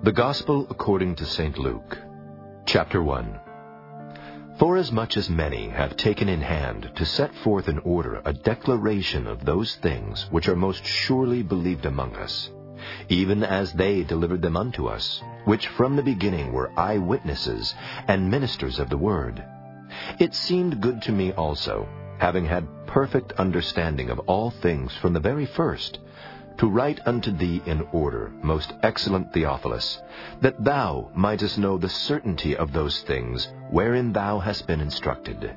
The Gospel according to St. Luke, chapter 1. Forasmuch as many have taken in hand to set forth in order a declaration of those things which are most surely believed among us, even as they delivered them unto us, which from the beginning were eyewitnesses and ministers of the word, it seemed good to me also, having had perfect understanding of all things from the very first, to write unto thee in order, most excellent Theophilus, that thou mightest know the certainty of those things wherein thou hast been instructed.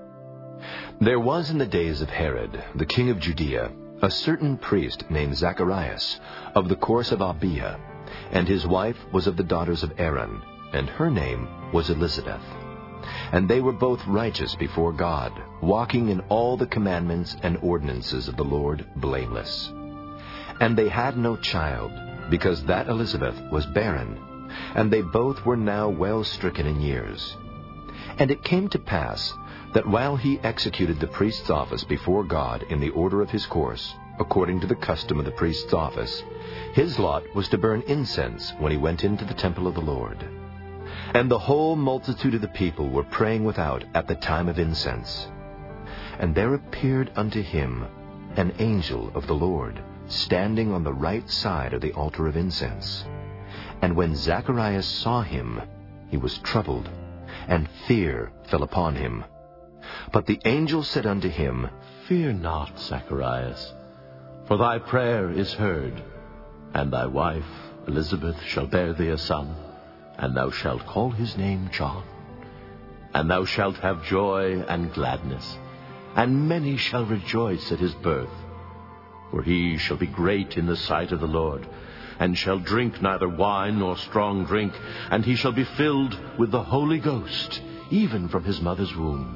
There was in the days of Herod, the king of Judea, a certain priest named Zacharias, of the course of Abia, and his wife was of the daughters of Aaron, and her name was Elizabeth. And they were both righteous before God, walking in all the commandments and ordinances of the Lord blameless. And they had no child, because that Elizabeth was barren, and they both were now well stricken in years. And it came to pass that while he executed the priest's office before God in the order of his course, according to the custom of the priest's office, his lot was to burn incense when he went into the temple of the Lord. And the whole multitude of the people were praying without at the time of incense. And there appeared unto him an angel of the Lord, standing on the right side of the altar of incense. And when Zacharias saw him, he was troubled, and fear fell upon him. But the angel said unto him, Fear not, Zacharias, for thy prayer is heard, and thy wife Elizabeth shall bear thee a son, and thou shalt call his name John. And thou shalt have joy and gladness, and many shall rejoice at his birth. For he shall be great in the sight of the Lord, and shall drink neither wine nor strong drink, and he shall be filled with the Holy Ghost, even from his mother's womb.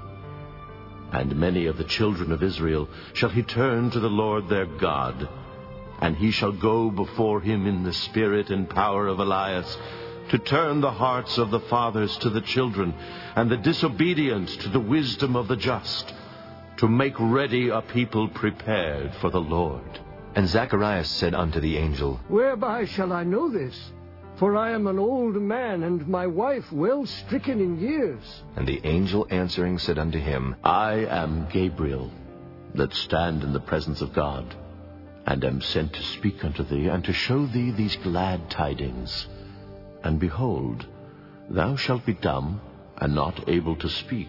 And many of the children of Israel shall he turn to the Lord their God, and he shall go before him in the spirit and power of Elias, to turn the hearts of the fathers to the children, and the disobedient to the wisdom of the just, to make ready a people prepared for the Lord. And Zacharias said unto the angel, Whereby shall I know this? For I am an old man, and my wife well stricken in years. And the angel answering said unto him, I am Gabriel, that stand in the presence of God, and am sent to speak unto thee, and to show thee these glad tidings. And behold, thou shalt be dumb, and not able to speak,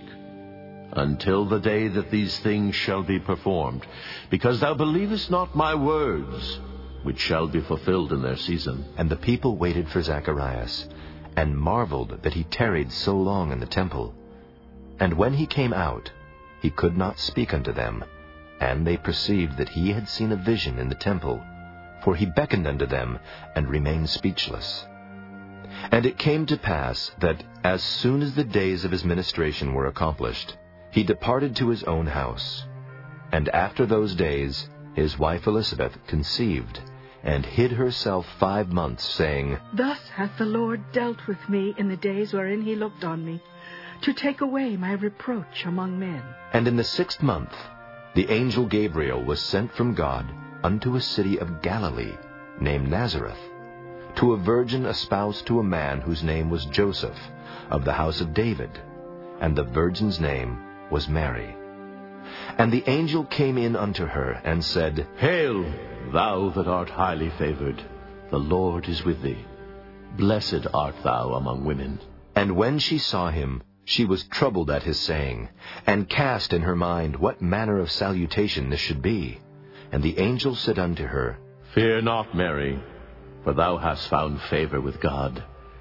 until the day that these things shall be performed, because thou believest not my words, which shall be fulfilled in their season. And the people waited for Zacharias, and marveled that he tarried so long in the temple. And when he came out, he could not speak unto them, and they perceived that he had seen a vision in the temple, for he beckoned unto them, and remained speechless. And it came to pass that as soon as the days of his ministration were accomplished, he departed to his own house. And after those days his wife Elizabeth conceived, and hid herself 5 months, saying, Thus hath the Lord dealt with me in the days wherein he looked on me, to take away my reproach among men. And in the 6th month the angel Gabriel was sent from God unto a city of Galilee, named Nazareth, to a virgin espoused to a man whose name was Joseph, of the house of David, and the virgin's name was Mary. And the angel came in unto her, and said, Hail, thou that art highly favored, the Lord is with thee. Blessed art thou among women. And when she saw him, she was troubled at his saying, and cast in her mind what manner of salutation this should be. And the angel said unto her, Fear not, Mary, for thou hast found favor with God.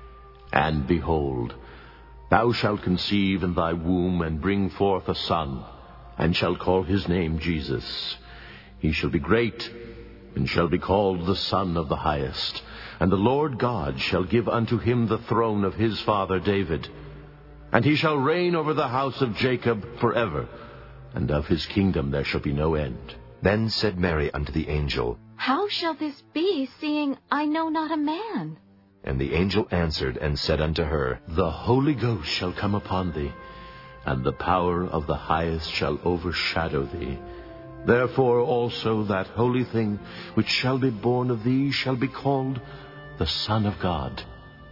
And behold, thou shalt conceive in thy womb, and bring forth a son, and shalt call his name Jesus. He shall be great, and shall be called the Son of the Highest. And the Lord God shall give unto him the throne of his father David. And he shall reign over the house of Jacob forever, and of his kingdom there shall be no end. Then said Mary unto the angel, How shall this be, seeing I know not a man? And the angel answered and said unto her, The Holy Ghost shall come upon thee, and the power of the Highest shall overshadow thee. Therefore also that holy thing which shall be born of thee shall be called the Son of God.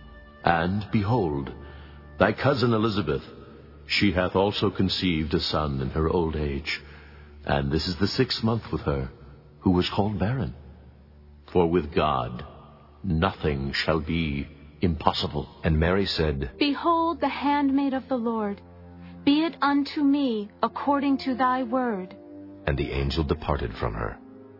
And, behold, thy cousin Elizabeth, she hath also conceived a son in her old age, and this is the 6th month with her, who was called barren. For with God nothing shall be impossible. And Mary said, Behold the handmaid of the Lord. Be it unto me according to thy word. And the angel departed from her.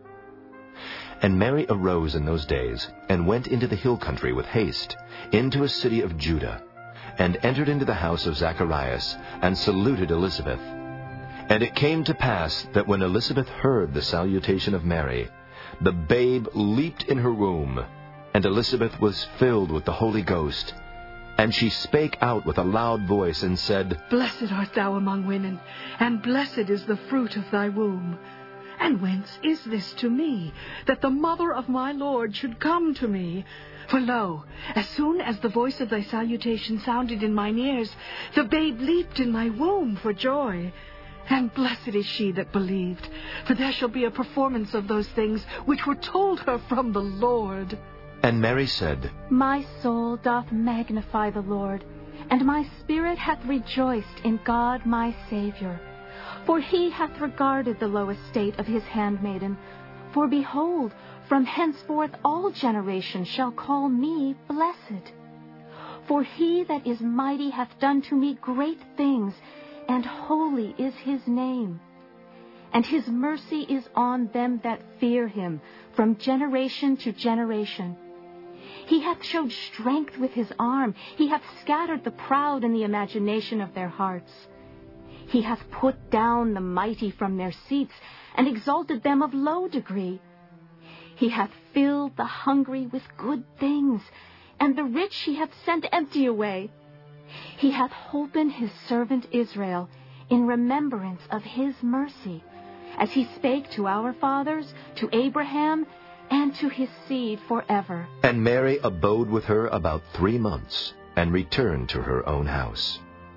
And Mary arose in those days, and went into the hill country with haste, into a city of Judah, and entered into the house of Zacharias, and saluted Elizabeth. And it came to pass that when Elizabeth heard the salutation of Mary, the babe leaped in her womb, and Elizabeth was filled with the Holy Ghost. And she spake out with a loud voice, and said, Blessed art thou among women, and blessed is the fruit of thy womb. And whence is this to me, that the mother of my Lord should come to me? For lo, as soon as the voice of thy salutation sounded in mine ears, the babe leaped in my womb for joy. And blessed is she that believed, for there shall be a performance of those things which were told her from the Lord. And Mary said, My soul doth magnify the Lord, and my spirit hath rejoiced in God my Saviour. For he hath regarded the low estate of his handmaiden. For behold, from henceforth all generations shall call me blessed. For he that is mighty hath done to me great things, and holy is his name. And his mercy is on them that fear him, from generation to generation. He hath showed strength with his arm. He hath scattered the proud in the imagination of their hearts. He hath put down the mighty from their seats, and exalted them of low degree. He hath filled the hungry with good things, and the rich he hath sent empty away. He hath holpen his servant Israel in remembrance of his mercy, as he spake to our fathers, to Abraham, and to his seed forever. And Mary abode with her about 3 months, and returned to her own house.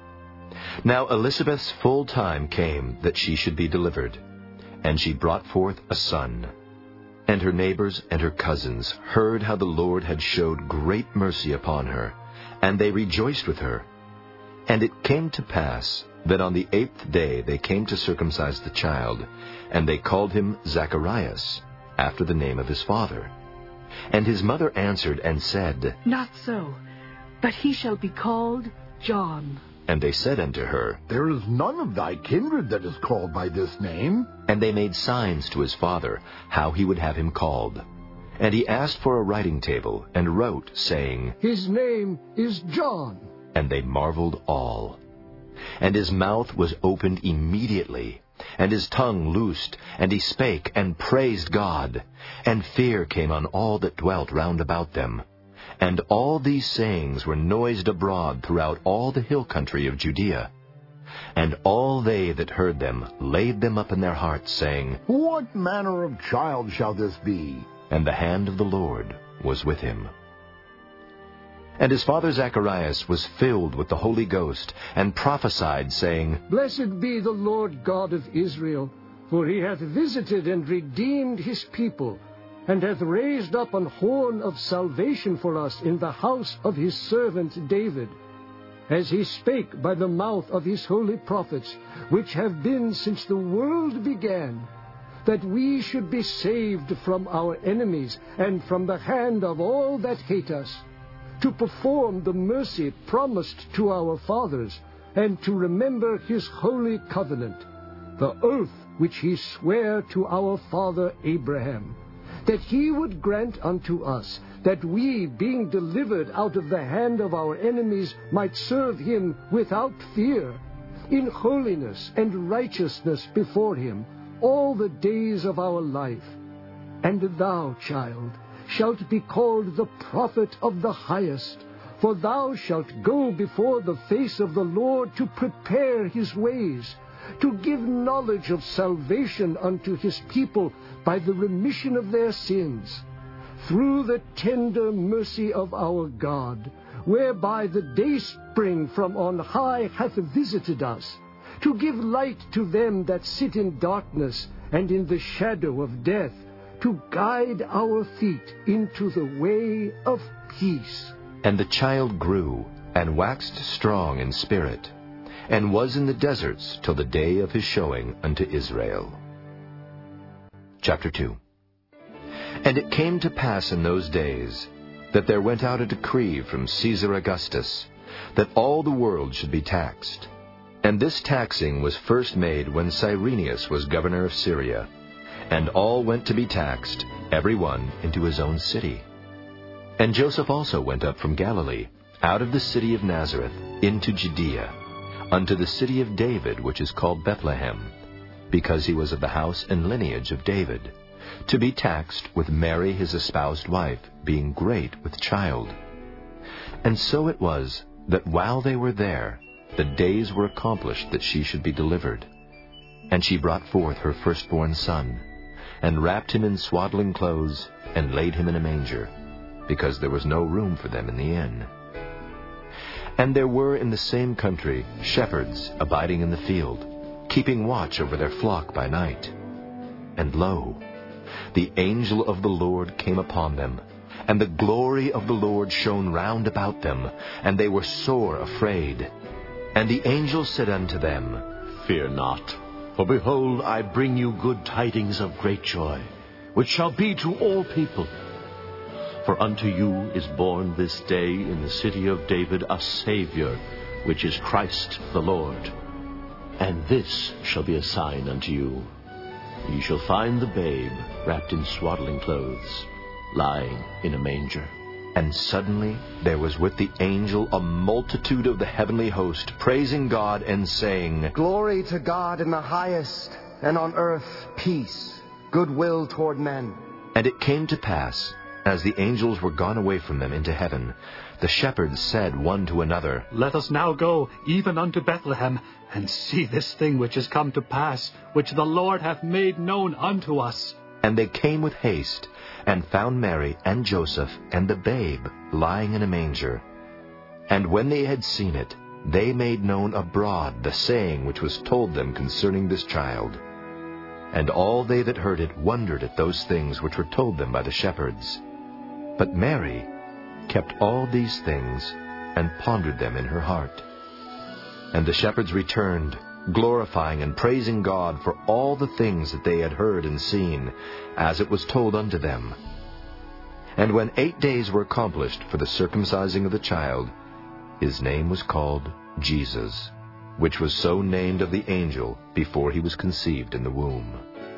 Now Elizabeth's full time came that she should be delivered, and she brought forth a son. And her neighbors and her cousins heard how the Lord had showed great mercy upon her, and they rejoiced with her. And it came to pass that on the 8th day they came to circumcise the child, and they called him Zacharias, after the name of his father. And his mother answered and said, Not so, but he shall be called John. And they said unto her, There is none of thy kindred that is called by this name. And they made signs to his father, how he would have him called. And he asked for a writing table, and wrote, saying, His name is John. And they marveled all. And his mouth was opened immediately, and his tongue loosed, and he spake, and praised God. And fear came on all that dwelt round about them. And all these sayings were noised abroad throughout all the hill country of Judea. And all they that heard them laid them up in their hearts, saying, What manner of child shall this be? And the hand of the Lord was with him. And his father Zacharias was filled with the Holy Ghost, and prophesied, saying, Blessed be the Lord God of Israel, for he hath visited and redeemed his people, and hath raised up an horn of salvation for us in the house of his servant David, as he spake by the mouth of his holy prophets, which have been since the world began, that we should be saved from our enemies, and from the hand of all that hate us, to perform the mercy promised to our fathers, and to remember his holy covenant, the oath which he sware to our father Abraham, that he would grant unto us, that we, being delivered out of the hand of our enemies, might serve him without fear, in holiness and righteousness before him, all the days of our life. And thou, child, shalt be called the prophet of the highest, for thou shalt go before the face of the Lord to prepare his ways, to give knowledge of salvation unto his people by the remission of their sins, through the tender mercy of our God, whereby the dayspring from on high hath visited us, to give light to them that sit in darkness and in the shadow of death, to guide our feet into the way of peace. And the child grew, and waxed strong in spirit, and was in the deserts till the day of his showing unto Israel. Chapter 2. And it came to pass in those days, that there went out a decree from Caesar Augustus, that all the world should be taxed. And this taxing was first made when Cyrenius was governor of Syria. And all went to be taxed, every one into his own city. And Joseph also went up from Galilee, out of the city of Nazareth, into Judea, unto the city of David, which is called Bethlehem, because he was of the house and lineage of David, to be taxed with Mary his espoused wife, being great with child. And so it was, that while they were there, the days were accomplished that she should be delivered. And she brought forth her firstborn son, and wrapped him in swaddling clothes, and laid him in a manger, because there was no room for them in the inn. And there were in the same country shepherds abiding in the field, keeping watch over their flock by night. And lo, the angel of the Lord came upon them, and the glory of the Lord shone round about them, and they were sore afraid. And the angel said unto them, Fear not, for behold, I bring you good tidings of great joy, which shall be to all people. For unto you is born this day in the city of David a Savior, which is Christ the Lord. And this shall be a sign unto you. Ye shall find the babe wrapped in swaddling clothes, lying in a manger. And suddenly there was with the angel a multitude of the heavenly host, praising God and saying, Glory to God in the highest, and on earth peace, goodwill toward men. And it came to pass, as the angels were gone away from them into heaven, the shepherds said one to another, Let us now go even unto Bethlehem, and see this thing which is come to pass, which the Lord hath made known unto us. And they came with haste, and found Mary and Joseph and the babe lying in a manger. And when they had seen it, they made known abroad the saying which was told them concerning this child. And all they that heard it wondered at those things which were told them by the shepherds. But Mary kept all these things, and pondered them in her heart. And the shepherds returned, glorifying and praising God for all the things that they had heard and seen, as it was told unto them. And when 8 days were accomplished for the circumcising of the child, his name was called Jesus, which was so named of the angel before he was conceived in the womb.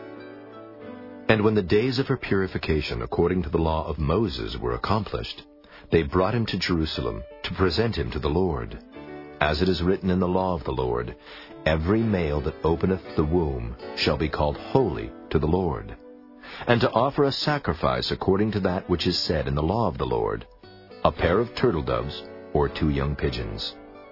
And when the days of her purification according to the law of Moses were accomplished, they brought him to Jerusalem to present him to the Lord. As it is written in the law of the Lord, Every male that openeth the womb shall be called holy to the Lord, and to offer a sacrifice according to that which is said in the law of the Lord, a pair of turtle doves or 2 young pigeons.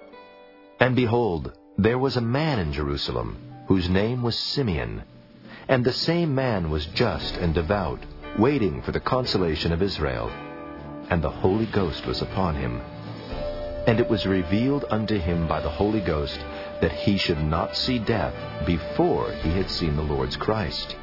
And behold, there was a man in Jerusalem, whose name was Simeon, and the same man was just and devout, waiting for the consolation of Israel. And the Holy Ghost was upon him. And it was revealed unto him by the Holy Ghost that he should not see death before he had seen the Lord's Christ.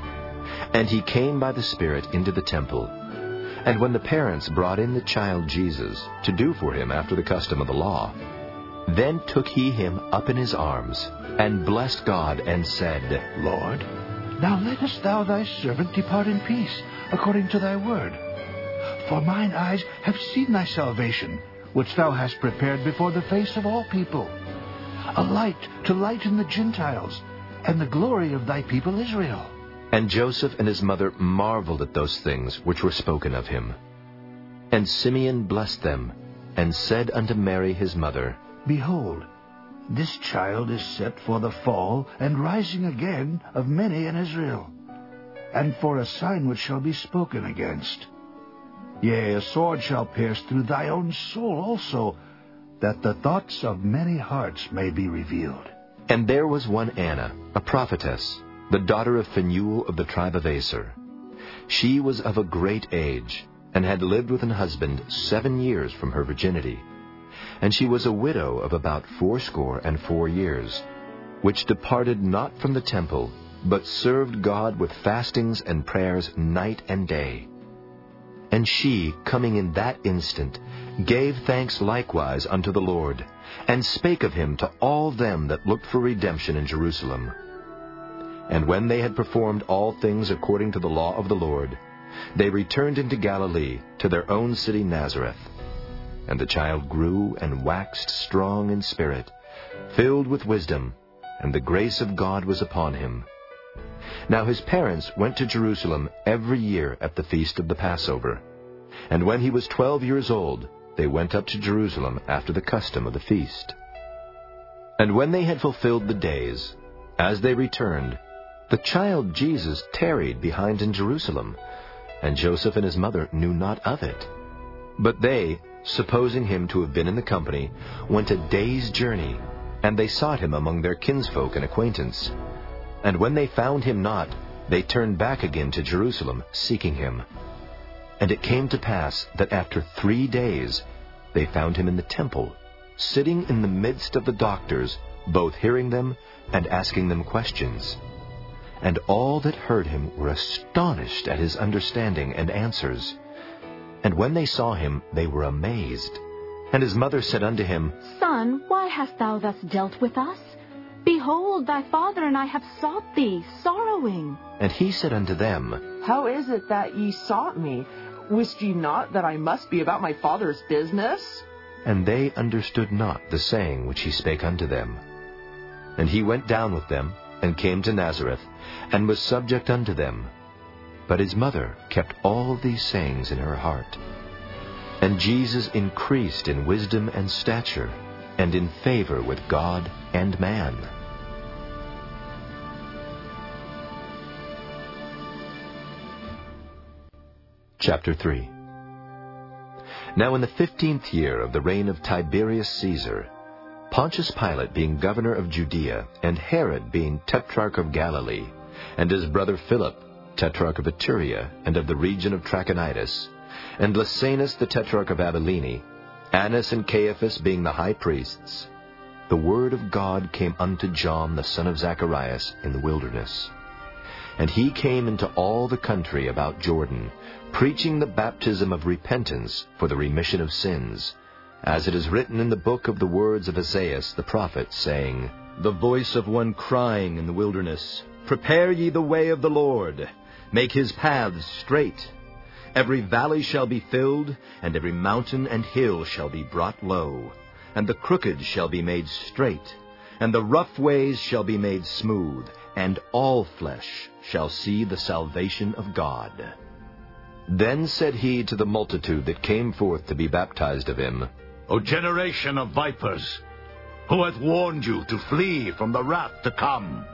And he came by the Spirit into the temple. And when the parents brought in the child Jesus to do for him after the custom of the law, then took he him up in his arms, and blessed God, and said, Lord, now lettest thou thy servant depart in peace, according to thy word. For mine eyes have seen thy salvation, which thou hast prepared before the face of all people, a light to lighten the Gentiles, and the glory of thy people Israel. And Joseph and his mother marveled at those things which were spoken of him. And Simeon blessed them, and said unto Mary his mother, Behold, this child is set for the fall and rising again of many in Israel, and for a sign which shall be spoken against. Yea, a sword shall pierce through thy own soul also, that the thoughts of many hearts may be revealed. And there was one Anna, a prophetess, the daughter of Phanuel of the tribe of Aser. She was of a great age, and had lived with an husband 7 years from her virginity. And she was a widow of about 84 years, which departed not from the temple, but served God with fastings and prayers night and day. And she, coming in that instant, gave thanks likewise unto the Lord, and spake of him to all them that looked for redemption in Jerusalem. And when they had performed all things according to the law of the Lord, they returned into Galilee, to their own city Nazareth. And the child grew and waxed strong in spirit, filled with wisdom, and the grace of God was upon him. Now his parents went to Jerusalem every year at the feast of the Passover. And when he was 12 years old, they went up to Jerusalem after the custom of the feast. And when they had fulfilled the days, as they returned, the child Jesus tarried behind in Jerusalem, and Joseph and his mother knew not of it. But they, supposing him to have been in the company, went a day's journey, and they sought him among their kinsfolk and acquaintance. And when they found him not, they turned back again to Jerusalem, seeking him. And it came to pass that after 3 days they found him in the temple, sitting in the midst of the doctors, both hearing them and asking them questions. And all that heard him were astonished at his understanding and answers. And when they saw him, they were amazed. And his mother said unto him, Son, why hast thou thus dealt with us? Behold, thy father and I have sought thee, sorrowing. And he said unto them, How is it that ye sought me? Wist ye not that I must be about my father's business? And they understood not the saying which he spake unto them. And he went down with them, and came to Nazareth, and was subject unto them. But his mother kept all these sayings in her heart. And Jesus increased in wisdom and stature, and in favor with God and man. Chapter 3. Now in the 15th year of the reign of Tiberius Caesar, Pontius Pilate being governor of Judea, and Herod being tetrarch of Galilee, and his brother Philip, tetrarch of Iturea, and of the region of Trachonitis, and Lysanias the tetrarch of Abilene, Annas and Caiaphas being the high priests, the word of God came unto John the son of Zacharias in the wilderness. And he came into all the country about Jordan, preaching the baptism of repentance for the remission of sins, as it is written in the book of the words of Isaiah the prophet, saying, The voice of one crying in the wilderness, Prepare ye the way of the Lord, make his paths straight. Every valley shall be filled, and every mountain and hill shall be brought low, and the crooked shall be made straight, and the rough ways shall be made smooth, and all flesh shall see the salvation of God. Then said he to the multitude that came forth to be baptized of him, O generation of vipers, who hath warned you to flee from the wrath to come?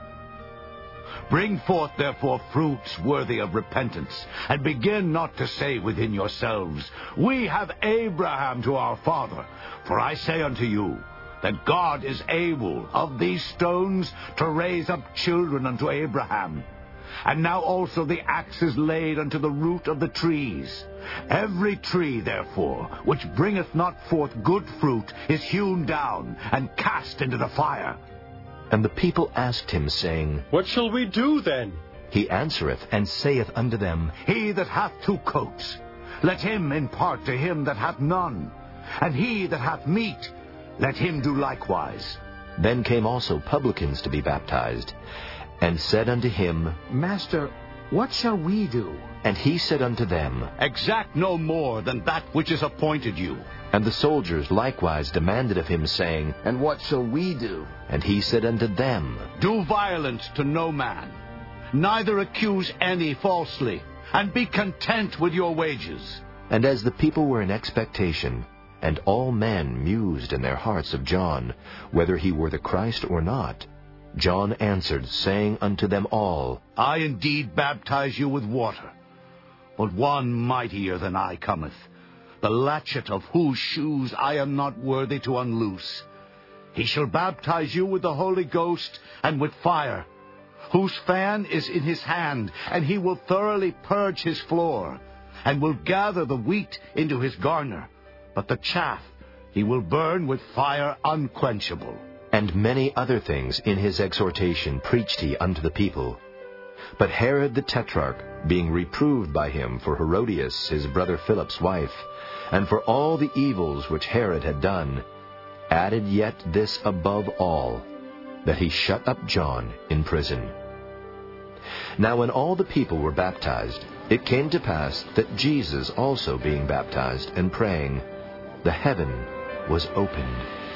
Bring forth therefore fruits worthy of repentance, and begin not to say within yourselves, We have Abraham to our father. For I say unto you, that God is able of these stones to raise up children unto Abraham. And now also the axe is laid unto the root of the trees. Every tree, therefore, which bringeth not forth good fruit, is hewn down, and cast into the fire. And the people asked him, saying, What shall we do then? He answereth and saith unto them, He that hath 2 coats, let him impart to him that hath none. And he that hath meat, let him do likewise. Then came also publicans to be baptized, and said unto him, Master, what shall we do? And he said unto them, Exact no more than that which is appointed you. And the soldiers likewise demanded of him, saying, And what shall we do? And he said unto them, Do violence to no man, neither accuse any falsely, and be content with your wages. And as the people were in expectation, and all men mused in their hearts of John, whether he were the Christ or not, John answered, saying unto them all, I indeed baptize you with water, but one mightier than I cometh, the latchet of whose shoes I am not worthy to unloose. He shall baptize you with the Holy Ghost and with fire, whose fan is in his hand, and he will thoroughly purge his floor, and will gather the wheat into his garner, but the chaff he will burn with fire unquenchable. And many other things in his exhortation preached he unto the people. But Herod the Tetrarch, being reproved by him for Herodias his brother Philip's wife, and for all the evils which Herod had done, added yet this above all, that he shut up John in prison. Now when all the people were baptized, it came to pass that Jesus also being baptized and praying, the heaven was opened,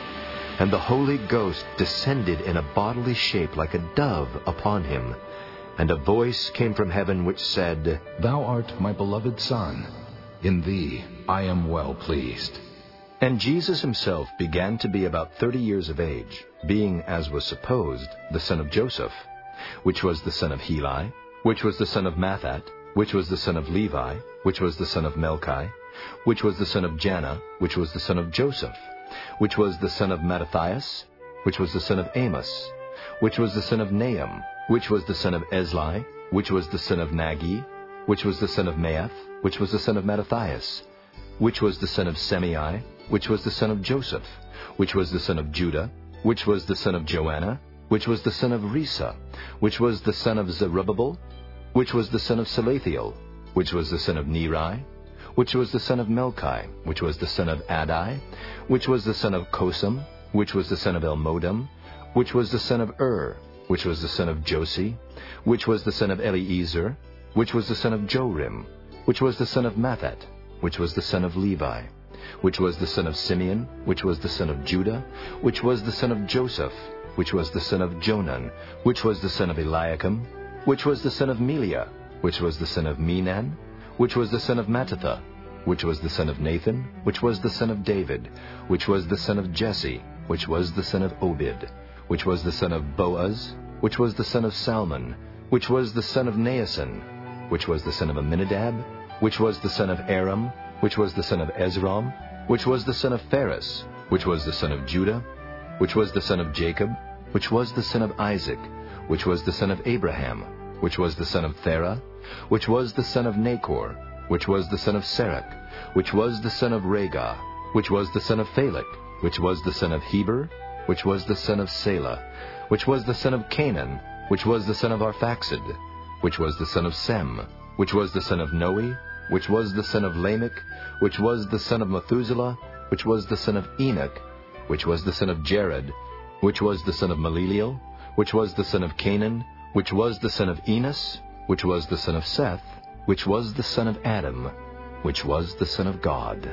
and the Holy Ghost descended in a bodily shape like a dove upon him. And a voice came from heaven which said, Thou art my beloved Son. In thee I am well pleased. And Jesus himself began to be about 30 years of age, being, as was supposed, the son of Joseph, which was the son of Heli, which was the son of Mathat, which was the son of Levi, which was the son of Melchi, which was the son of Janna, which was the son of Joseph, which was the son of Mattathias, which was the son of Amos, which was the son of Nahum, which was the son of Esli, which was the son of Nagi, which was the son of Maath, which was the son of Mattathias, which was the son of Semei, which was the son of Joseph, which was the son of Judah, which was the son of Joanna, which was the son of Risa, which was the son of Zerubbabel, which was the son of Salathiel, which was the son of Neri, which was the son of Melchi, which was the son of Adai, which was the son of Kosam, which was the son of Elmodam, which was the son of which was the son of Josi, which was the son of Eliezer, which was the son of Jorim, which was the son of Mathat, which was the son of Levi, which was the son of Simeon, which was the son of Judah, which was the son of Joseph, which was the son of Jonan, which was the son of Eliakim, which was the son of Meliah, which was the son of Menan, which was the son of Mattatha, which was the son of Nathan, which was the son of David, which was the son of Jesse, which was the son of Obed, which was the son of Boaz, which was the son of Salmon, which was the son of Naasson, which was the son of Amminadab, which was the son of Aram, which was the son of Ezrom, which was the son of Phares, which was the son of Judah, which was the son of Jacob, which was the son of Isaac, which was the son of Abraham, which was the son of Thera, which was the son of Nachor, which was the son of Serach, which was the son of Regah, which was the son of Phalec, which was the son of Heber, which was the son of Selah, which was the son of Canaan, which was the son of Arphaxad, which was the son of Sem, which was the son of Noe, which was the son of Lamech, which was the son of Methuselah, which was the son of Enoch, which was the son of Jared, which was the son of Maleliel, which was the son of Canaan, which was the son of Enos, which was the son of Seth, which was the son of Adam, which was the son of God.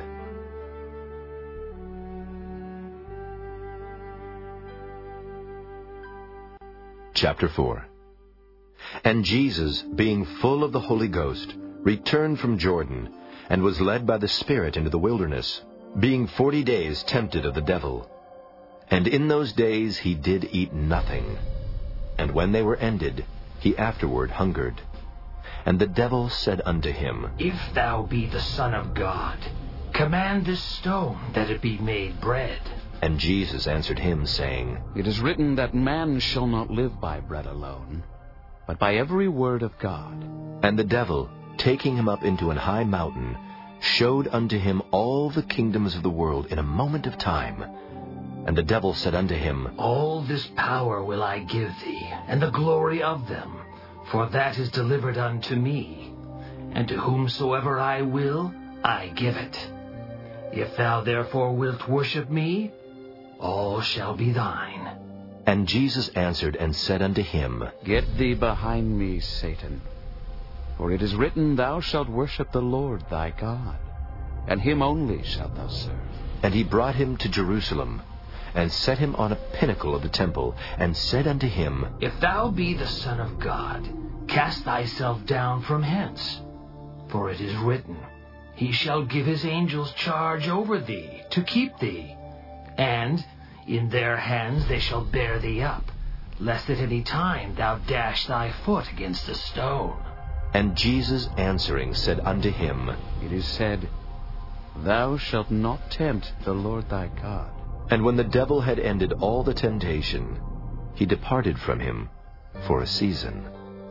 Chapter 4. And Jesus, being full of the Holy Ghost, returned from Jordan, and was led by the Spirit into the wilderness, being 40 days tempted of the devil. And in those days he did eat nothing. And when they were ended, he afterward hungered. And the devil said unto him, If thou be the Son of God, command this stone that it be made bread. And Jesus answered him, saying, It is written that man shall not live by bread alone, but by every word of God. And the devil, taking him up into an high mountain, showed unto him all the kingdoms of the world in a moment of time. And the devil said unto him, All this power will I give thee, and the glory of them, for that is delivered unto me, and to whomsoever I will, I give it. If thou therefore wilt worship me, all shall be thine. And Jesus answered and said unto him, Get thee behind me, Satan. For it is written, Thou shalt worship the Lord thy God, and him only shalt thou serve. And he brought him to Jerusalem, and set him on a pinnacle of the temple, and said unto him, If thou be the Son of God, cast thyself down from hence. For it is written, He shall give his angels charge over thee, to keep thee. And in their hands they shall bear thee up, lest at any time thou dash thy foot against a stone. And Jesus answering said unto him, It is said, Thou shalt not tempt the Lord thy God. And when the devil had ended all the temptation, he departed from him for a season.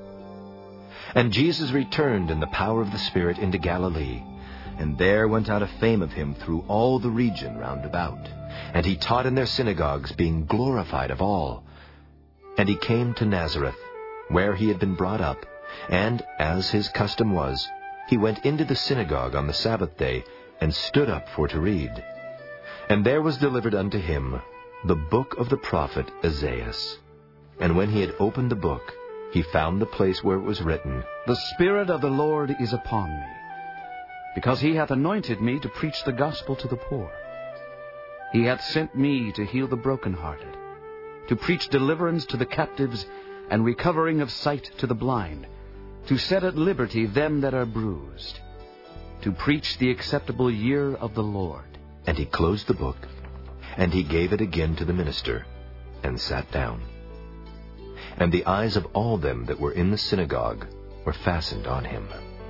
And Jesus returned in the power of the Spirit into Galilee, and there went out a fame of him through all the region round about. And he taught in their synagogues, being glorified of all. And he came to Nazareth, where he had been brought up, and, as his custom was, he went into the synagogue on the Sabbath day, and stood up for to read. And there was delivered unto him the book of the prophet Isaiah. And when he had opened the book, he found the place where it was written, The Spirit of the Lord is upon me, because he hath anointed me to preach the gospel to the poor. He hath sent me to heal the brokenhearted, to preach deliverance to the captives, and recovering of sight to the blind, to set at liberty them that are bruised, to preach the acceptable year of the Lord. And he closed the book, and he gave it again to the minister, and sat down. And the eyes of all them that were in the synagogue were fastened on him.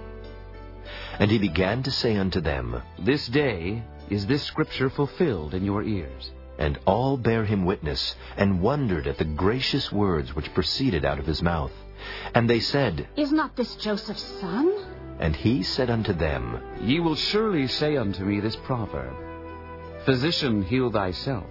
And he began to say unto them, This day is this scripture fulfilled in your ears. And all bare him witness, and wondered at the gracious words which proceeded out of his mouth. And they said, Is not this Joseph's son? And he said unto them, Ye will surely say unto me this proverb, Physician, heal thyself.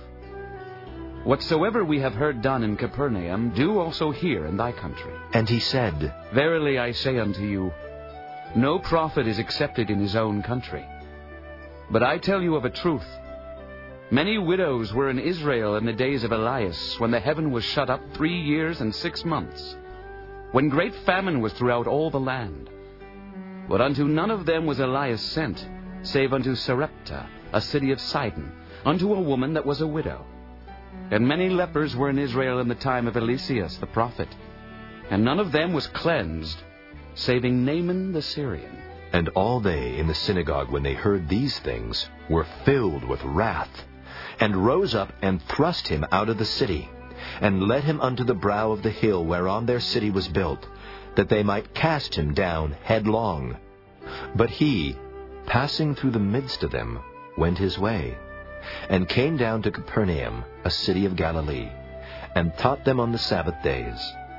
Whatsoever we have heard done in Capernaum, do also here in thy country. And he said, Verily I say unto you, no prophet is accepted in his own country. But I tell you of a truth, many widows were in Israel in the days of Elias, when the heaven was shut up 3 years and 6 months, when great famine was throughout all the land. But unto none of them was Elias sent, save unto Sarepta, a city of Sidon, unto a woman that was a widow. And many lepers were in Israel in the time of Eliseus the prophet, and none of them was cleansed, saving Naaman the Syrian. And all they in the synagogue, when they heard these things, were filled with wrath, and rose up and thrust him out of the city, and led him unto the brow of the hill whereon their city was built, that they might cast him down headlong. But he, passing through the midst of them, went his way, and came down to Capernaum, a city of Galilee, and taught them on the Sabbath days.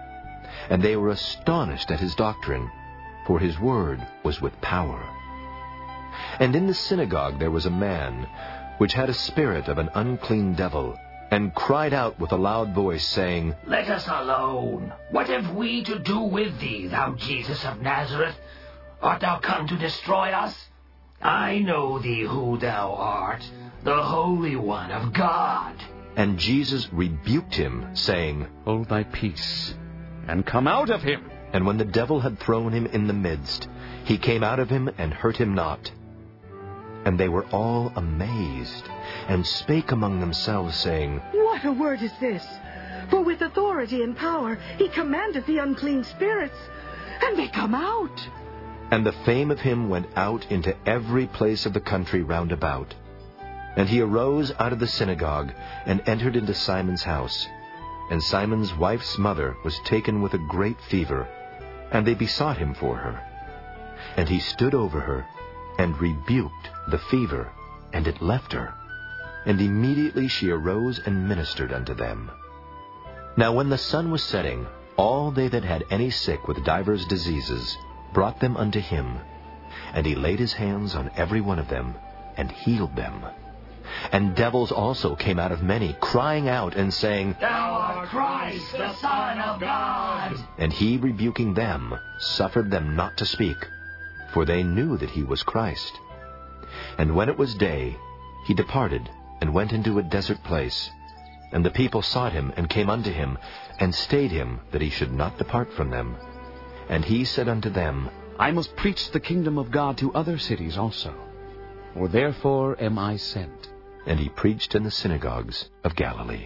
And they were astonished at his doctrine, for his word was with power. And in the synagogue there was a man, which had a spirit of an unclean devil, and cried out with a loud voice, saying, Let us alone. What have we to do with thee, thou Jesus of Nazareth? Art thou come to destroy us? I know thee who thou art, the Holy One of God. And Jesus rebuked him, saying, Hold thy peace, and come out of him. And when the devil had thrown him in the midst, he came out of him and hurt him not. And they were all amazed, and spake among themselves, saying, What a word is this! For with authority and power he commandeth the unclean spirits, and they come out. And the fame of him went out into every place of the country round about. And he arose out of the synagogue, and entered into Simon's house. And Simon's wife's mother was taken with a great fever, and they besought him for her. And he stood over her, and rebuked the fever, and it left her. And immediately she arose and ministered unto them. Now when the sun was setting, all they that had any sick with divers diseases brought them unto him. And he laid his hands on every one of them, and healed them. And devils also came out of many, crying out and saying, Thou art Christ, the Son of God. And he, rebuking them, suffered them not to speak, for they knew that he was Christ. And when it was day, he departed, and went into a desert place. And the people sought him, and came unto him, and stayed him, that he should not depart from them. And he said unto them, I must preach the kingdom of God to other cities also, for therefore am I sent. And he preached in the synagogues of Galilee.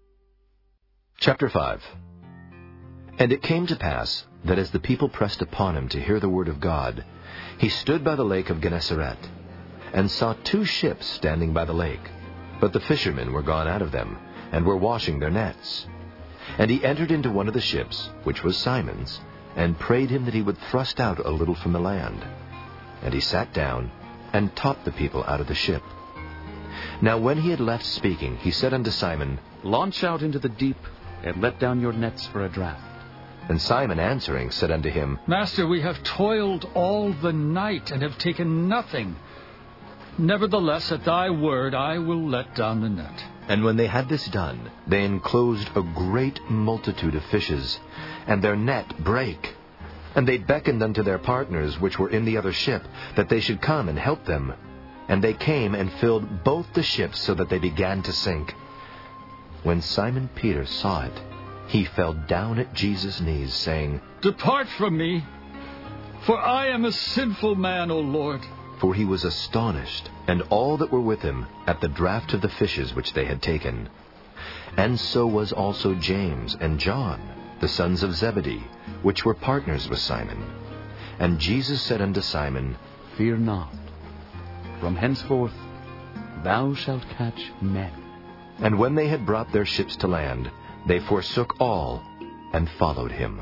Chapter 5. And it came to pass, that as the people pressed upon him to hear the word of God, he stood by the lake of Gennesaret, and saw 2 ships standing by the lake. But the fishermen were gone out of them, and were washing their nets. And he entered into one of the ships, which was Simon's, and prayed him that he would thrust out a little from the land. And he sat down, and taught the people out of the ship. Now when he had left speaking, he said unto Simon, Launch out into the deep, and let down your nets for a draught. And Simon answering said unto him, Master, we have toiled all the night, and have taken nothing. Nevertheless, at thy word I will let down the net. And when they had this done, they enclosed a great multitude of fishes, and their net brake. And they beckoned unto their partners which were in the other ship, that they should come and help them. And they came and filled both the ships, so that they began to sink. When Simon Peter saw it, he fell down at Jesus' knees, saying, Depart from me, for I am a sinful man, O Lord. For he was astonished, and all that were with him, at the draught of the fishes which they had taken. And so was also James and John, the sons of Zebedee, which were partners with Simon. And Jesus said unto Simon, Fear not. From henceforth thou shalt catch men. And when they had brought their ships to land, they forsook all, and followed him.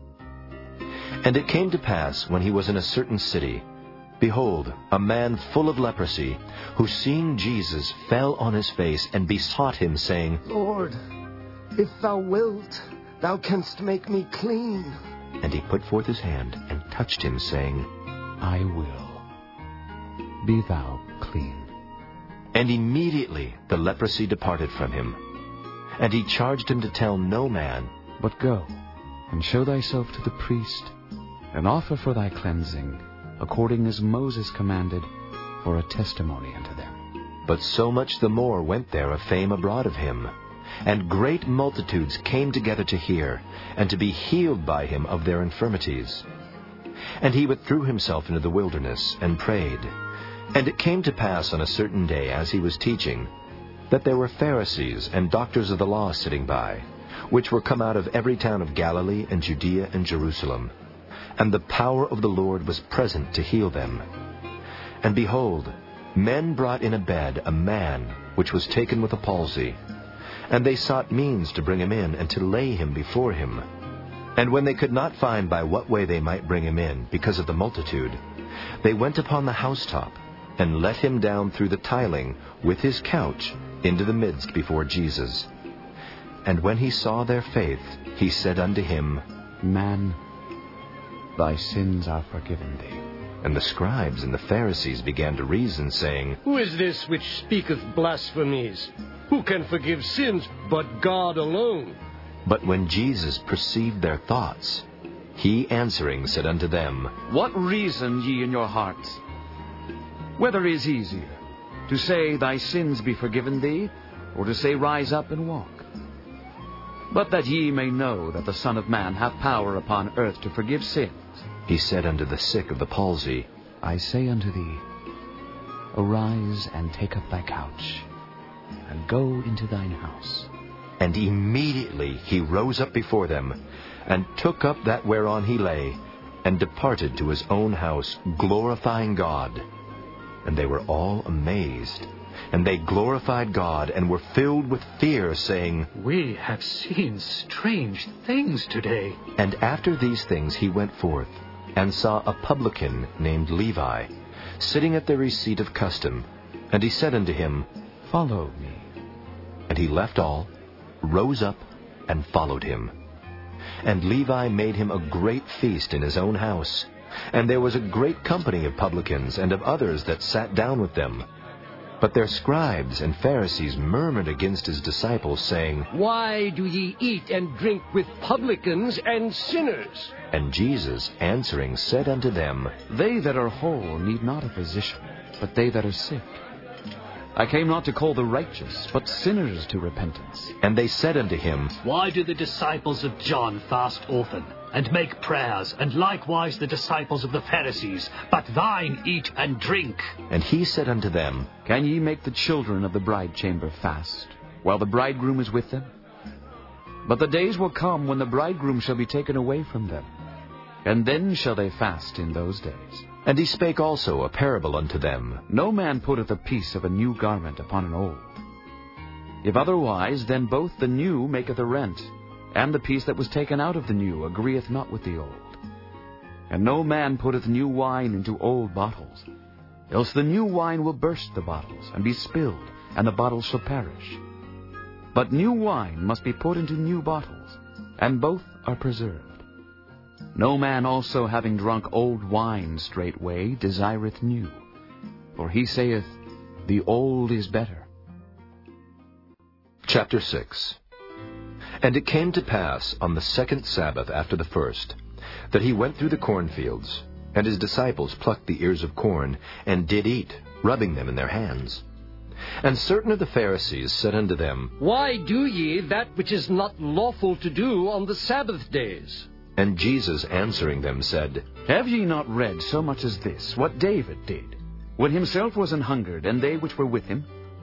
And it came to pass, when he was in a certain city, behold, a man full of leprosy, who seeing Jesus fell on his face, and besought him, saying, Lord, if thou wilt, thou canst make me clean. And he put forth his hand, and touched him, saying, I will. Be thou clean. And immediately the leprosy departed from him. And he charged him to tell no man, but go, and show thyself to the priest, and offer for thy cleansing, according as Moses commanded, for a testimony unto them. But so much the more went there a fame abroad of him. And great multitudes came together to hear, and to be healed by him of their infirmities. And he withdrew himself into the wilderness, and prayed. And it came to pass on a certain day, as he was teaching, that there were Pharisees and doctors of the law sitting by, which were come out of every town of Galilee and Judea and Jerusalem. And the power of the Lord was present to heal them. And behold, men brought in a bed a man which was taken with a palsy. And they sought means to bring him in, and to lay him before him. And when they could not find by what way they might bring him in, because of the multitude, they went upon the housetop, and let him down through the tiling with his couch into the midst before Jesus. And when he saw their faith, he said unto him, Man, thy sins are forgiven thee. And the scribes and the Pharisees began to reason, saying, Who is this which speaketh blasphemies? Who can forgive sins but God alone? But when Jesus perceived their thoughts, he answering said unto them, What reason ye in your hearts? Whether is easier, to say, Thy sins be forgiven thee, or to say, Rise up and walk? But that ye may know that the Son of Man hath power upon earth to forgive sins, he said unto the sick of the palsy, I say unto thee, Arise and take up thy couch, and go into thine house. And immediately he rose up before them, and took up that whereon he lay, and departed to his own house, glorifying God. And they were all amazed. And they glorified God, and were filled with fear, saying, We have seen strange things today. And after these things he went forth, and saw a publican named Levi, sitting at the receipt of custom. And he said unto him, Follow me. And he left all, rose up, and followed him. And Levi made him a great feast in his own house. And there was a great company of publicans, and of others that sat down with them. But their scribes and Pharisees murmured against his disciples, saying, Why do ye eat and drink with publicans and sinners? And Jesus answering said unto them, They that are whole need not a physician, but they that are sick. I came not to call the righteous, but sinners to repentance. And they said unto him, Why do the disciples of John fast often, and make prayers, and likewise the disciples of the Pharisees, but thine eat and drink? And he said unto them, Can ye make the children of the bride chamber fast, while the bridegroom is with them? But the days will come when the bridegroom shall be taken away from them, and then shall they fast in those days. And he spake also a parable unto them. No man putteth a piece of a new garment upon an old. If otherwise, then both the new maketh a rent, and the piece that was taken out of the new agreeth not with the old. And no man putteth new wine into old bottles, else the new wine will burst the bottles, and be spilled, and the bottles shall perish. But new wine must be put into new bottles, and both are preserved. No man also, having drunk old wine straightway, desireth new, for he saith, The old is better. Chapter 6. And it came to pass on the second Sabbath after the first, that he went through the cornfields, and his disciples plucked the ears of corn, and did eat, rubbing them in their hands. And certain of the Pharisees said unto them, Why do ye that which is not lawful to do on the Sabbath days? And Jesus answering them said, Have ye not read so much as this, what David did, when himself was an hungered, and they which were with him?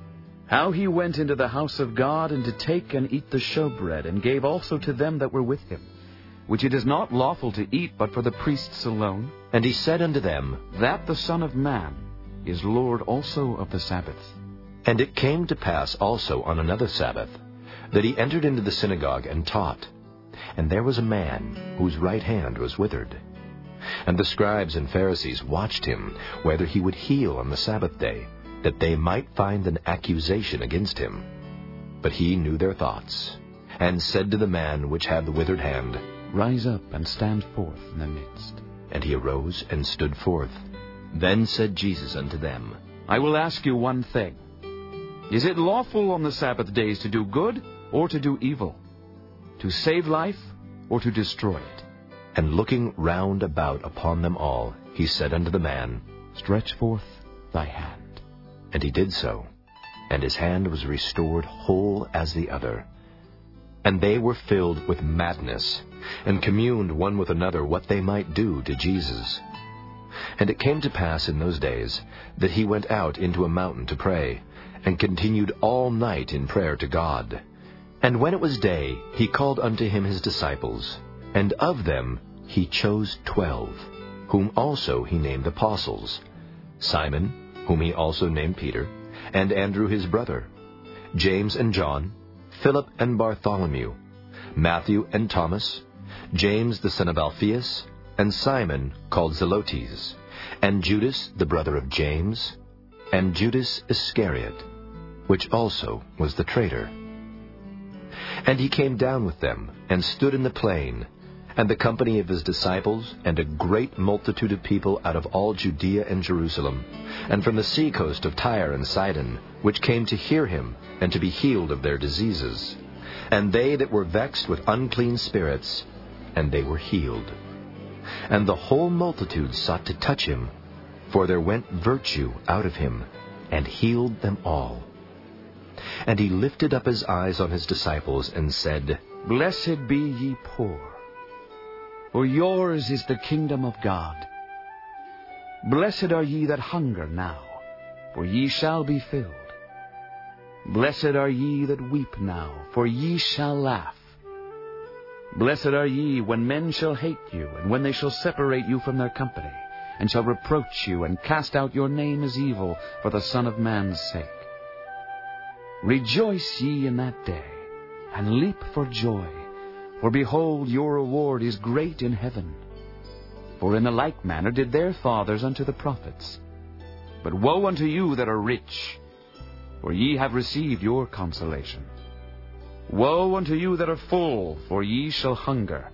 How he went into the house of God, and did take and eat the showbread, and gave also to them that were with him, which it is not lawful to eat but for the priests alone. And he said unto them, That the Son of Man is Lord also of the Sabbath. And it came to pass also on another Sabbath, that he entered into the synagogue and taught. And there was a man whose right hand was withered. And the scribes and Pharisees watched him, whether he would heal on the Sabbath day, that they might find an accusation against him. But he knew their thoughts, and said to the man which had the withered hand, Rise up and stand forth in the midst. And he arose and stood forth. Then said Jesus unto them, I will ask you one thing. Is it lawful on the Sabbath days to do good or to do evil? To save life or to destroy it? And looking round about upon them all, he said unto the man, Stretch forth thy hand. And he did so, and his hand was restored whole as the other. And they were filled with madness, and communed one with another what they might do to Jesus. And it came to pass in those days that he went out into a mountain to pray, and continued all night in prayer to God. And when it was day, he called unto him his disciples, and of them he chose 12, whom also he named apostles, Simon, whom he also named Peter, and Andrew his brother, James and John, Philip and Bartholomew, Matthew and Thomas, James the son of Alphaeus, and Simon called Zelotes, and Judas the brother of James, and Judas Iscariot, which also was the traitor. And he came down with them, and stood in the plain, and the company of his disciples, and a great multitude of people out of all Judea and Jerusalem, and from the sea coast of Tyre and Sidon, which came to hear him, and to be healed of their diseases. And they that were vexed with unclean spirits, and they were healed. And the whole multitude sought to touch him, for there went virtue out of him, and healed them all. And he lifted up his eyes on his disciples, and said, Blessed be ye poor, for yours is the kingdom of God. Blessed are ye that hunger now, for ye shall be filled. Blessed are ye that weep now, for ye shall laugh. Blessed are ye when men shall hate you, and when they shall separate you from their company, and shall reproach you, and cast out your name as evil for the Son of Man's sake. Rejoice ye in that day, and leap for joy, for behold, your reward is great in heaven. For in the like manner did their fathers unto the prophets. But woe unto you that are rich, for ye have received your consolation. Woe unto you that are full, for ye shall hunger.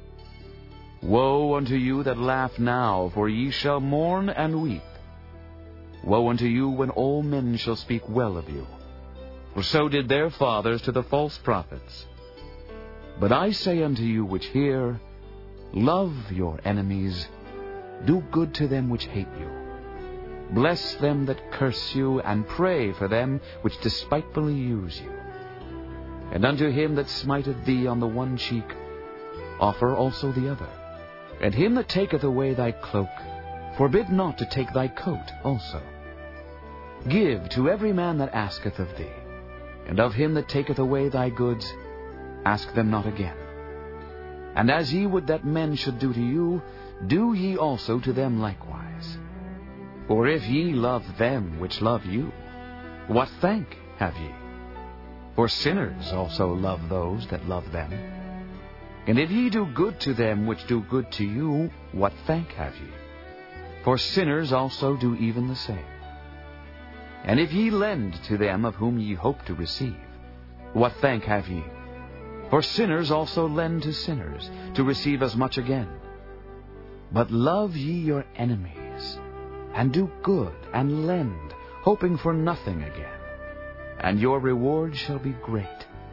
Woe unto you that laugh now, for ye shall mourn and weep. Woe unto you when all men shall speak well of you. For so did their fathers to the false prophets. But I say unto you which hear, love your enemies, do good to them which hate you. Bless them that curse you, and pray for them which despitefully use you. And unto him that smiteth thee on the one cheek, offer also the other. And him that taketh away thy cloak, forbid not to take thy coat also. Give to every man that asketh of thee, and of him that taketh away thy goods, ask them not again. And as ye would that men should do to you, do ye also to them likewise. For if ye love them which love you, what thank have ye? For sinners also love those that love them. And if ye do good to them which do good to you, what thank have ye? For sinners also do even the same. And if ye lend to them of whom ye hope to receive, what thank have ye? For sinners also lend to sinners, to receive as much again. But love ye your enemies, and do good, and lend, hoping for nothing again. And your reward shall be great,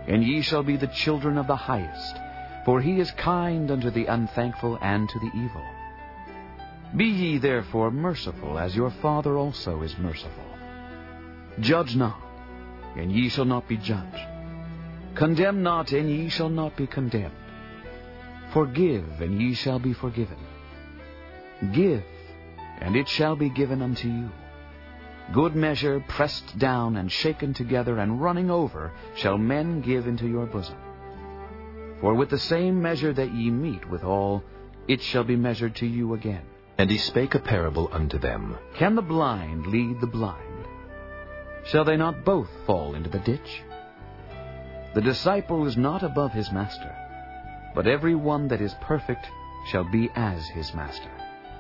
and ye shall be the children of the highest, for he is kind unto the unthankful and to the evil. Be ye therefore merciful, as your Father also is merciful. Judge not, and ye shall not be judged. Condemn not, and ye shall not be condemned. Forgive, and ye shall be forgiven. Give, and it shall be given unto you. Good measure, pressed down and shaken together and running over, shall men give into your bosom. For with the same measure that ye mete withal, it shall be measured to you again. And he spake a parable unto them. Can the blind lead the blind? Shall they not both fall into the ditch? The disciple is not above his master, but every one that is perfect shall be as his master.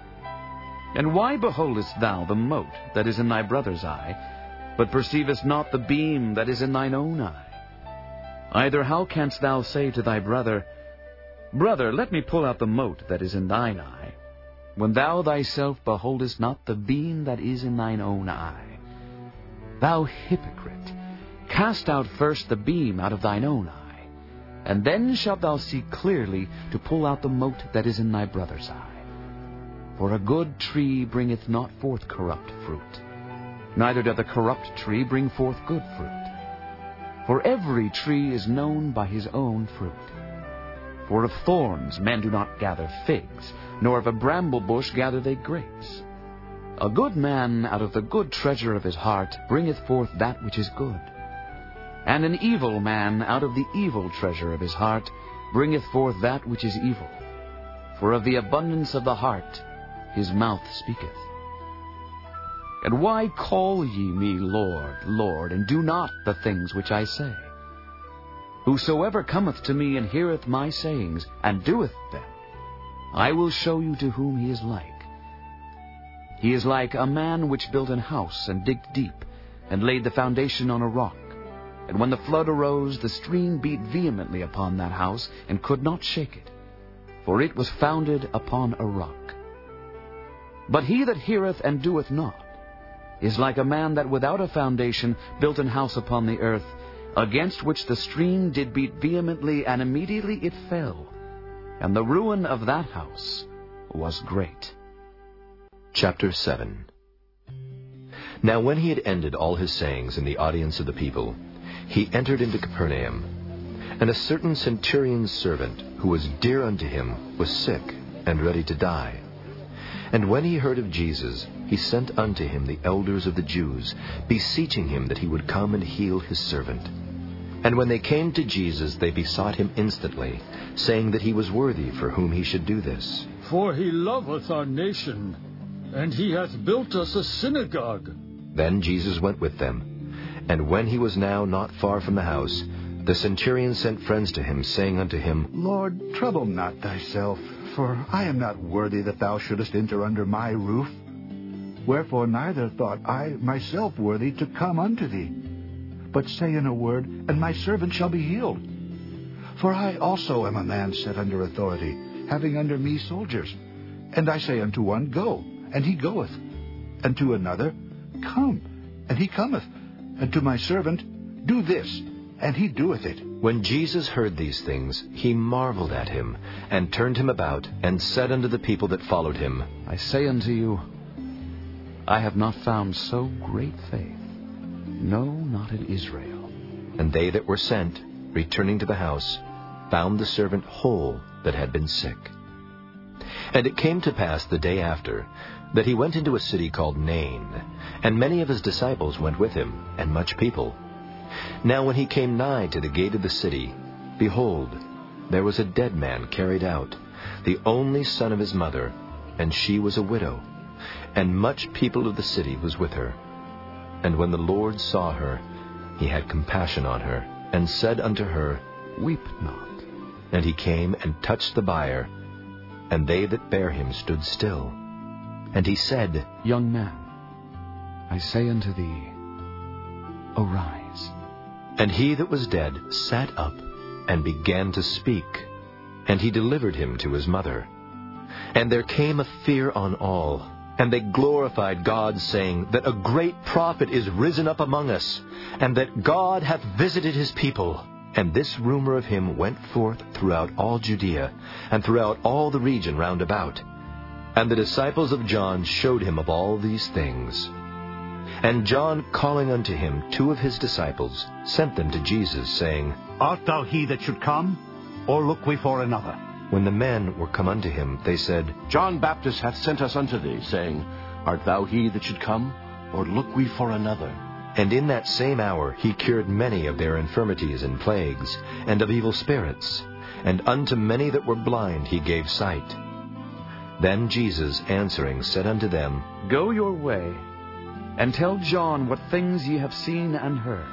And why beholdest thou the mote that is in thy brother's eye, but perceivest not the beam that is in thine own eye? Either how canst thou say to thy brother, Brother, let me pull out the mote that is in thine eye, when thou thyself beholdest not the beam that is in thine own eye? Thou hypocrite, cast out first the beam out of thine own eye, and then shalt thou see clearly to pull out the mote that is in thy brother's eye. For a good tree bringeth not forth corrupt fruit, neither doth a corrupt tree bring forth good fruit. For every tree is known by his own fruit. For of thorns men do not gather figs, nor of a bramble bush gather they grapes. A good man out of the good treasure of his heart bringeth forth that which is good, and an evil man out of the evil treasure of his heart bringeth forth that which is evil. For of the abundance of the heart his mouth speaketh. And why call ye me Lord, Lord, and do not the things which I say? Whosoever cometh to me and heareth my sayings, and doeth them, I will show you to whom he is like. He is like a man which built an house, and digged deep, and laid the foundation on a rock. And when the flood arose, the stream beat vehemently upon that house, and could not shake it, for it was founded upon a rock. But he that heareth and doeth not is like a man that without a foundation built an house upon the earth, against which the stream did beat vehemently, and immediately it fell. And the ruin of that house was great. Chapter 7. Now when he had ended all his sayings in the audience of the people, he entered into Capernaum. And a certain centurion's servant, who was dear unto him, was sick and ready to die. And when he heard of Jesus, he sent unto him the elders of the Jews, beseeching him that he would come and heal his servant. And when they came to Jesus, they besought him instantly, saying that he was worthy for whom he should do this. For he loveth our nation, and he hath built us a synagogue. Then Jesus went with them. And when he was now not far from the house, the centurion sent friends to him, saying unto him, Lord, trouble not thyself, for I am not worthy that thou shouldest enter under my roof. Wherefore neither thought I myself worthy to come unto thee. But say in a word, and my servant shall be healed. For I also am a man set under authority, having under me soldiers. And I say unto one, Go, and he goeth. And to another, Come, and he cometh. And to my servant, Do this, and he doeth it. When Jesus heard these things, he marveled at him, and turned him about, and said unto the people that followed him, I say unto you, I have not found so great faith, no, not in Israel. And they that were sent, returning to the house, found the servant whole that had been sick. And it came to pass the day after, that he went into a city called Nain, and many of his disciples went with him, and much people. Now when he came nigh to the gate of the city, behold, there was a dead man carried out, the only son of his mother, and she was a widow, and much people of the city was with her. And when the Lord saw her, he had compassion on her, and said unto her, Weep not. And he came and touched the bier, and they that bare him stood still. And he said, Young man, I say unto thee, arise. And he that was dead sat up, and began to speak. And he delivered him to his mother. And there came a fear on all, and they glorified God, saying that a great prophet is risen up among us, and that God hath visited his people. And this rumor of him went forth throughout all Judea, and throughout all the region round about. And the disciples of John showed him of all these things. And John, calling unto him 2 of his disciples, sent them to Jesus, saying, Art thou he that should come, or look we for another? When the men were come unto him, they said, John Baptist hath sent us unto thee, saying, Art thou he that should come, or look we for another? And in that same hour he cured many of their infirmities and plagues, and of evil spirits, and unto many that were blind he gave sight. Then Jesus answering said unto them, Go your way, and tell John what things ye have seen and heard,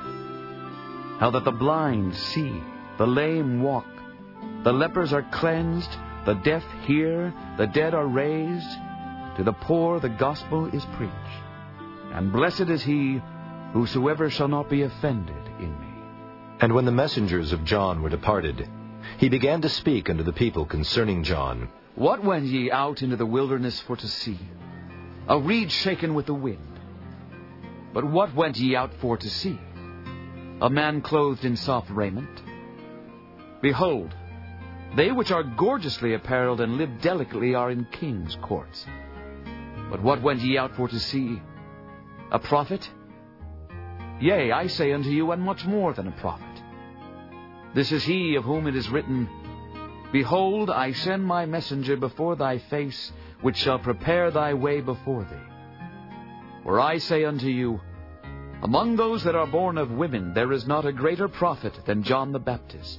how that the blind see, the lame walk, the lepers are cleansed, the deaf hear, the dead are raised, to the poor the gospel is preached. And blessed is he whosoever shall not be offended in me. And when the messengers of John were departed, he began to speak unto the people concerning John. What went ye out into the wilderness for to see? A reed shaken with the wind. But what went ye out for to see? A man clothed in soft raiment? Behold, they which are gorgeously apparelled and live delicately are in kings' courts. But what went ye out for to see? A prophet? Yea, I say unto you, and much more than a prophet. This is he of whom it is written, Behold, I send my messenger before thy face, which shall prepare thy way before thee. For I say unto you, among those that are born of women there is not a greater prophet than John the Baptist.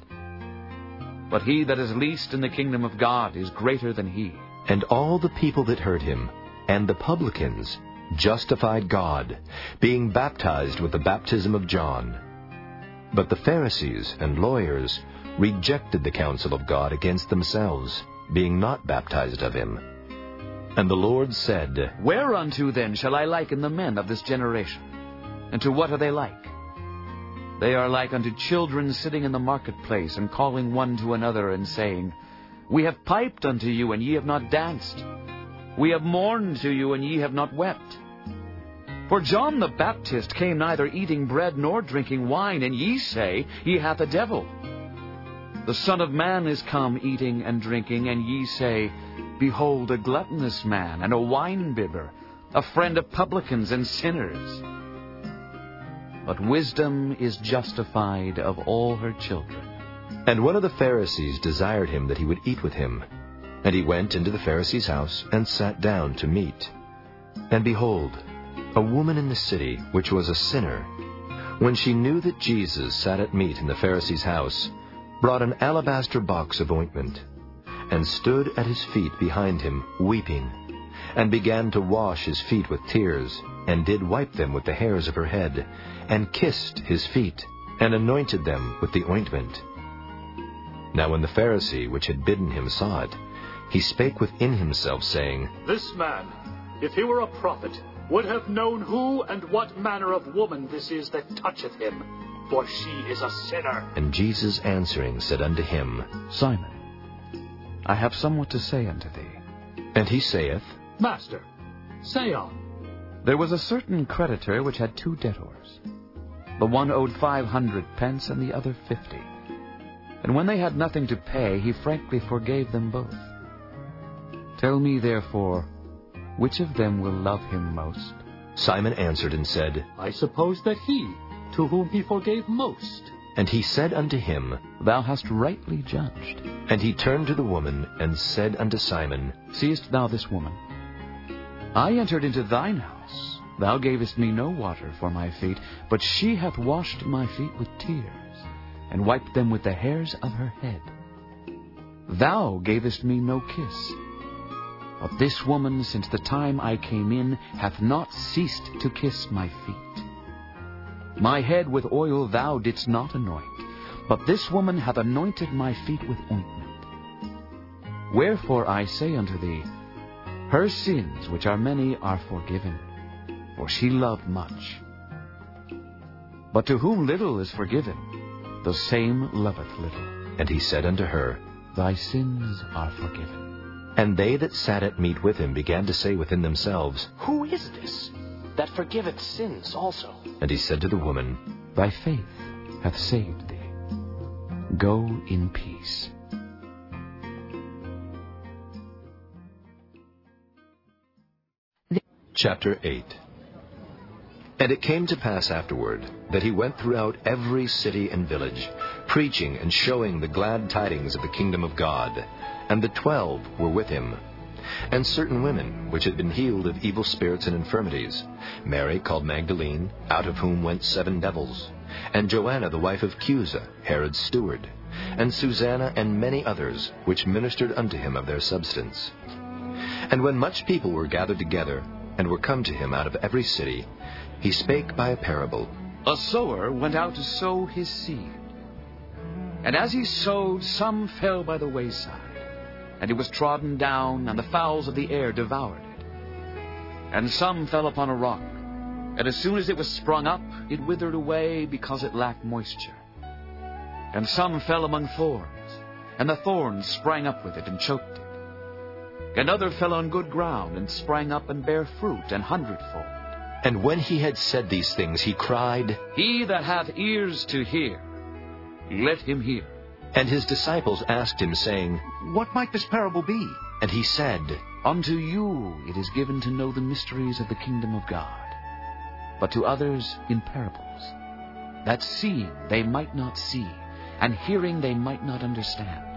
But he that is least in the kingdom of God is greater than he. And all the people that heard him, and the publicans, justified God, being baptized with the baptism of John. But the Pharisees and lawyers rejected the counsel of God against themselves, being not baptized of him. And the Lord said, Whereunto then shall I liken the men of this generation? And to what are they like? They are like unto children sitting in the marketplace, and calling one to another, and saying, We have piped unto you, and ye have not danced. We have mourned to you, and ye have not wept. For John the Baptist came neither eating bread nor drinking wine, and ye say, He hath a devil. The Son of Man is come eating and drinking, and ye say, Behold, a gluttonous man, and a winebibber, a friend of publicans and sinners. But wisdom is justified of all her children. And one of the Pharisees desired him that he would eat with him. And he went into the Pharisee's house, and sat down to meat. And behold, a woman in the city, which was a sinner, when she knew that Jesus sat at meat in the Pharisee's house, brought an alabaster box of ointment, and stood at his feet behind him, weeping, and began to wash his feet with tears, and did wipe them with the hairs of her head, and kissed his feet, and anointed them with the ointment. Now when the Pharisee which had bidden him saw it, he spake within himself, saying, This man, if he were a prophet, would have known who and what manner of woman this is that toucheth him, for she is a sinner. And Jesus answering said unto him, Simon, I have somewhat to say unto thee. And he saith, Master, say on. There was a certain creditor which had 2 debtors. The one owed 500 pence, and the other 50. And when they had nothing to pay, he frankly forgave them both. Tell me, therefore, which of them will love him most? Simon answered and said, I suppose that he, to whom he forgave most. And he said unto him, Thou hast rightly judged. And he turned to the woman, and said unto Simon, Seest thou this woman? I entered into thine house. Thou gavest me no water for my feet, but she hath washed my feet with tears, and wiped them with the hairs of her head. Thou gavest me no kiss. But this woman, since the time I came in, hath not ceased to kiss my feet. My head with oil thou didst not anoint, but this woman hath anointed my feet with ointment. Wherefore I say unto thee, her sins, which are many, are forgiven, for she loved much. But to whom little is forgiven, the same loveth little. And he said unto her, Thy sins are forgiven. And they that sat at meat with him began to say within themselves, Who is this, that forgiveth sins also? And he said to the woman, Thy faith hath saved thee. Go in peace. Chapter 8. And it came to pass afterward that he went throughout every city and village, preaching and showing the glad tidings of the kingdom of God. And the 12 were with him. And certain women, which had been healed of evil spirits and infirmities, Mary called Magdalene, out of whom went 7 devils, and Joanna the wife of Chuza, Herod's steward, and Susanna, and many others, which ministered unto him of their substance. And when much people were gathered together, and were come to him out of every city, he spake by a parable. A sower went out to sow his seed. And as he sowed, some fell by the wayside, and it was trodden down, and the fowls of the air devoured it. And some fell upon a rock, and as soon as it was sprung up, it withered away, because it lacked moisture. And some fell among thorns, and the thorns sprang up with it, and choked it. And other fell on good ground, and sprang up, and bare fruit 100-fold. And when he had said these things, he cried, He that hath ears to hear, let him hear. And his disciples asked him, saying, What might this parable be? And he said, Unto you it is given to know the mysteries of the kingdom of God, but to others in parables, that seeing they might not see, and hearing they might not understand.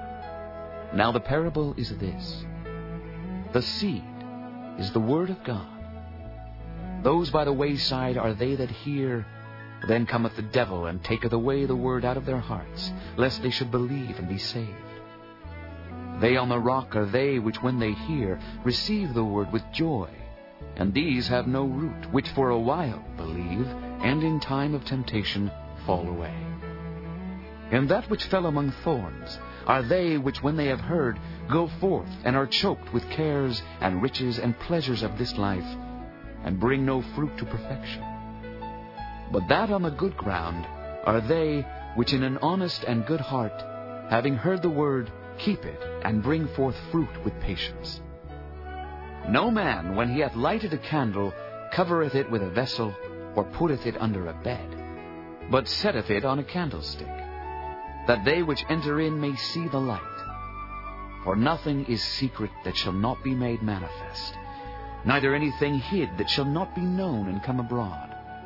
Now the parable is this. The seed is the word of God. Those by the wayside are they that hear. Then cometh the devil, and taketh away the word out of their hearts, lest they should believe and be saved. They on the rock are they which, when they hear, receive the word with joy. And these have no root, which for a while believe, and in time of temptation fall away. And that which fell among thorns are they which, when they have heard, go forth, and are choked with cares and riches and pleasures of this life, and bring no fruit to perfection. But that on the good ground are they which in an honest and good heart, having heard the word, keep it, and bring forth fruit with patience. No man, when he hath lighted a candle, covereth it with a vessel, or putteth it under a bed, but setteth it on a candlestick, that they which enter in may see the light. For nothing is secret that shall not be made manifest, neither anything hid that shall not be known and come abroad.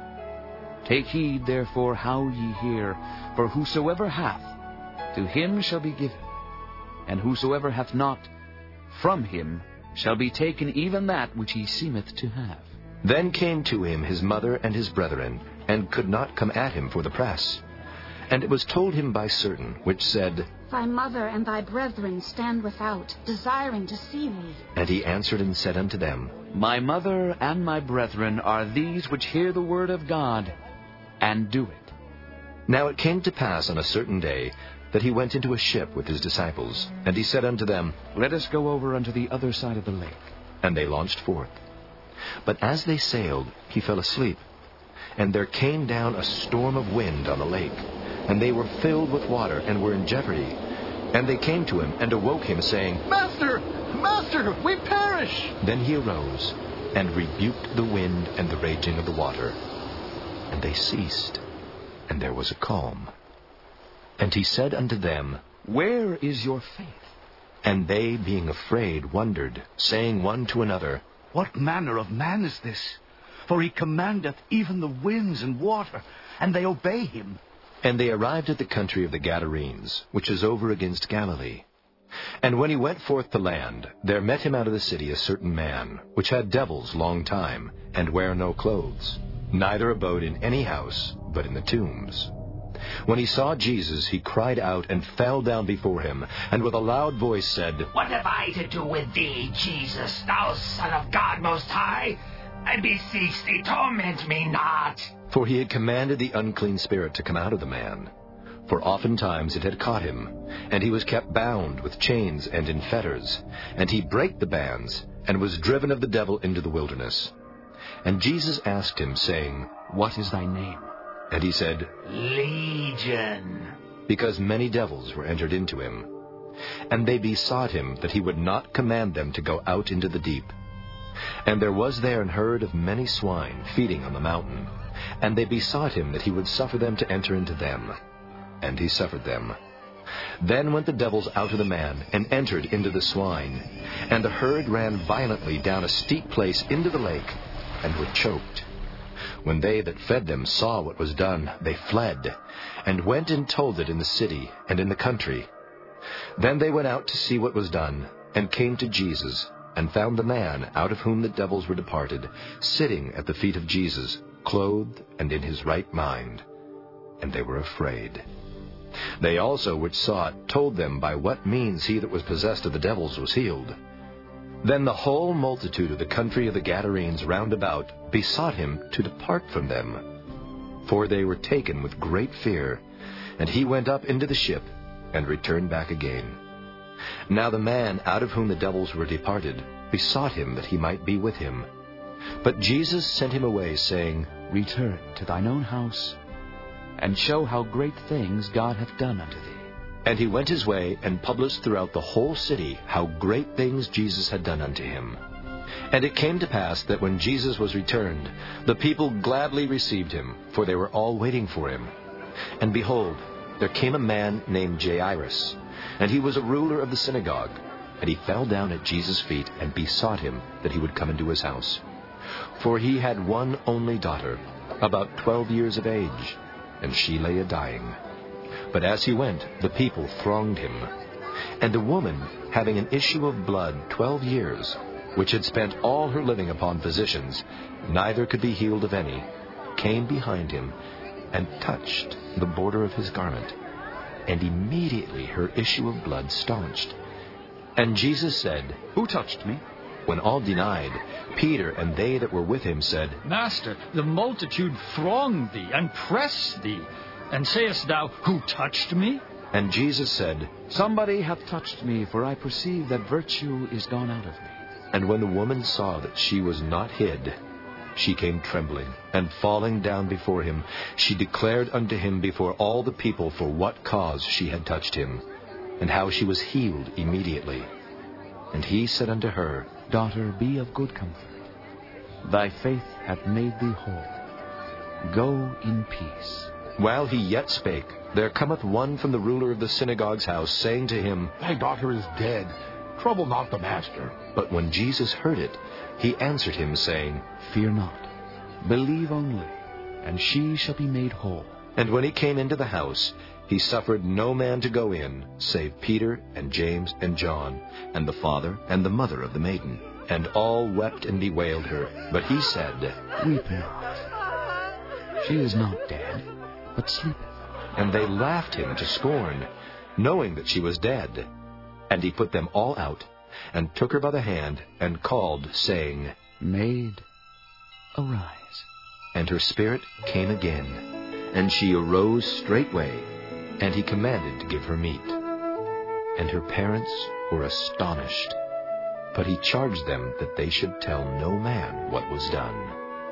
Take heed, therefore, how ye hear, for whosoever hath, to him shall be given, and whosoever hath not, from him shall be taken even that which he seemeth to have. Then came to him his mother and his brethren, and could not come at him for the press. And it was told him by certain, which said, Thy mother and thy brethren stand without, desiring to see thee. And he answered and said unto them, My mother and my brethren are these which hear the word of God, and do it. Now it came to pass on a certain day, that he went into a ship with his disciples. And he said unto them, Let us go over unto the other side of the lake. And they launched forth. But as they sailed, he fell asleep. And there came down a storm of wind on the lake, and they were filled with water, and were in jeopardy. And they came to him, and awoke him, saying, Master! Master! We perish! Then he arose, and rebuked the wind and the raging of the water. And they ceased, and there was a calm. And he said unto them, Where is your faith? And they, being afraid, wondered, saying one to another, What manner of man is this? For he commandeth even the winds and water, and they obey him. And they arrived at the country of the Gadarenes, which is over against Galilee. And when he went forth to land, there met him out of the city a certain man, which had devils long time, and wear no clothes, neither abode in any house, but in the tombs. When he saw Jesus, he cried out, and fell down before him, and with a loud voice said, What have I to do with thee, Jesus, thou Son of God Most High? I beseech thee, torment me not. For he had commanded the unclean spirit to come out of the man. For oftentimes it had caught him, and he was kept bound with chains and in fetters. And he brake the bands, and was driven of the devil into the wilderness. And Jesus asked him, saying, What is thy name? And he said, Legion, because many devils were entered into him. And they besought him that he would not command them to go out into the deep. And there was there an herd of many swine feeding on the mountain. And they besought him that he would suffer them to enter into them. And he suffered them. Then went the devils out of the man, and entered into the swine. And the herd ran violently down a steep place into the lake, and were choked. When they that fed them saw what was done, they fled, and went and told it in the city and in the country. Then they went out to see what was done, and came to Jesus, and found the man out of whom the devils were departed, sitting at the feet of Jesus, clothed and in his right mind. And they were afraid. They also which saw it told them by what means he that was possessed of the devils was healed. Then the whole multitude of the country of the Gadarenes round about besought him to depart from them. For they were taken with great fear, and he went up into the ship, and returned back again. Now the man out of whom the devils were departed besought him that he might be with him. But Jesus sent him away, saying, Return to thine own house, and show how great things God hath done unto thee. And he went his way, and published throughout the whole city how great things Jesus had done unto him. And it came to pass that when Jesus was returned, the people gladly received him, for they were all waiting for him. And behold, there came a man named Jairus, and he was a ruler of the synagogue. And he fell down at Jesus' feet, and besought him that he would come into his house. For he had one only daughter, about 12 years of age, and she lay a-dying. But as he went, the people thronged him. And a woman, having an issue of blood 12 years, which had spent all her living upon physicians, neither could be healed of any, came behind him, and touched the border of his garment. And immediately her issue of blood staunched. And Jesus said, Who touched me? When all denied, Peter and they that were with him said, Master, the multitude thronged thee, and pressed thee. And sayest thou, Who touched me? And Jesus said, Somebody hath touched me, for I perceive that virtue is gone out of me. And when the woman saw that she was not hid, she came trembling, and falling down before him, she declared unto him before all the people for what cause she had touched him, and how she was healed immediately. And he said unto her, Daughter, be of good comfort. Thy faith hath made thee whole. Go in peace. While he yet spake, there cometh one from the ruler of the synagogue's house, saying to him, Thy daughter is dead. Trouble not the master. But when Jesus heard it, he answered him, saying, Fear not. Believe only, and she shall be made whole. And when he came into the house, he suffered no man to go in, save Peter and James and John, and the father and the mother of the maiden. And all wept and bewailed her. But he said, Weep not. She is not dead, but sleepeth. And they laughed him to scorn, knowing that she was dead. And he put them all out, and took her by the hand, and called, saying, Maid, arise. And her spirit came again, and she arose straightway, and he commanded to give her meat. And her parents were astonished, but he charged them that they should tell no man what was done.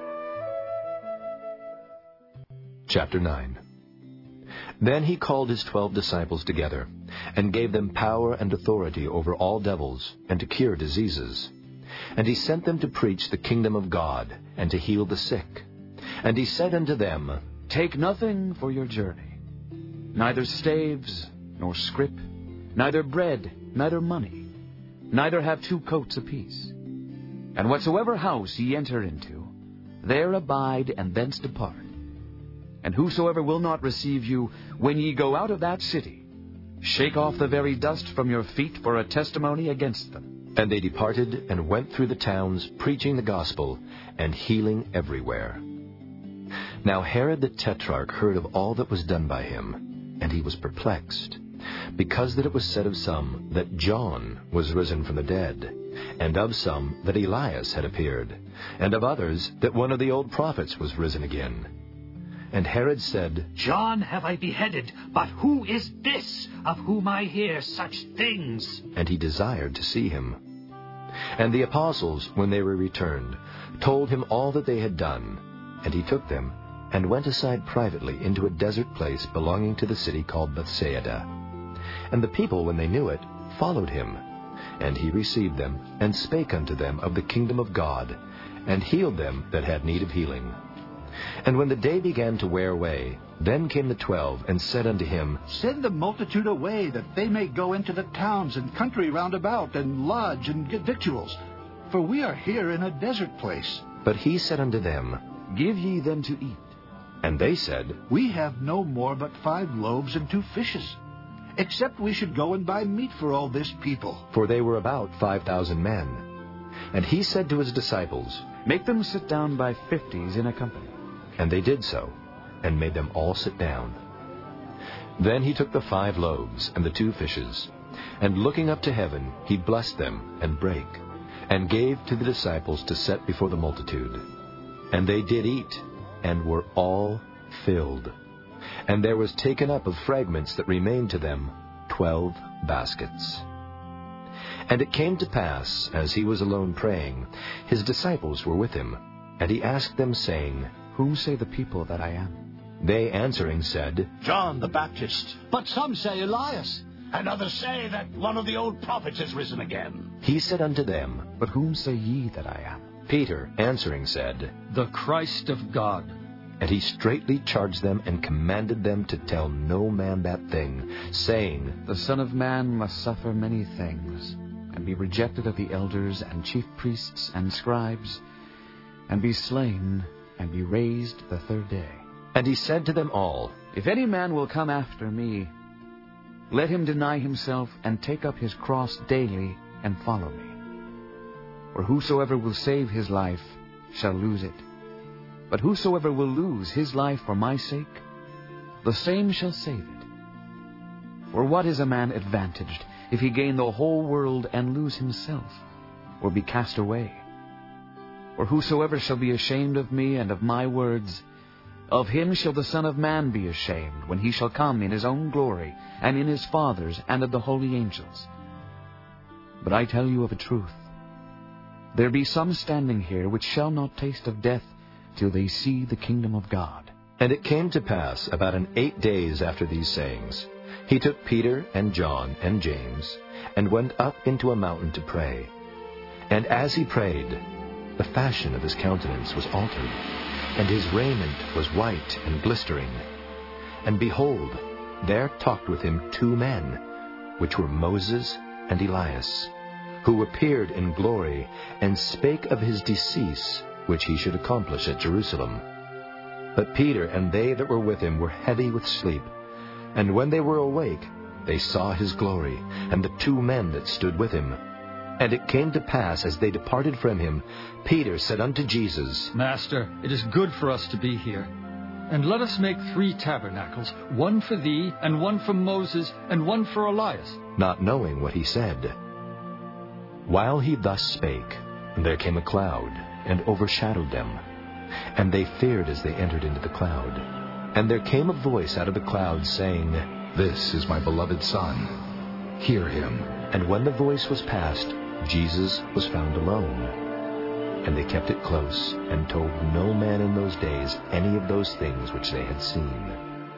Chapter 9. Then he called his 12 disciples together, and gave them power and authority over all devils, and to cure diseases. And he sent them to preach the kingdom of God, and to heal the sick. And he said unto them, Take nothing for your journey, neither staves, nor scrip, neither bread, neither money, neither have 2 coats apiece. And whatsoever house ye enter into, there abide, and thence depart. And whosoever will not receive you, when ye go out of that city, shake off the very dust from your feet for a testimony against them. And they departed, and went through the towns, preaching the gospel, and healing everywhere. Now Herod the Tetrarch heard of all that was done by him, and he was perplexed, because that it was said of some that John was risen from the dead, and of some that Elias had appeared, and of others that one of the old prophets was risen again. And Herod said, John have I beheaded, but who is this, of whom I hear such things? And he desired to see him. And the apostles, when they were returned, told him all that they had done. And he took them, and went aside privately into a desert place belonging to the city called Bethsaida. And the people, when they knew it, followed him. And he received them, and spake unto them of the kingdom of God, and healed them that had need of healing. And when the day began to wear away, then came the 12, and said unto him, Send the multitude away, that they may go into the towns and country round about, and lodge and get victuals. For we are here in a desert place. But he said unto them, Give ye them to eat. And they said, We have no more but 5 loaves and 2 fishes, except we should go and buy meat for all this people. For they were about 5,000 men. And he said to his disciples, Make them sit down by 50s in a company. And they did so, and made them all sit down. Then he took the 5 loaves and the 2 fishes, and looking up to heaven, he blessed them, and brake, and gave to the disciples to set before the multitude. And they did eat, and were all filled. And there was taken up of fragments that remained to them 12 baskets. And it came to pass, as he was alone praying, his disciples were with him. And he asked them, saying, Whom say the people that I am? They answering said, John the Baptist. But some say Elias, and others say that one of the old prophets has risen again. He said unto them, But whom say ye that I am? Peter answering said, The Christ of God. And he straitly charged them, and commanded them to tell no man that thing, saying, The Son of Man must suffer many things, and be rejected of the elders and chief priests and scribes, and be slain, and be raised the 3rd day. And he said to them all, If any man will come after me, let him deny himself, and take up his cross daily, and follow me. For whosoever will save his life shall lose it. But whosoever will lose his life for my sake, the same shall save it. For what is a man advantaged, if he gain the whole world and lose himself, or be cast away? For whosoever shall be ashamed of me and of my words, of him shall the Son of Man be ashamed, when he shall come in his own glory, and in his Father's, and of the holy angels. But I tell you of a truth, there be some standing here which shall not taste of death till they see the kingdom of God. And it came to pass, about 8 days after these sayings, he took Peter and John and James, and went up into a mountain to pray. And as he prayed, the fashion of his countenance was altered, and his raiment was white and glistering. And behold, there talked with him 2 men, which were Moses and Elias, who appeared in glory, and spake of his decease, which he should accomplish at Jerusalem. But Peter and they that were with him were heavy with sleep. And when they were awake, they saw his glory, and the 2 men that stood with him. And it came to pass, as they departed from him, Peter said unto Jesus, Master, it is good for us to be here. And let us make 3 tabernacles, one for thee, and one for Moses, and one for Elias. Not knowing what he said. While he thus spake, there came a cloud, and overshadowed them. And they feared as they entered into the cloud. And there came a voice out of the cloud, saying, This is my beloved Son. Hear him. And when the voice was past, Jesus was found alone. And they kept it close, and told no man in those days any of those things which they had seen.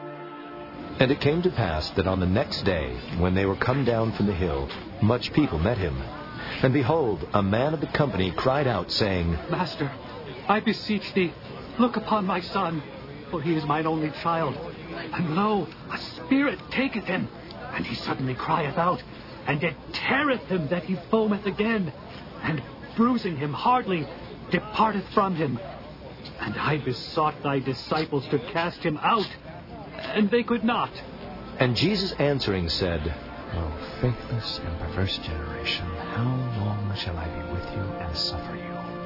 And it came to pass that on the next day, when they were come down from the hill, much people met him. And behold, a man of the company cried out, saying, Master, I beseech thee, look upon my son, for he is mine only child. And lo, a spirit taketh him, and he suddenly crieth out, and it teareth him that he foameth again, and bruising him hardly, departeth from him. And I besought thy disciples to cast him out, and they could not. And Jesus answering said, O faithless and perverse generation, how long shall I be with you and suffer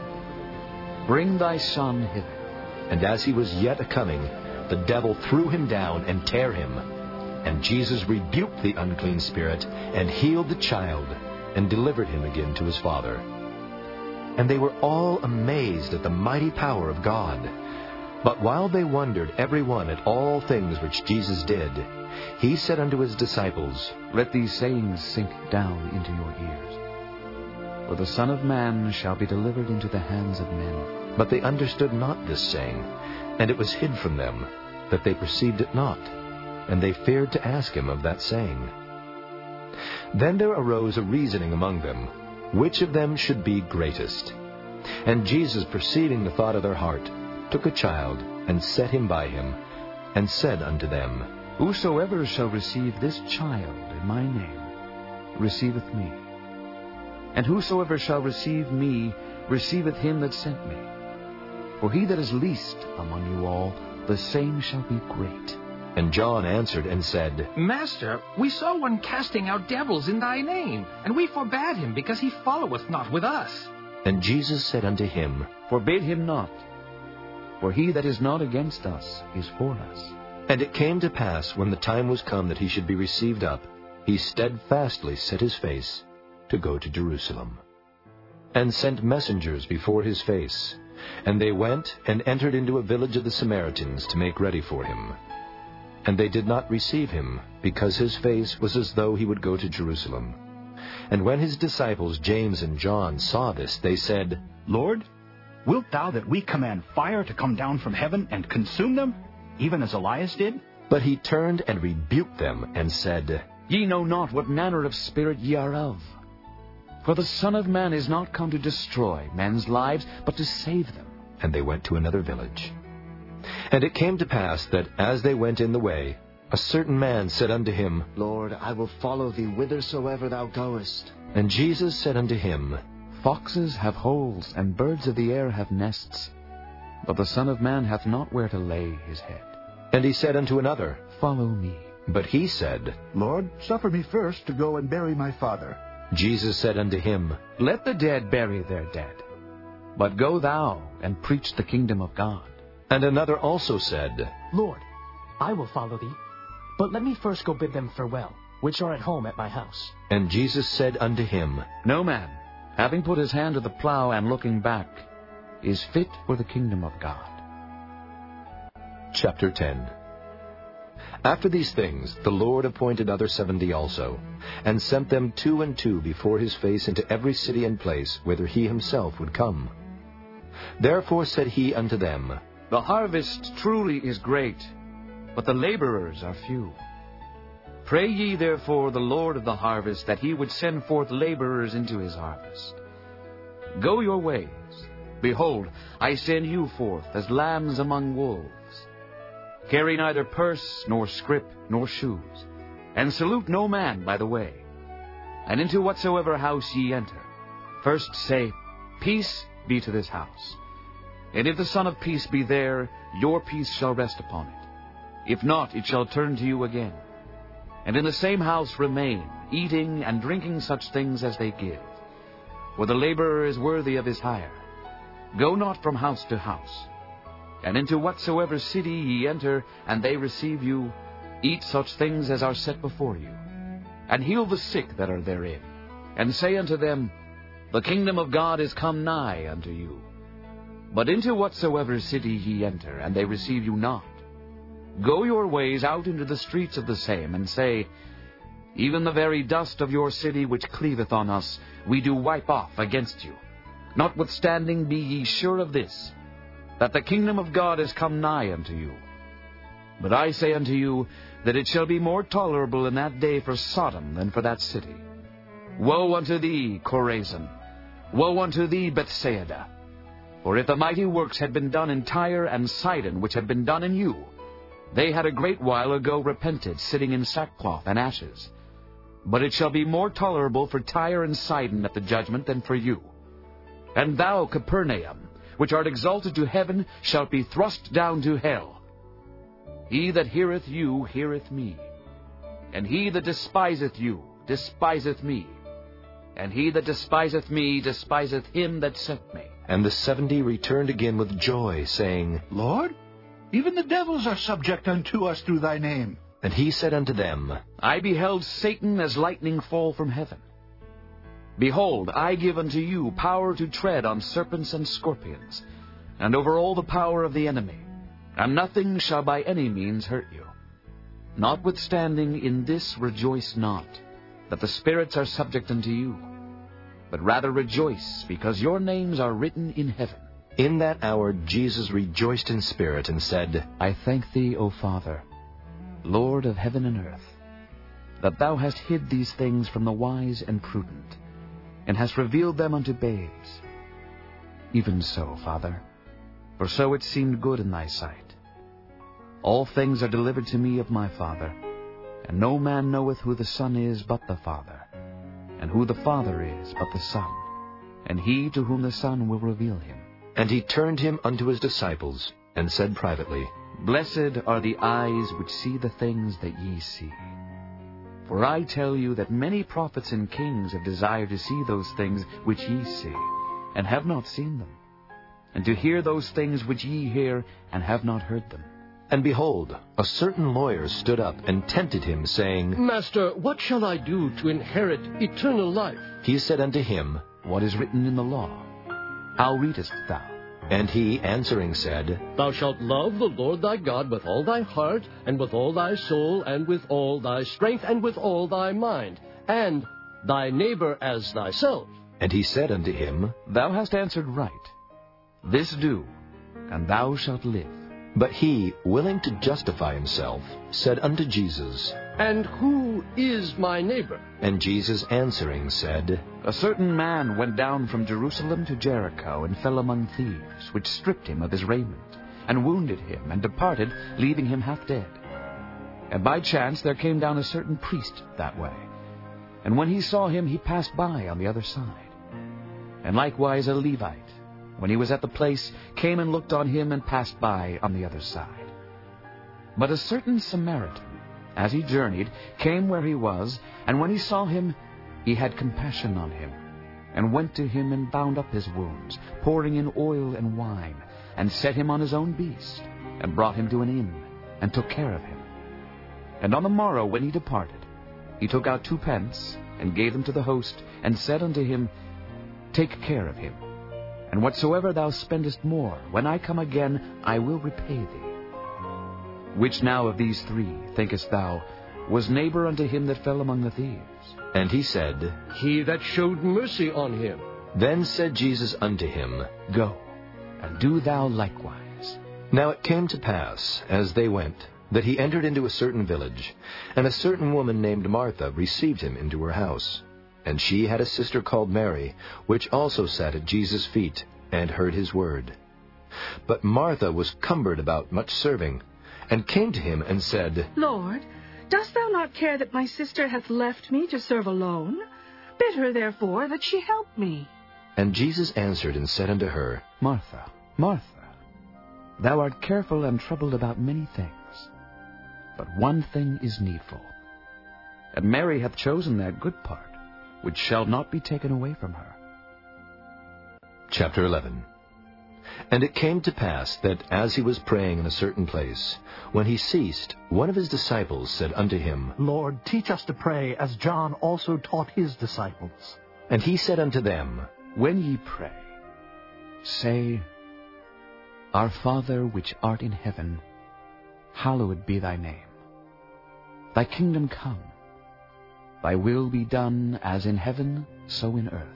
you? Bring thy son hither. And as he was yet a-coming, the devil threw him down and tare him. And Jesus rebuked the unclean spirit, and healed the child, and delivered him again to his father. And they were all amazed at the mighty power of God. But while they wondered every one at all things which Jesus did, he said unto his disciples, Let these sayings sink down into your ears. For the Son of Man shall be delivered into the hands of men. But they understood not this saying, and it was hid from them, that they perceived it not, and they feared to ask him of that saying. Then there arose a reasoning among them, which of them should be greatest. And Jesus, perceiving the thought of their heart, took a child, and set him by him, and said unto them, Whosoever shall receive this child in my name receiveth me. And whosoever shall receive me receiveth him that sent me. For he that is least among you all, the same shall be great. And John answered and said, Master, we saw one casting out devils in thy name, and we forbade him, because he followeth not with us. And Jesus said unto him, Forbid him not, for he that is not against us is for us. And it came to pass, when the time was come that he should be received up, he steadfastly set his face to go to Jerusalem, and sent messengers before his face. And they went and entered into a village of the Samaritans to make ready for him. And they did not receive him, because his face was as though he would go to Jerusalem. And when his disciples James and John saw this, they said, Lord, wilt thou that we command fire to come down from heaven and consume them, even as Elias did? But he turned and rebuked them, and said, Ye know not what manner of spirit ye are of. For the Son of Man is not come to destroy men's lives, but to save them. And they went to another village. And it came to pass that as they went in the way, a certain man said unto him, Lord, I will follow thee whithersoever thou goest. And Jesus said unto him, Foxes have holes, and birds of the air have nests, but the Son of Man hath not where to lay his head. And he said unto another, Follow me. But he said, Lord, suffer me first to go and bury my father. Jesus said unto him, Let the dead bury their dead, but go thou and preach the kingdom of God. And another also said, Lord, I will follow thee, but let me first go bid them farewell, which are at home at my house. And Jesus said unto him, No man, having put his hand to the plow and looking back, is fit for the kingdom of God. Chapter 10. After these things the Lord appointed other 70 also, and sent them 2 and 2 before his face into every city and place whither he himself would come. Therefore said he unto them, The harvest truly is great, but the laborers are few. Pray ye therefore the Lord of the harvest that he would send forth laborers into his harvest. Go your ways. Behold, I send you forth as lambs among wolves. Carry neither purse, nor scrip, nor shoes, and salute no man by the way. And into whatsoever house ye enter, first say, Peace be to this house. And if the Son of Peace be there, your peace shall rest upon it. If not, it shall turn to you again. And in the same house remain, eating and drinking such things as they give. For the laborer is worthy of his hire. Go not from house to house. And into whatsoever city ye enter, and they receive you, eat such things as are set before you. And heal the sick that are therein. And say unto them, The kingdom of God is come nigh unto you. But into whatsoever city ye enter, and they receive you not, go your ways out into the streets of the same, and say, Even the very dust of your city which cleaveth on us, we do wipe off against you. Notwithstanding be ye sure of this, that the kingdom of God is come nigh unto you. But I say unto you, that it shall be more tolerable in that day for Sodom than for that city. Woe unto thee, Chorazin! Woe unto thee, Bethsaida! For if the mighty works had been done in Tyre and Sidon, which have been done in you, they had a great while ago repented, sitting in sackcloth and ashes. But it shall be more tolerable for Tyre and Sidon at the judgment than for you. And thou, Capernaum, which art exalted to heaven, shalt be thrust down to hell. He that heareth you heareth me, and he that despiseth you despiseth me, and he that despiseth me despiseth him that sent me. And the 70 returned again with joy, saying, Lord, even the devils are subject unto us through thy name. And he said unto them, I beheld Satan as lightning fall from heaven. Behold, I give unto you power to tread on serpents and scorpions, and over all the power of the enemy, and nothing shall by any means hurt you. Notwithstanding in this rejoice not, that the spirits are subject unto you, but rather rejoice, because your names are written in heaven. In that hour Jesus rejoiced in spirit, and said, I thank thee, O Father, Lord of heaven and earth, that thou hast hid these things from the wise and prudent, and hast revealed them unto babes. Even so, Father, for so it seemed good in thy sight. All things are delivered to me of my Father, and no man knoweth who the Son is but the Father, and who the Father is but the Son, and he to whom the Son will reveal him. And he turned him unto his disciples, and said privately, Blessed are the eyes which see the things that ye see. For I tell you that many prophets and kings have desired to see those things which ye see, and have not seen them, and to hear those things which ye hear, and have not heard them. And behold, a certain lawyer stood up and tempted him, saying, Master, what shall I do to inherit eternal life? He said unto him, What is written in the law? How readest thou? And he answering said, Thou shalt love the Lord thy God with all thy heart, and with all thy soul, and with all thy strength, and with all thy mind, and thy neighbor as thyself. And he said unto him, Thou hast answered right. This do, and thou shalt live. But he, willing to justify himself, said unto Jesus, And who is my neighbor? And Jesus answering said, A certain man went down from Jerusalem to Jericho, and fell among thieves, which stripped him of his raiment, and wounded him, and departed, leaving him half dead. And by chance there came down a certain priest that way, and when he saw him, he passed by on the other side. And likewise a Levite, when he was at the place, came and looked on him, and passed by on the other side. But a certain Samaritan, as he journeyed, came where he was, and when he saw him, he had compassion on him, and went to him and bound up his wounds, pouring in oil and wine, and set him on his own beast, and brought him to an inn, and took care of him. And on the morrow when he departed, he took out 2 pence, and gave them to the host, and said unto him, Take care of him, and whatsoever thou spendest more, when I come again, I will repay thee. Which now of these 3, thinkest thou, was neighbor unto him that fell among the thieves? And he said, He that showed mercy on him. Then said Jesus unto him, Go, and do thou likewise. Now it came to pass, as they went, that he entered into a certain village, and a certain woman named Martha received him into her house. And she had a sister called Mary, which also sat at Jesus' feet, and heard his word. But Martha was cumbered about much serving, and came to him and said, Lord, dost thou not care that my sister hath left me to serve alone? Bid her therefore that she help me. And Jesus answered and said unto her, Martha, Martha, thou art careful and troubled about many things, but one thing is needful. And Mary hath chosen that good part, which shall not be taken away from her. Chapter 11. And it came to pass that as he was praying in a certain place, when he ceased, one of his disciples said unto him, Lord, teach us to pray, as John also taught his disciples. And he said unto them, When ye pray, say, Our Father which art in heaven, hallowed be thy name. Thy kingdom come. Thy will be done as in heaven, so in earth.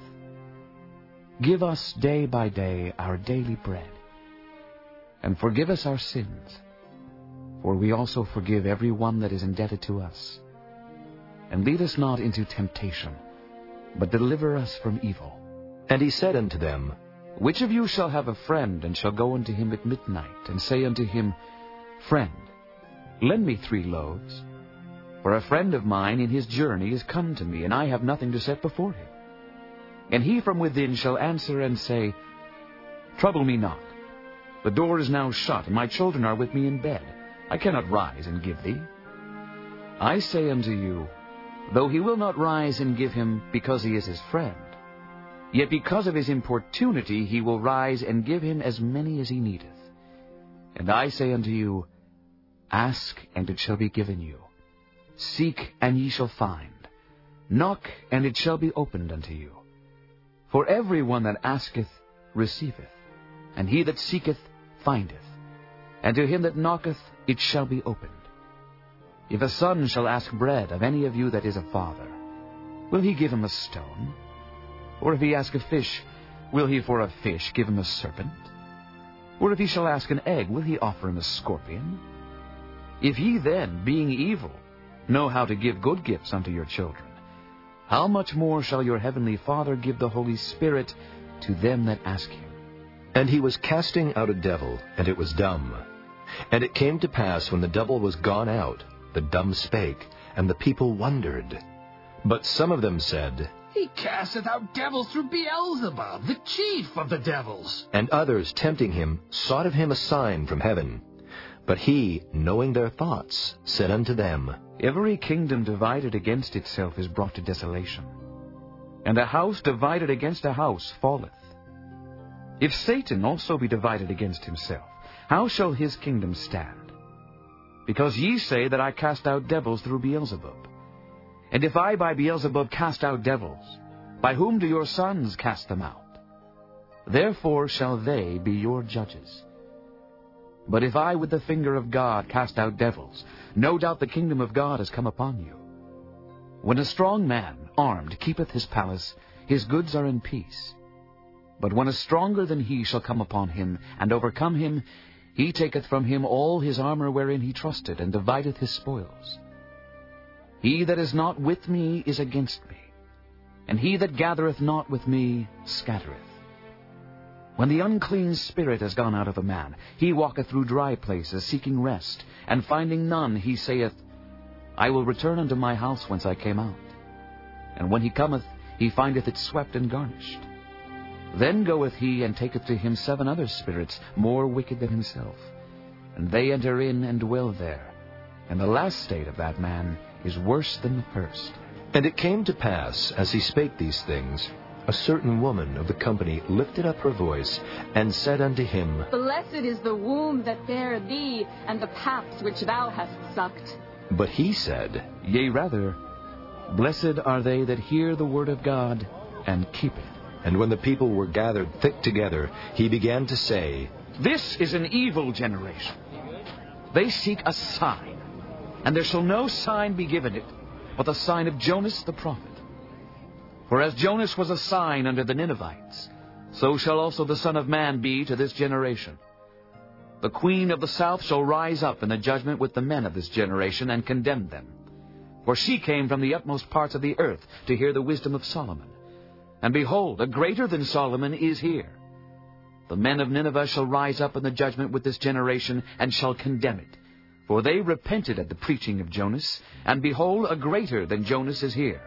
Give us day by day our daily bread, and forgive us our sins, for we also forgive every one that is indebted to us. And lead us not into temptation, but deliver us from evil. And he said unto them, Which of you shall have a friend, and shall go unto him at midnight, and say unto him, Friend, lend me 3 loaves? For a friend of mine in his journey is come to me, and I have nothing to set before him. And he from within shall answer and say, Trouble me not. The door is now shut, and my children are with me in bed. I cannot rise and give thee. I say unto you, though he will not rise and give him because he is his friend, yet because of his importunity he will rise and give him as many as he needeth. And I say unto you, Ask, and it shall be given you. Seek, and ye shall find. Knock, and it shall be opened unto you. For every one that asketh receiveth, and he that seeketh findeth, and to him that knocketh it shall be opened. If a son shall ask bread of any of you that is a father, will he give him a stone? Or if he ask a fish, will he for a fish give him a serpent? Or if he shall ask an egg, will he offer him a scorpion? If ye then, being evil, know how to give good gifts unto your children, how much more shall your heavenly Father give the Holy Spirit to them that ask him? And he was casting out a devil, and it was dumb. And it came to pass, when the devil was gone out, the dumb spake, and the people wondered. But some of them said, He casteth out devils through Beelzebub, the chief of the devils. And others, tempting him, sought of him a sign from heaven. But he, knowing their thoughts, said unto them, Every kingdom divided against itself is brought to desolation, and a house divided against a house falleth. If Satan also be divided against himself, how shall his kingdom stand? Because ye say that I cast out devils through Beelzebub. And if I by Beelzebub cast out devils, by whom do your sons cast them out? Therefore shall they be your judges. But if I with the finger of God cast out devils, no doubt the kingdom of God has come upon you. When a strong man, armed, keepeth his palace, his goods are in peace. But when a stronger than he shall come upon him, and overcome him, he taketh from him all his armor wherein he trusted, and divideth his spoils. He that is not with me is against me, and he that gathereth not with me scattereth. When the unclean spirit has gone out of a man, he walketh through dry places, seeking rest, and finding none, he saith, I will return unto my house whence I came out. And when he cometh, he findeth it swept and garnished. Then goeth he and taketh to him 7 other spirits, more wicked than himself. And they enter in and dwell there. And the last state of that man is worse than the first. And it came to pass, as he spake these things, a certain woman of the company lifted up her voice, and said unto him, Blessed is the womb that bare thee, and the paps which thou hast sucked. But he said, Yea, rather, blessed are they that hear the word of God, and keep it. And when the people were gathered thick together, he began to say, This is an evil generation. They seek a sign, and there shall no sign be given it, but the sign of Jonas the prophet. For as Jonas was a sign unto the Ninevites, so shall also the Son of Man be to this generation. The queen of the south shall rise up in the judgment with the men of this generation, and condemn them. For she came from the utmost parts of the earth to hear the wisdom of Solomon. And behold, a greater than Solomon is here. The men of Nineveh shall rise up in the judgment with this generation, and shall condemn it. For they repented at the preaching of Jonas, and behold, a greater than Jonas is here.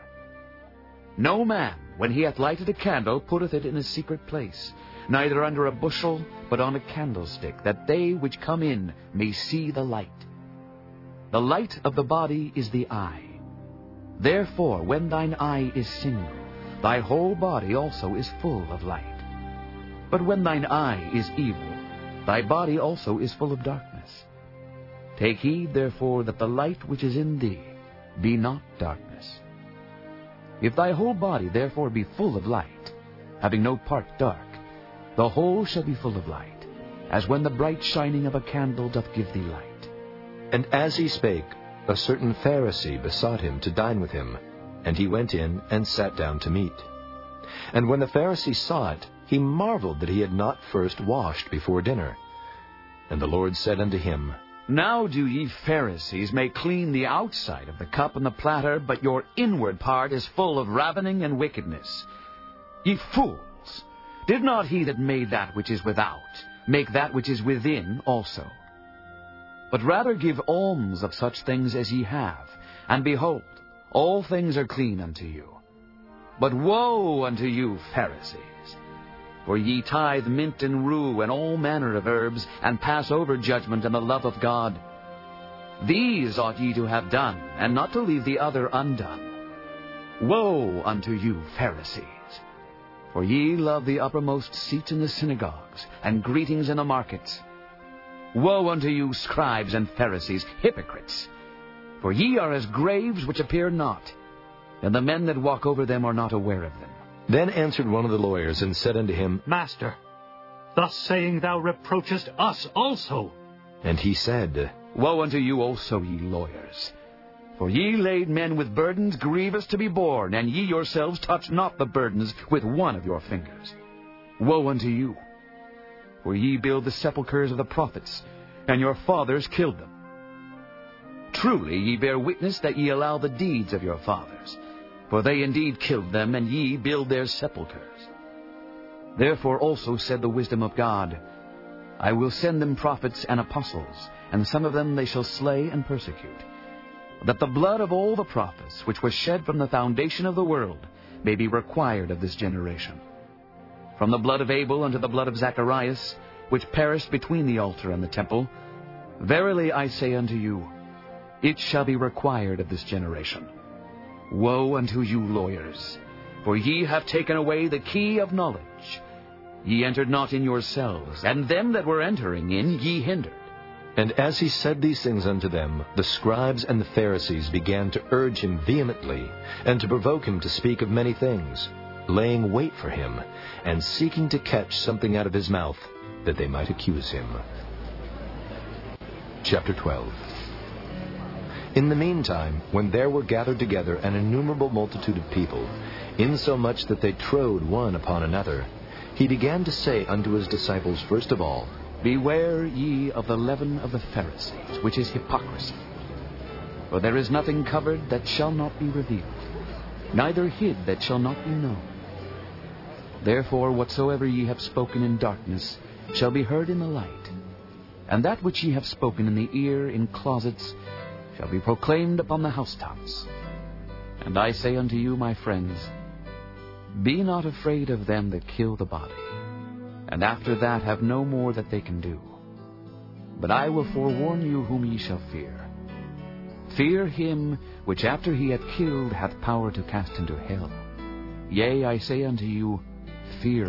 No man, when he hath lighted a candle, putteth it in a secret place, neither under a bushel, but on a candlestick, that they which come in may see the light. The light of the body is the eye. Therefore, when thine eye is single, thy whole body also is full of light. But when thine eye is evil, thy body also is full of darkness. Take heed, therefore, that the light which is in thee be not darkness. If thy whole body therefore be full of light, having no part dark, the whole shall be full of light, as when the bright shining of a candle doth give thee light. And as he spake, a certain Pharisee besought him to dine with him, and he went in and sat down to meat. And when the Pharisee saw it, he marveled that he had not first washed before dinner. And the Lord said unto him, Now do ye Pharisees make clean the outside of the cup and the platter, but your inward part is full of ravening and wickedness. Ye fools, did not he that made that which is without make that which is within also? But rather give alms of such things as ye have, and behold, all things are clean unto you. But woe unto you, Pharisees! For ye tithe mint and rue and all manner of herbs, and pass over judgment and the love of God. These ought ye to have done, and not to leave the other undone. Woe unto you, Pharisees! For ye love the uppermost seats in the synagogues, and greetings in the markets. Woe unto you, scribes and Pharisees, hypocrites! For ye are as graves which appear not, and the men that walk over them are not aware of them. Then answered one of the lawyers, and said unto him, Master, thus saying thou reproachest us also. And he said, Woe unto you also, ye lawyers! For ye laid men with burdens grievous to be borne, and ye yourselves touch not the burdens with one of your fingers. Woe unto you! For ye build the sepulchres of the prophets, and your fathers killed them. Truly ye bear witness that ye allow the deeds of your fathers. For they indeed killed them, and ye build their sepulchres. Therefore also said the wisdom of God, I will send them prophets and apostles, and some of them they shall slay and persecute, that the blood of all the prophets which was shed from the foundation of the world may be required of this generation. From the blood of Abel unto the blood of Zacharias, which perished between the altar and the temple, verily I say unto you, it shall be required of this generation. Woe unto you, lawyers! For ye have taken away the key of knowledge. Ye entered not in yourselves, and them that were entering in ye hindered. And as he said these things unto them, the scribes and the Pharisees began to urge him vehemently, and to provoke him to speak of many things, laying wait for him, and seeking to catch something out of his mouth, that they might accuse him. Chapter 12. In the meantime, when there were gathered together an innumerable multitude of people, insomuch that they trode one upon another, he began to say unto his disciples first of all, Beware ye of the leaven of the Pharisees, which is hypocrisy. For there is nothing covered that shall not be revealed, neither hid that shall not be known. Therefore whatsoever ye have spoken in darkness shall be heard in the light, and that which ye have spoken in the ear in closets shall be proclaimed upon the housetops. And I say unto you, my friends, be not afraid of them that kill the body, and after that have no more that they can do. But I will forewarn you whom ye shall fear. Fear him which after he hath killed hath power to cast into hell. Yea, I say unto you, fear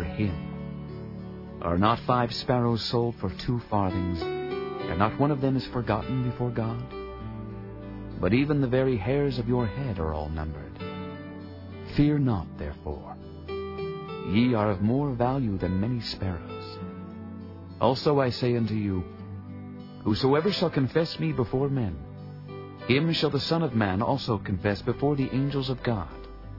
him. Are not 5 sparrows sold for 2 farthings, and not one of them is forgotten before God? But even the very hairs of your head are all numbered. Fear not, therefore. Ye are of more value than many sparrows. Also I say unto you, whosoever shall confess me before men, him shall the Son of Man also confess before the angels of God.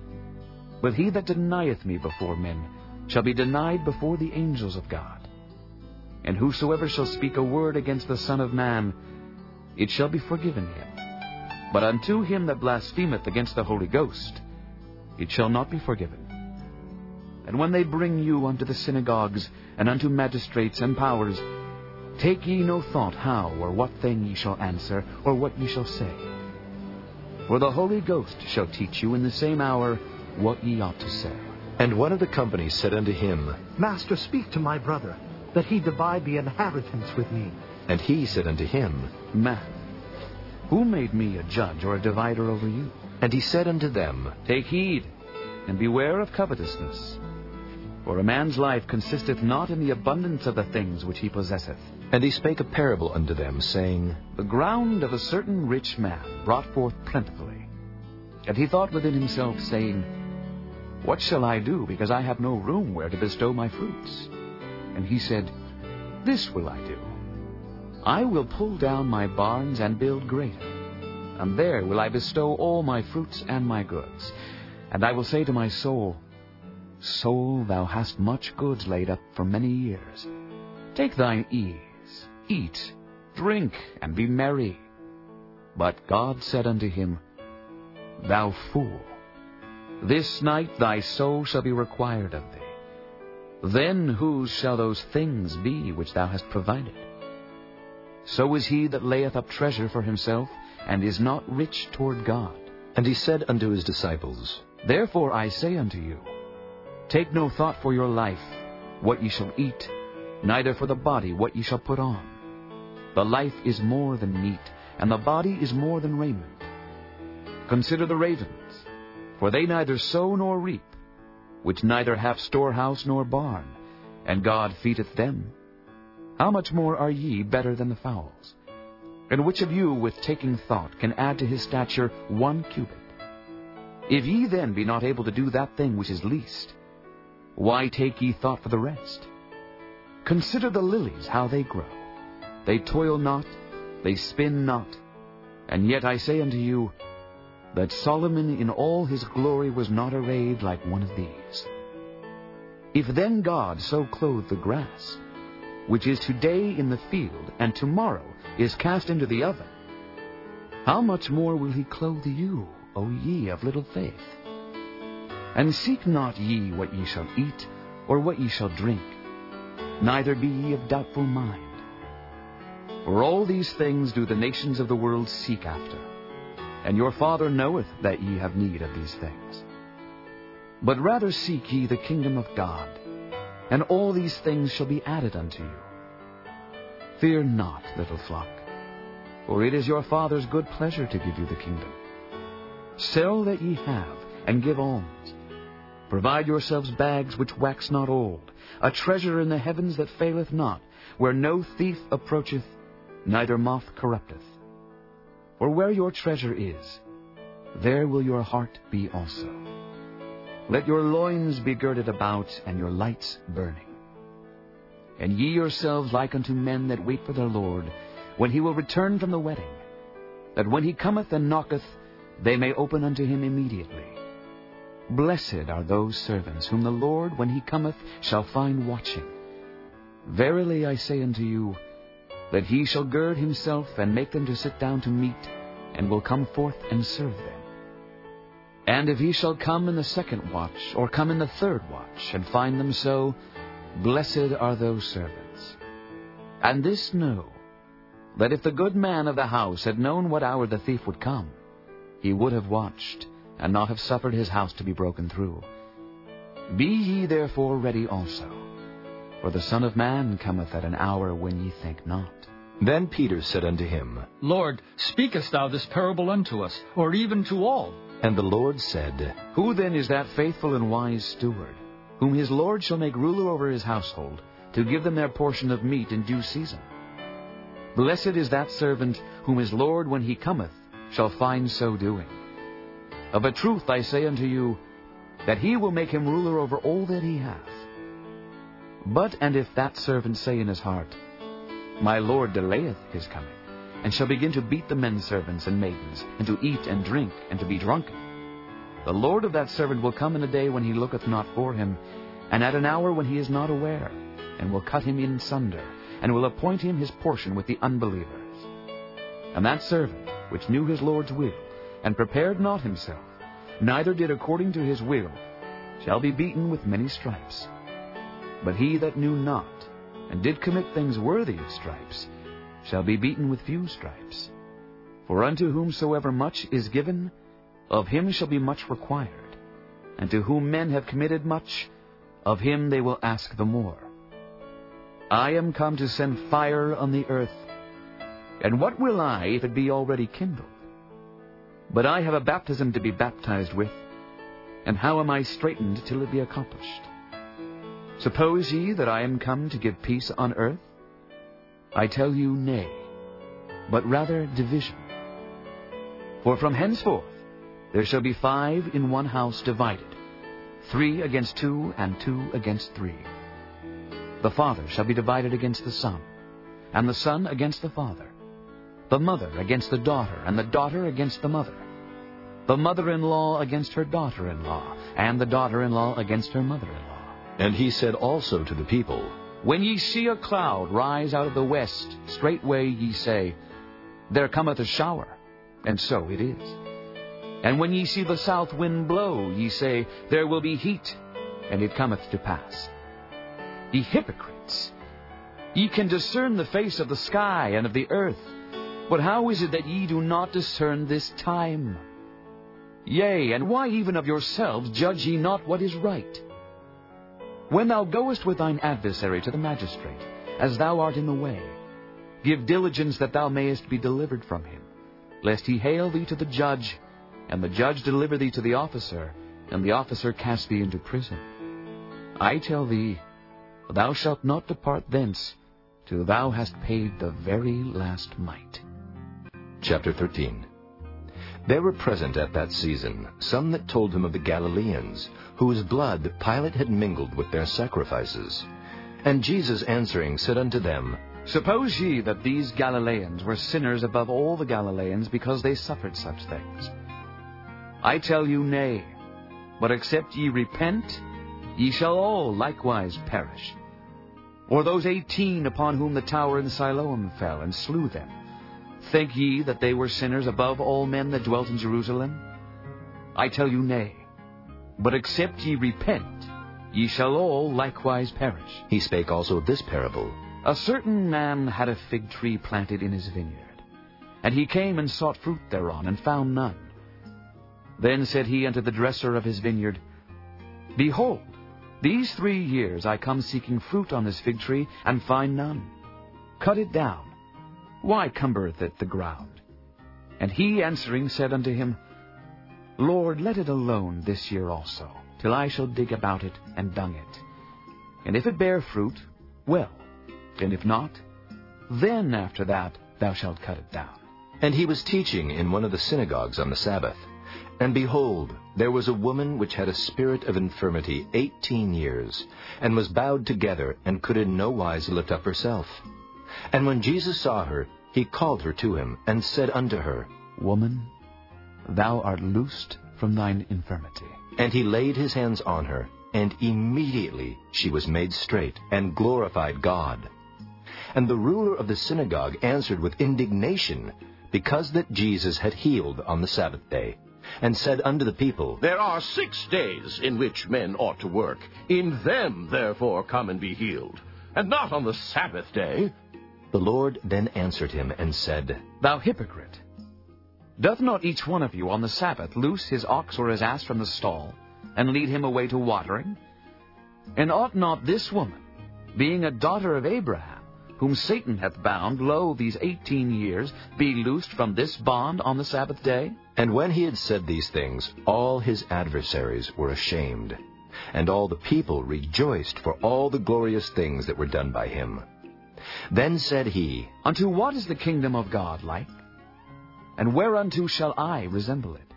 But he that denieth me before men shall be denied before the angels of God. And whosoever shall speak a word against the Son of Man, it shall be forgiven him. But unto him that blasphemeth against the Holy Ghost, it shall not be forgiven. And when they bring you unto the synagogues, and unto magistrates and powers, take ye no thought how or what thing ye shall answer, or what ye shall say. For the Holy Ghost shall teach you in the same hour what ye ought to say. And one of the company said unto him, Master, speak to my brother, that he divide the inheritance with me. And he said unto him, Man, who made me a judge or a divider over you? And he said unto them, Take heed, and beware of covetousness. For a man's life consisteth not in the abundance of the things which he possesseth. And he spake a parable unto them, saying, The ground of a certain rich man brought forth plentifully. And he thought within himself, saying, What shall I do, because I have no room where to bestow my fruits? And he said, This will I do. I will pull down my barns and build greater, and there will I bestow all my fruits and my goods. And I will say to my soul, Soul, thou hast much goods laid up for many years. Take thine ease, eat, drink, and be merry. But God said unto him, Thou fool, this night thy soul shall be required of thee. Then whose shall those things be which thou hast provided? So is he that layeth up treasure for himself, and is not rich toward God. And he said unto his disciples, Therefore I say unto you, take no thought for your life, what ye shall eat, neither for the body what ye shall put on. The life is more than meat, and the body is more than raiment. Consider the ravens, for they neither sow nor reap, which neither have storehouse nor barn, and God feedeth them. How much more are ye better than the fowls? And which of you with taking thought can add to his stature 1 cubit? If ye then be not able to do that thing which is least, why take ye thought for the rest? Consider the lilies, how they grow. They toil not, they spin not. And yet I say unto you, that Solomon in all his glory was not arrayed like one of these. If then God so clothe the grass, which is today in the field, and tomorrow is cast into the oven, how much more will he clothe you, O ye of little faith? And seek not ye what ye shall eat, or what ye shall drink, neither be ye of doubtful mind. For all these things do the nations of the world seek after, and your Father knoweth that ye have need of these things. But rather seek ye the kingdom of God, and all these things shall be added unto you. Fear not, little flock, for it is your Father's good pleasure to give you the kingdom. Sell that ye have, and give alms. Provide yourselves bags which wax not old, a treasure in the heavens that faileth not, where no thief approacheth, neither moth corrupteth. For where your treasure is, there will your heart be also. Let your loins be girded about, and your lights burning. And ye yourselves like unto men that wait for their Lord, when he will return from the wedding, that when he cometh and knocketh, they may open unto him immediately. Blessed are those servants whom the Lord, when he cometh, shall find watching. Verily I say unto you, that he shall gird himself and make them to sit down to meat, and will come forth and serve them. And if he shall come in the second watch, or come in the third watch, and find them so, blessed are those servants. And this know, that if the good man of the house had known what hour the thief would come, he would have watched, and not have suffered his house to be broken through. Be ye therefore ready also, for the Son of Man cometh at an hour when ye think not. Then Peter said unto him, Lord, speakest thou this parable unto us, or even to all? And the Lord said, Who then is that faithful and wise steward, whom his Lord shall make ruler over his household, to give them their portion of meat in due season? Blessed is that servant whom his Lord, when he cometh, shall find so doing. Of a truth I say unto you, that he will make him ruler over all that he hath. But and if that servant say in his heart, My Lord delayeth his coming, and shall begin to beat the men servants and maidens, and to eat and drink, and to be drunken, the Lord of that servant will come in a day when he looketh not for him, and at an hour when he is not aware, and will cut him in sunder, and will appoint him his portion with the unbelievers. And that servant, which knew his Lord's will, and prepared not himself, neither did according to his will, shall be beaten with many stripes. But he that knew not, and did commit things worthy of stripes, shall be beaten with few stripes. For unto whomsoever much is given, of him shall be much required. And to whom men have committed much, of him they will ask the more. I am come to send fire on the earth, and what will I if it be already kindled? But I have a baptism to be baptized with, and how am I straitened till it be accomplished? Suppose ye that I am come to give peace on earth? I tell you, nay, but rather division. For from henceforth there shall be 5 in one house divided, 3 against 2, and 2 against 3. The father shall be divided against the son, and the son against the father, the mother against the daughter, and the daughter against the mother, the mother-in-law against her daughter-in-law, and the daughter-in-law against her mother-in-law. And he said also to the people, When ye see a cloud rise out of the west, straightway ye say, There cometh a shower, and so it is. And when ye see the south wind blow, ye say, There will be heat, and it cometh to pass. Ye hypocrites, ye can discern the face of the sky and of the earth, but how is it that ye do not discern this time? Yea, and why even of yourselves judge ye not what is right? When thou goest with thine adversary to the magistrate, as thou art in the way, give diligence that thou mayest be delivered from him, lest he hale thee to the judge, and the judge deliver thee to the officer, and the officer cast thee into prison. I tell thee, thou shalt not depart thence, till thou hast paid the very last mite. Chapter 13. There were present at that season some that told him of the Galileans, whose blood Pilate had mingled with their sacrifices. And Jesus answering said unto them, Suppose ye that these Galileans were sinners above all the Galileans, because they suffered such things? I tell you, nay, but except ye repent, ye shall all likewise perish. Or those 18 upon whom the tower in Siloam fell, and slew them, think ye that they were sinners above all men that dwelt in Jerusalem? I tell you, nay, but except ye repent, ye shall all likewise perish. He spake also this parable, A certain man had a fig tree planted in his vineyard, and he came and sought fruit thereon, and found none. Then said he unto the dresser of his vineyard, Behold, these 3 years I come seeking fruit on this fig tree, and find none. Cut it down. Why cumbereth it the ground? And he answering said unto him, Lord, let it alone this year also, till I shall dig about it and dung it. And if it bear fruit, well, and if not, then after that thou shalt cut it down. And he was teaching in one of the synagogues on the Sabbath. And behold, there was a woman which had a spirit of infirmity 18 years, and was bowed together, and could in no wise lift up herself. And when Jesus saw her, he called her to him, and said unto her, Woman, thou art loosed from thine infirmity. And he laid his hands on her, and immediately she was made straight, and glorified God. And the ruler of the synagogue answered with indignation, because that Jesus had healed on the Sabbath day, and said unto the people, There are 6 days in which men ought to work. In them, therefore, come and be healed, and not on the Sabbath day. The Lord then answered him, and said, Thou hypocrite, doth not each one of you on the Sabbath loose his ox or his ass from the stall, and lead him away to watering? And ought not this woman, being a daughter of Abraham, whom Satan hath bound, lo, these 18 years, be loosed from this bond on the Sabbath day? And when he had said these things, all his adversaries were ashamed, and all the people rejoiced for all the glorious things that were done by him. Then said he, Unto what is the kingdom of God like? And whereunto shall I resemble it?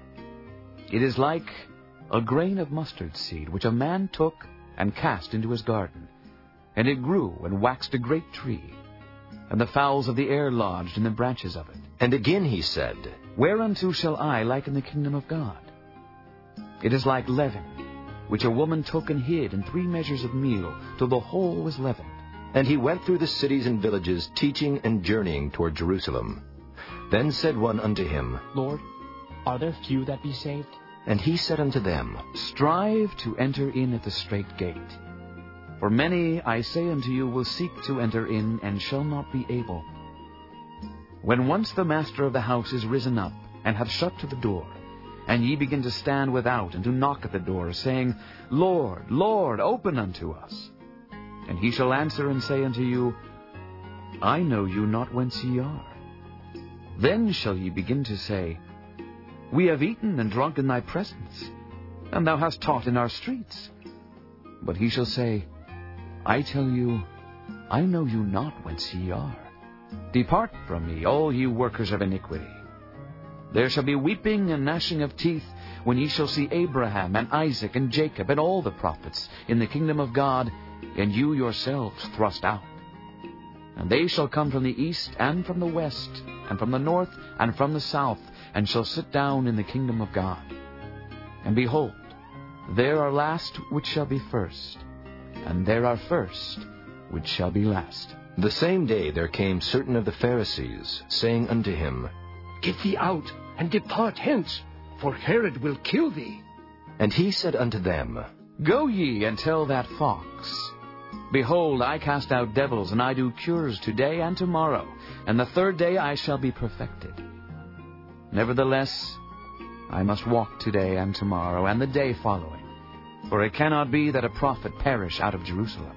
It is like a grain of mustard seed, which a man took and cast into his garden. And it grew and waxed a great tree, and the fowls of the air lodged in the branches of it. And again he said, Whereunto shall I liken the kingdom of God? It is like leaven, which a woman took and hid in 3 measures of meal, till the whole was leavened. And he went through the cities and villages, teaching and journeying toward Jerusalem. Then said one unto him, Lord, are there few that be saved? And he said unto them, Strive to enter in at the strait gate. For many, I say unto you, will seek to enter in, and shall not be able. When once the master of the house is risen up, and hath shut to the door, and ye begin to stand without, and to knock at the door, saying, Lord, Lord, open unto us. And he shall answer and say unto you, I know you not whence ye are. Then shall ye begin to say, We have eaten and drunk in thy presence, and thou hast taught in our streets. But he shall say, I tell you, I know you not whence ye are. Depart from me, all you workers of iniquity. There shall be weeping and gnashing of teeth, when ye shall see Abraham and Isaac and Jacob and all the prophets in the kingdom of God, and you yourselves thrust out. And they shall come from the east and from the west, and from the north and from the south, and shall sit down in the kingdom of God. And behold, there are last which shall be first, and there are first which shall be last. The same day there came certain of the Pharisees, saying unto him, Get thee out, and depart hence, for Herod will kill thee. And he said unto them, Go ye and tell that fox, Behold, I cast out devils, and I do cures today and tomorrow, and the 3rd day I shall be perfected. Nevertheless, I must walk today and tomorrow, and the day following, for it cannot be that a prophet perish out of Jerusalem.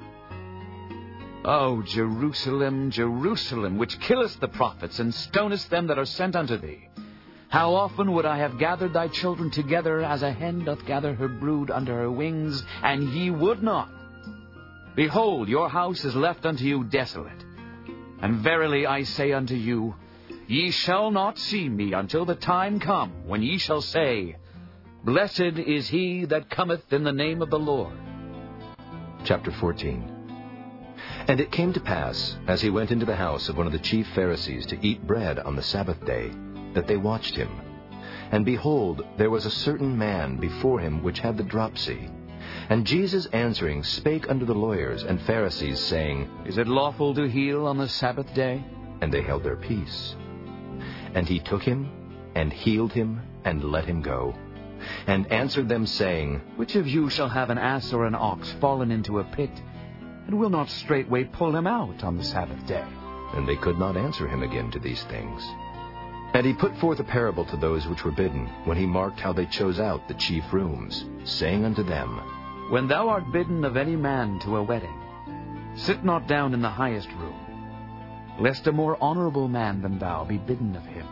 O Jerusalem, Jerusalem, which killest the prophets, and stonest them that are sent unto thee! How often would I have gathered thy children together, as a hen doth gather her brood under her wings, and ye would not! Behold, your house is left unto you desolate. And verily I say unto you, ye shall not see me until the time come when ye shall say, Blessed is he that cometh in the name of the Lord. Chapter 14. And it came to pass, as he went into the house of one of the chief Pharisees to eat bread on the Sabbath day, that they watched him. And behold, there was a certain man before him which had the dropsy. And Jesus answering spake unto the lawyers and Pharisees, saying, Is it lawful to heal on the Sabbath day? And they held their peace. And he took him, and healed him, and let him go. And answered them, saying, Which of you shall have an ass or an ox fallen into a pit, and will not straightway pull him out on the Sabbath day? And they could not answer him again to these things. And he put forth a parable to those which were bidden, when he marked how they chose out the chief rooms, saying unto them, When thou art bidden of any man to a wedding, sit not down in the highest room, lest a more honorable man than thou be bidden of him.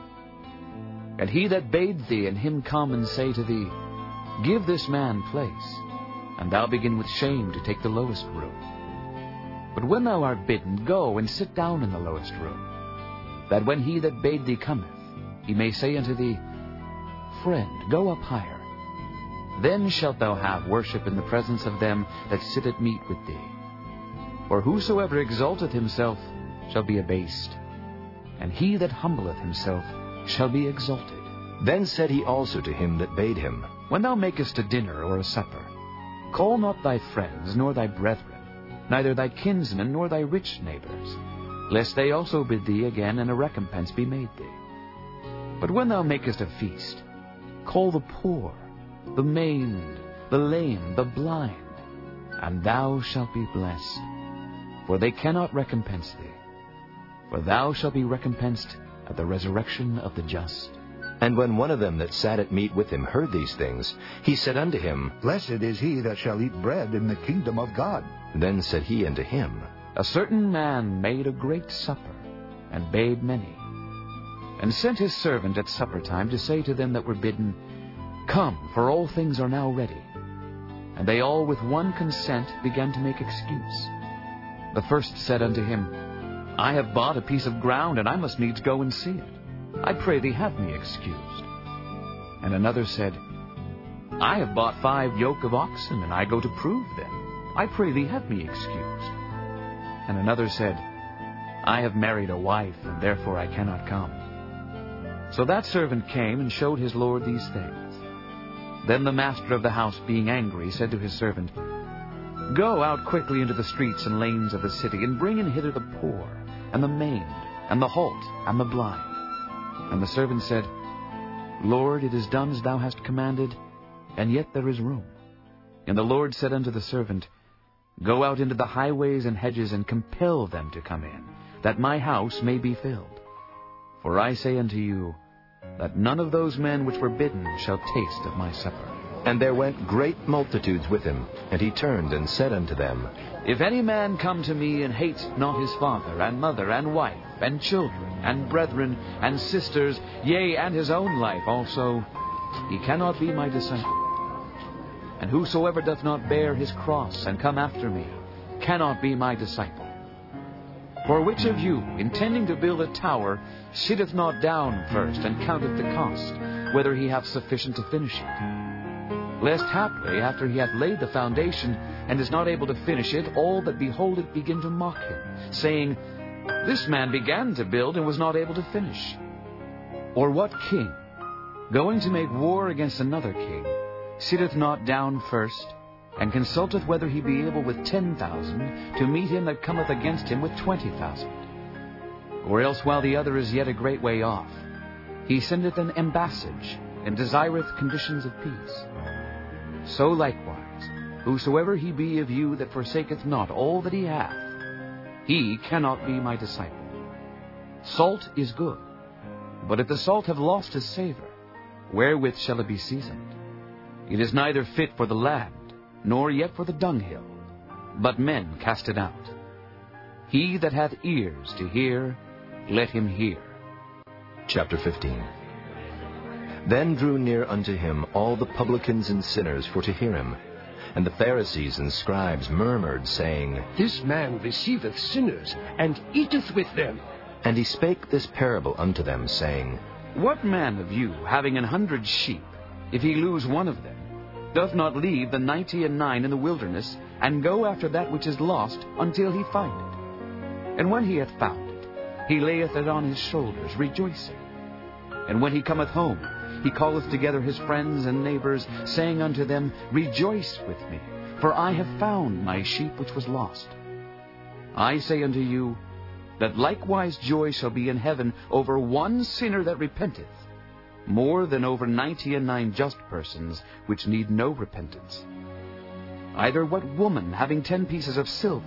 And he that bade thee and him come and say to thee, Give this man place, and thou begin with shame to take the lowest room. But when thou art bidden, go and sit down in the lowest room, that when he that bade thee cometh, he may say unto thee, Friend, go up higher. Then shalt thou have worship in the presence of them that sit at meat with thee. For whosoever exalteth himself shall be abased, and he that humbleth himself shall be exalted. Then said he also to him that bade him, When thou makest a dinner or a supper, call not thy friends, nor thy brethren, neither thy kinsmen, nor thy rich neighbors, lest they also bid thee again, and a recompense be made thee. But when thou makest a feast, call the poor, the maimed, the lame, the blind, and thou shalt be blessed. For they cannot recompense thee, for thou shalt be recompensed at the resurrection of the just. And when one of them that sat at meat with him heard these things, he said unto him, Blessed is he that shall eat bread in the kingdom of God. Then said he unto him, A certain man made a great supper, and bade many, and sent his servant at supper time to say to them that were bidden, Come, for all things are now ready. And they all with one consent began to make excuse. The first said unto him, I have bought a piece of ground, and I must needs go and see it. I pray thee have me excused. And another said, I have bought 5 yoke of oxen, and I go to prove them. I pray thee have me excused. And another said, I have married a wife, and therefore I cannot come. So that servant came and showed his lord these things. Then the master of the house, being angry, said to his servant, Go out quickly into the streets and lanes of the city, and bring in hither the poor, and the maimed, and the halt, and the blind. And the servant said, Lord, it is done as thou hast commanded, and yet there is room. And the Lord said unto the servant, Go out into the highways and hedges, and compel them to come in, that my house may be filled. For I say unto you, that none of those men which were bidden shall taste of my supper. And there went great multitudes with him, and he turned and said unto them, If any man come to me and hate not his father, and mother, and wife, and children, and brethren, and sisters, yea, and his own life also, he cannot be my disciple. And whosoever doth not bear his cross, and come after me, cannot be my disciple. For which of you, intending to build a tower, sitteth not down first, and counteth the cost, whether he have sufficient to finish it? Lest haply, after he hath laid the foundation, and is not able to finish it, all that behold it begin to mock him, saying, This man began to build, and was not able to finish. Or what king, going to make war against another king, sitteth not down first, and consulteth whether he be able with 10,000 to meet him that cometh against him with 20,000? Or else, while the other is yet a great way off, he sendeth an ambassage, and desireth conditions of peace. So likewise, whosoever he be of you that forsaketh not all that he hath, he cannot be my disciple. Salt is good, but if the salt have lost his savor, wherewith shall it be seasoned? It is neither fit for the land, nor yet for the dunghill, but men cast it out. He that hath ears to hear, let him hear. Chapter 15. Then drew near unto him all the publicans and sinners for to hear him. And the Pharisees and scribes murmured, saying, This man receiveth sinners, and eateth with them. And he spake this parable unto them, saying, What man of you, having 100 sheep, if he lose one of them, doth not leave the 99 in the wilderness, and go after that which is lost, until he find it? And when he hath found it, he layeth it on his shoulders, rejoicing. And when he cometh home, he calleth together his friends and neighbors, saying unto them, Rejoice with me, for I have found my sheep which was lost. I say unto you, that likewise joy shall be in heaven over one sinner that repenteth, more than over 99 just persons which need no repentance. Either what woman, having 10 pieces of silver,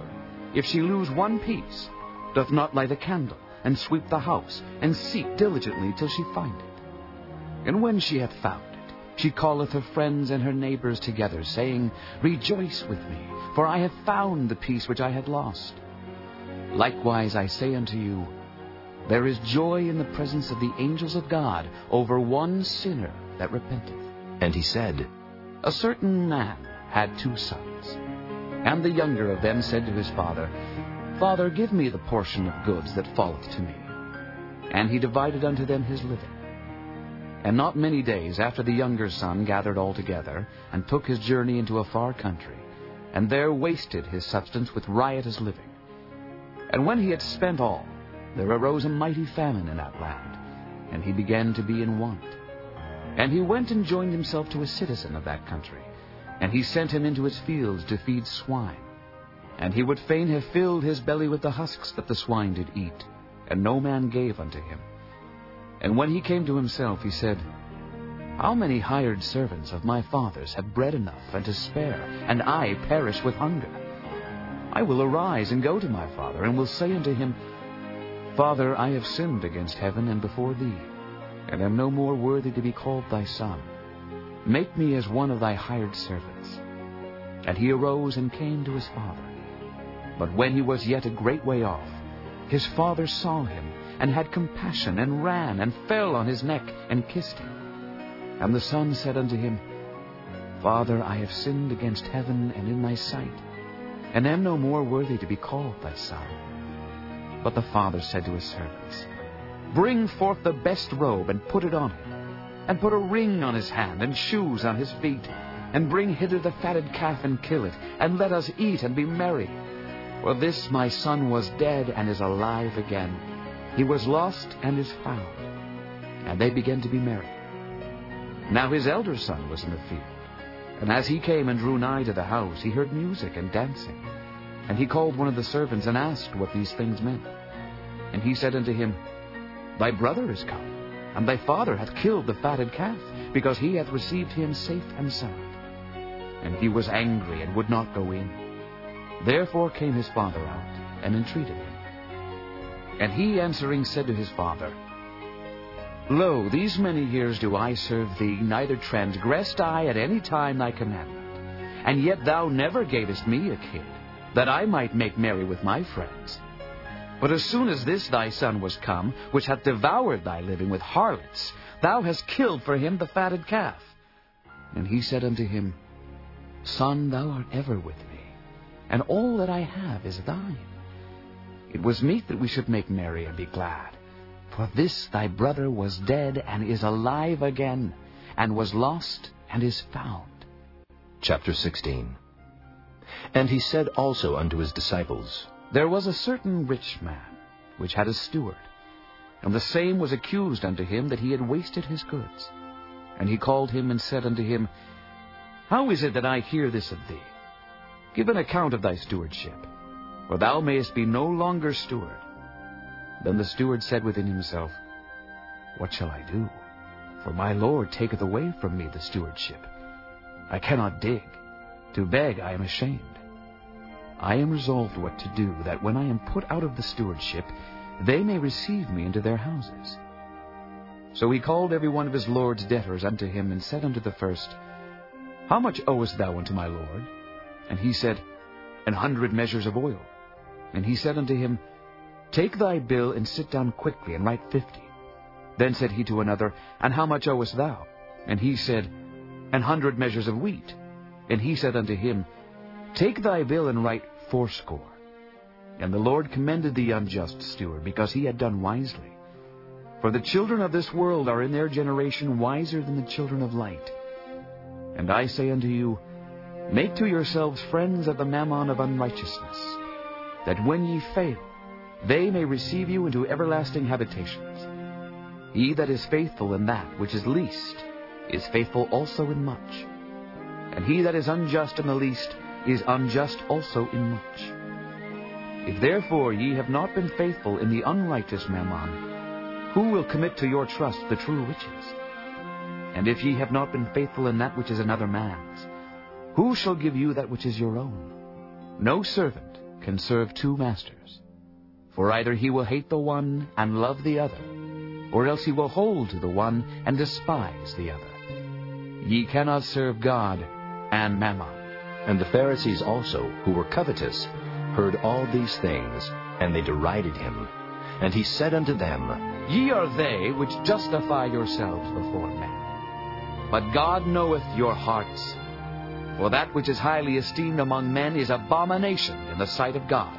if she lose one piece, doth not light a candle, and sweep the house, and seek diligently till she find it. And when she hath found it, she calleth her friends and her neighbors together, saying, Rejoice with me, for I have found the piece which I had lost. Likewise I say unto you, there is joy in the presence of the angels of God over one sinner that repenteth. And he said, A certain man had 2 sons. And the younger of them said to his father, Father, give me the portion of goods that falleth to me. And he divided unto them his living. And not many days after the younger son gathered all together, and took his journey into a far country, and there wasted his substance with riotous living. And when he had spent all, there arose a mighty famine in that land, and he began to be in want. And he went and joined himself to a citizen of that country, and he sent him into his fields to feed swine. And he would fain have filled his belly with the husks that the swine did eat, and no man gave unto him. And when he came to himself, he said, How many hired servants of my father's have bread enough and to spare, and I perish with hunger? I will arise and go to my father, and will say unto him, Father, I have sinned against heaven and before thee, and am no more worthy to be called thy son. Make me as one of thy hired servants. And he arose and came to his father. But when he was yet a great way off, his father saw him, and had compassion, and ran, and fell on his neck, and kissed him. And the son said unto him, Father, I have sinned against heaven and in thy sight, and am no more worthy to be called thy son. But the father said to his servants, Bring forth the best robe, and put it on him, and put a ring on his hand, and shoes on his feet, and bring hither the fatted calf, and kill it, and let us eat and be merry. For this my son was dead, and is alive again. He was lost, and is found. And they began to be merry. Now his elder son was in the field, and as he came and drew nigh to the house, he heard music and dancing. And he called one of the servants, and asked what these things meant. And he said unto him, Thy brother is come, and thy father hath killed the fatted calf, because he hath received him safe and sound. And he was angry, and would not go in. Therefore came his father out, and entreated him. And he answering said to his father, Lo, these many years do I serve thee, neither transgressed I at any time thy commandment. And yet thou never gavest me a kid, that I might make merry with my friends. But as soon as this thy son was come, which hath devoured thy living with harlots, thou hast killed for him the fatted calf. And he said unto him, Son, thou art ever with me, and all that I have is thine. It was meet that we should make merry and be glad. For this thy brother was dead, and is alive again, and was lost, and is found. Chapter 16. And he said also unto his disciples, There was a certain rich man, which had a steward, and the same was accused unto him that he had wasted his goods. And he called him, and said unto him, How is it that I hear this of thee? Give an account of thy stewardship, for thou mayest be no longer steward. Then the steward said within himself, What shall I do? For my Lord taketh away from me the stewardship. I cannot dig. To beg I am ashamed. I am resolved what to do, that when I am put out of the stewardship, they may receive me into their houses. So he called every one of his lord's debtors unto him, and said unto the first, How much owest thou unto my lord? And he said, 100 measures of oil. And he said unto him, Take thy bill, and sit down quickly, and write 50. Then said he to another, And how much owest thou? And he said, 100 measures of wheat. And he said unto him, Take thy bill, and write 80. And the Lord commended the unjust steward, because he had done wisely. For the children of this world are in their generation wiser than the children of light. And I say unto you, Make to yourselves friends of the mammon of unrighteousness, that when ye fail, they may receive you into everlasting habitations. He that is faithful in that which is least is faithful also in much. And he that is unjust in the least is unjust also in much. If therefore ye have not been faithful in the unrighteous mammon, who will commit to your trust the true riches? And if ye have not been faithful in that which is another man's, who shall give you that which is your own? No servant can serve two masters. For either he will hate the one and love the other, or else he will hold to the one and despise the other. Ye cannot serve God and Mammon. And the Pharisees also, who were covetous, heard all these things, and they derided him. And he said unto them, Ye are they which justify yourselves before men. But God knoweth your hearts. For that which is highly esteemed among men is abomination in the sight of God.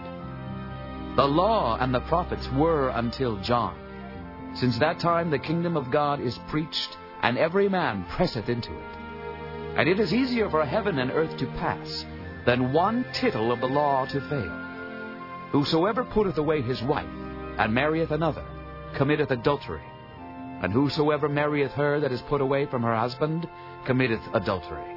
The law and the prophets were until John. Since that time the kingdom of God is preached, and every man presseth into it. And it is easier for heaven and earth to pass than one tittle of the law to fail. Whosoever putteth away his wife, and marrieth another, committeth adultery. And whosoever marrieth her that is put away from her husband, committeth adultery.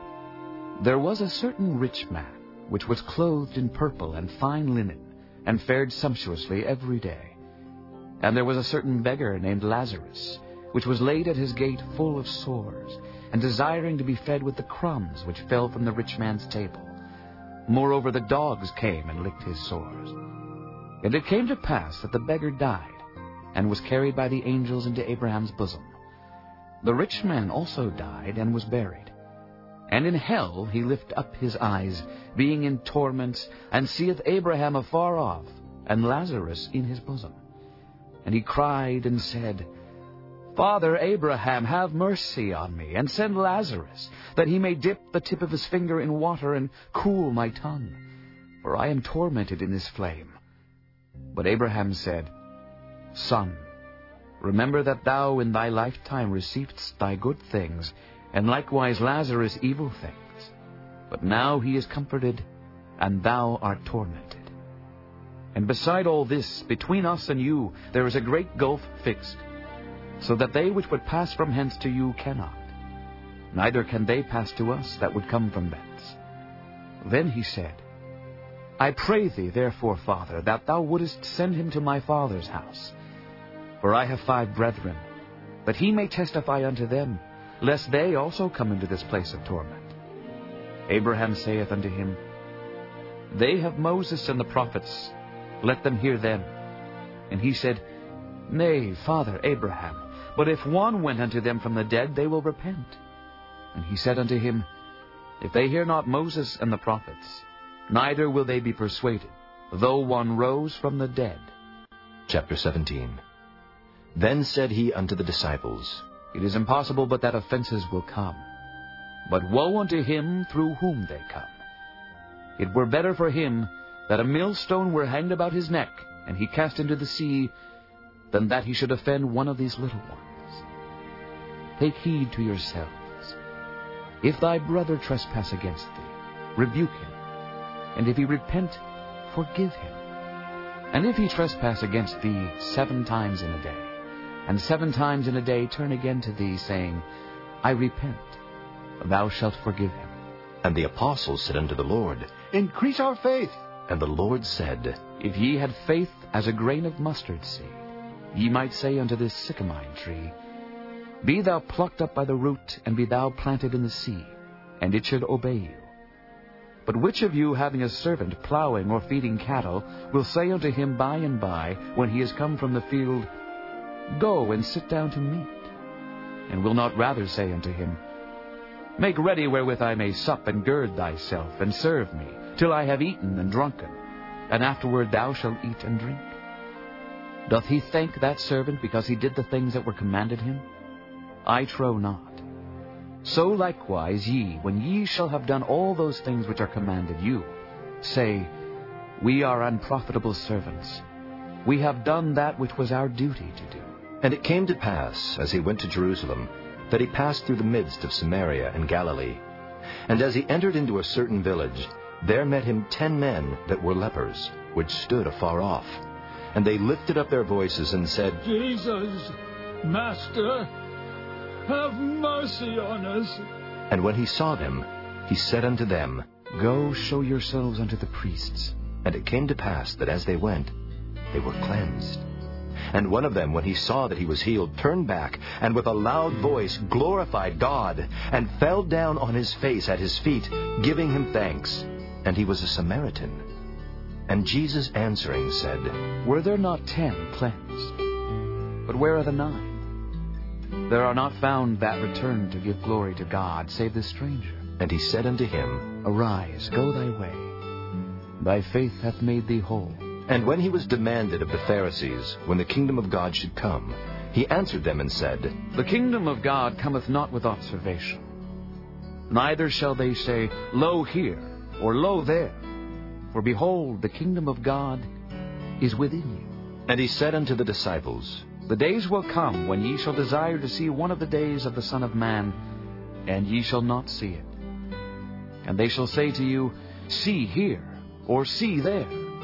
There was a certain rich man, which was clothed in purple and fine linen, and fared sumptuously every day. And there was a certain beggar named Lazarus, which was laid at his gate full of sores, and desiring to be fed with the crumbs which fell from the rich man's table. Moreover, the dogs came and licked his sores. And it came to pass that the beggar died, and was carried by the angels into Abraham's bosom. The rich man also died, and was buried. And in hell he lift up his eyes, being in torments, and seeth Abraham afar off, and Lazarus in his bosom. And he cried and said, Father Abraham, have mercy on me, and send Lazarus, that he may dip the tip of his finger in water and cool my tongue, for I am tormented in this flame. But Abraham said, Son, remember that thou in thy lifetime receivedst thy good things, and likewise Lazarus evil things. But now he is comforted, and thou art tormented. And beside all this, between us and you, there is a great gulf fixed, so that they which would pass from hence to you cannot, neither can they pass to us that would come from thence. Then he said, I pray thee, therefore, Father, that thou wouldest send him to my father's house. For I have 5 brethren, that he may testify unto them, lest they also come into this place of torment. Abraham saith unto him, They have Moses and the prophets, let them hear them. And he said, Nay, Father Abraham, but if one went unto them from the dead, they will repent. And he said unto him, If they hear not Moses and the prophets, neither will they be persuaded, though one rose from the dead. Chapter 17. Then said he unto the disciples, It is impossible but that offenses will come. But woe unto him through whom they come. It were better for him that a millstone were hanged about his neck, and he cast into the sea, than that he should offend one of these little ones. Take heed to yourselves. If thy brother trespass against thee, rebuke him. And if he repent, forgive him. And if he trespass against thee 7 times in a day, and 7 times in a day turn again to thee, saying, I repent, thou shalt forgive him. And the apostles said unto the Lord, Increase our faith. And the Lord said, If ye had faith as a grain of mustard seed, ye might say unto this sycamine tree, Be thou plucked up by the root, and be thou planted in the sea, and it should obey you. But which of you, having a servant plowing or feeding cattle, will say unto him by and by, when he is come from the field, Go and sit down to meat? And will not rather say unto him, Make ready wherewith I may sup, and gird thyself, and serve me, till I have eaten and drunken, and afterward thou shalt eat and drink? Doth he thank that servant because he did the things that were commanded him? I trow not. So likewise ye, when ye shall have done all those things which are commanded you, say, We are unprofitable servants. We have done that which was our duty to do. And it came to pass, as he went to Jerusalem, that he passed through the midst of Samaria and Galilee. And as he entered into a certain village, there met him 10 men that were lepers, which stood afar off. And they lifted up their voices and said, Jesus, Master, have mercy on us. And when he saw them, he said unto them, Go show yourselves unto the priests. And it came to pass that as they went, they were cleansed. And one of them, when he saw that he was healed, turned back, and with a loud voice glorified God, and fell down on his face at his feet, giving him thanks. And he was a Samaritan. And Jesus answering said, Were there not 10 cleansed? But where are the 9? There are not found that returned to give glory to God, save this stranger. And he said unto him, Arise, go thy way. Thy faith hath made thee whole. And when he was demanded of the Pharisees, when the kingdom of God should come, he answered them and said, The kingdom of God cometh not with observation. Neither shall they say, Lo here, or Lo there. For behold, the kingdom of God is within you. And he said unto the disciples, The days will come when ye shall desire to see one of the days of the Son of Man, and ye shall not see it. And they shall say to you, See here, or see there.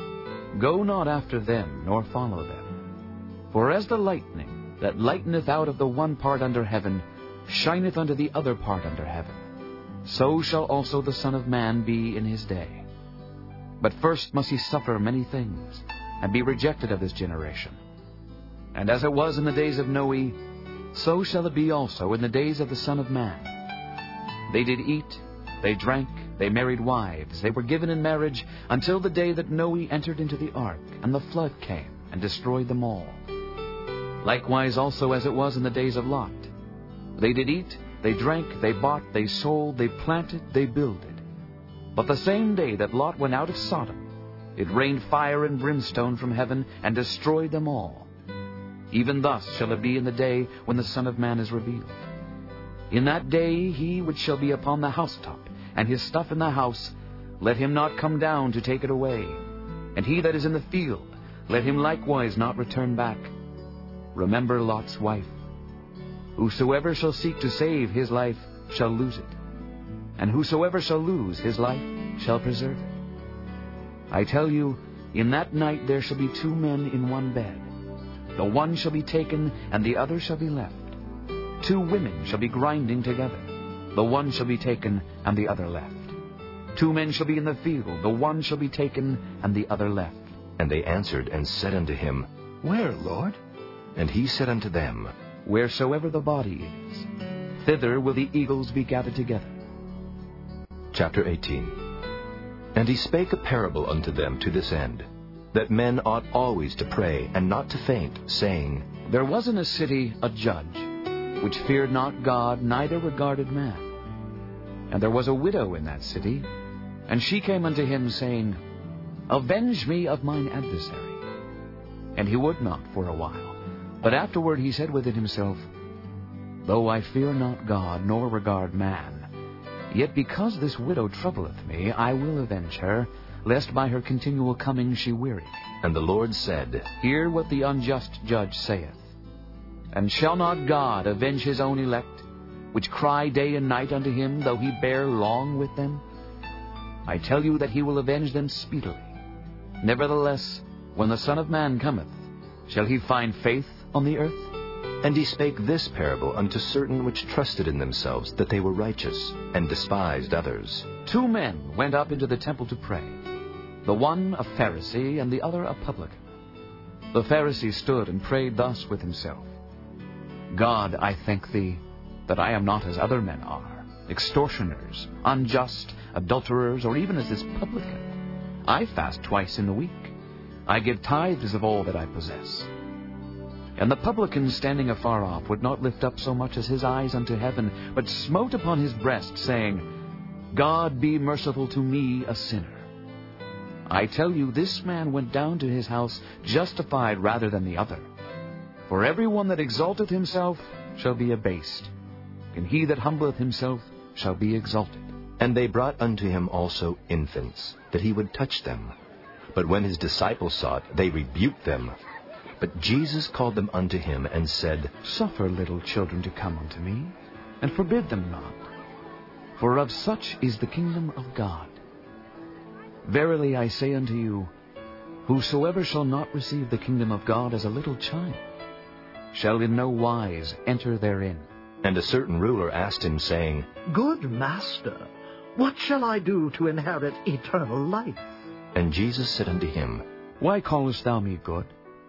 Go not after them, nor follow them. For as the lightning that lighteneth out of the one part under heaven shineth unto the other part under heaven, so shall also the Son of Man be in his day. But first must he suffer many things, and be rejected of this generation. And as it was in the days of Noe, so shall it be also in the days of the Son of Man. They did eat, they drank, they married wives, they were given in marriage, until the day that Noe entered into the ark, and the flood came, and destroyed them all. Likewise also as it was in the days of Lot. They did eat, they drank, they bought, they sold, they planted, they builded. But the same day that Lot went out of Sodom, it rained fire and brimstone from heaven, and destroyed them all. Even thus shall it be in the day when the Son of Man is revealed. In that day he which shall be upon the housetop, and his stuff in the house, let him not come down to take it away. And he that is in the field, let him likewise not return back. Remember Lot's wife. Whosoever shall seek to save his life shall lose it, and whosoever shall lose his life shall preserve it. I tell you, in that night there shall be 2 men in one bed. The one shall be taken, and the other shall be left. 2 women shall be grinding together. The one shall be taken, and the other left. 2 men shall be in the field. The one shall be taken, and the other left. And they answered and said unto him, Where, Lord? And he said unto them, Wheresoever the body is, thither will the eagles be gathered together. Chapter 18. And he spake a parable unto them to this end, that men ought always to pray, and not to faint, saying, There was in a city a judge, which feared not God, neither regarded man. And there was a widow in that city, and she came unto him, saying, Avenge me of mine adversary. And he would not for a while. But afterward he said within himself, Though I fear not God, nor regard man, yet because this widow troubleth me, I will avenge her, lest by her continual coming she weary me. And the Lord said, Hear what the unjust judge saith. And shall not God avenge his own elect, which cry day and night unto him, though he bear long with them? I tell you that he will avenge them speedily. Nevertheless, when the Son of Man cometh, shall he find faith on the earth? And he spake this parable unto certain which trusted in themselves that they were righteous, and despised others. 2 men went up into the temple to pray, the one a Pharisee, and the other a publican. The Pharisee stood and prayed thus with himself, God, I thank thee, that I am not as other men are, extortioners, unjust, adulterers, or even as this publican. I fast twice in the week. I give tithes of all that I possess. And the publican, standing afar off, would not lift up so much as his eyes unto heaven, but smote upon his breast, saying, God, be merciful to me, a sinner. I tell you, this man went down to his house justified rather than the other. For every one that exalteth himself shall be abased, and he that humbleth himself shall be exalted. And they brought unto him also infants, that he would touch them. But when his disciples saw it, they rebuked them. But Jesus called them unto him, and said, Suffer little children to come unto me, and forbid them not. For of such is the kingdom of God. Verily I say unto you, whosoever shall not receive the kingdom of God as a little child, shall in no wise enter therein. And a certain ruler asked him, saying, Good Master, what shall I do to inherit eternal life? And Jesus said unto him, Why callest thou me good?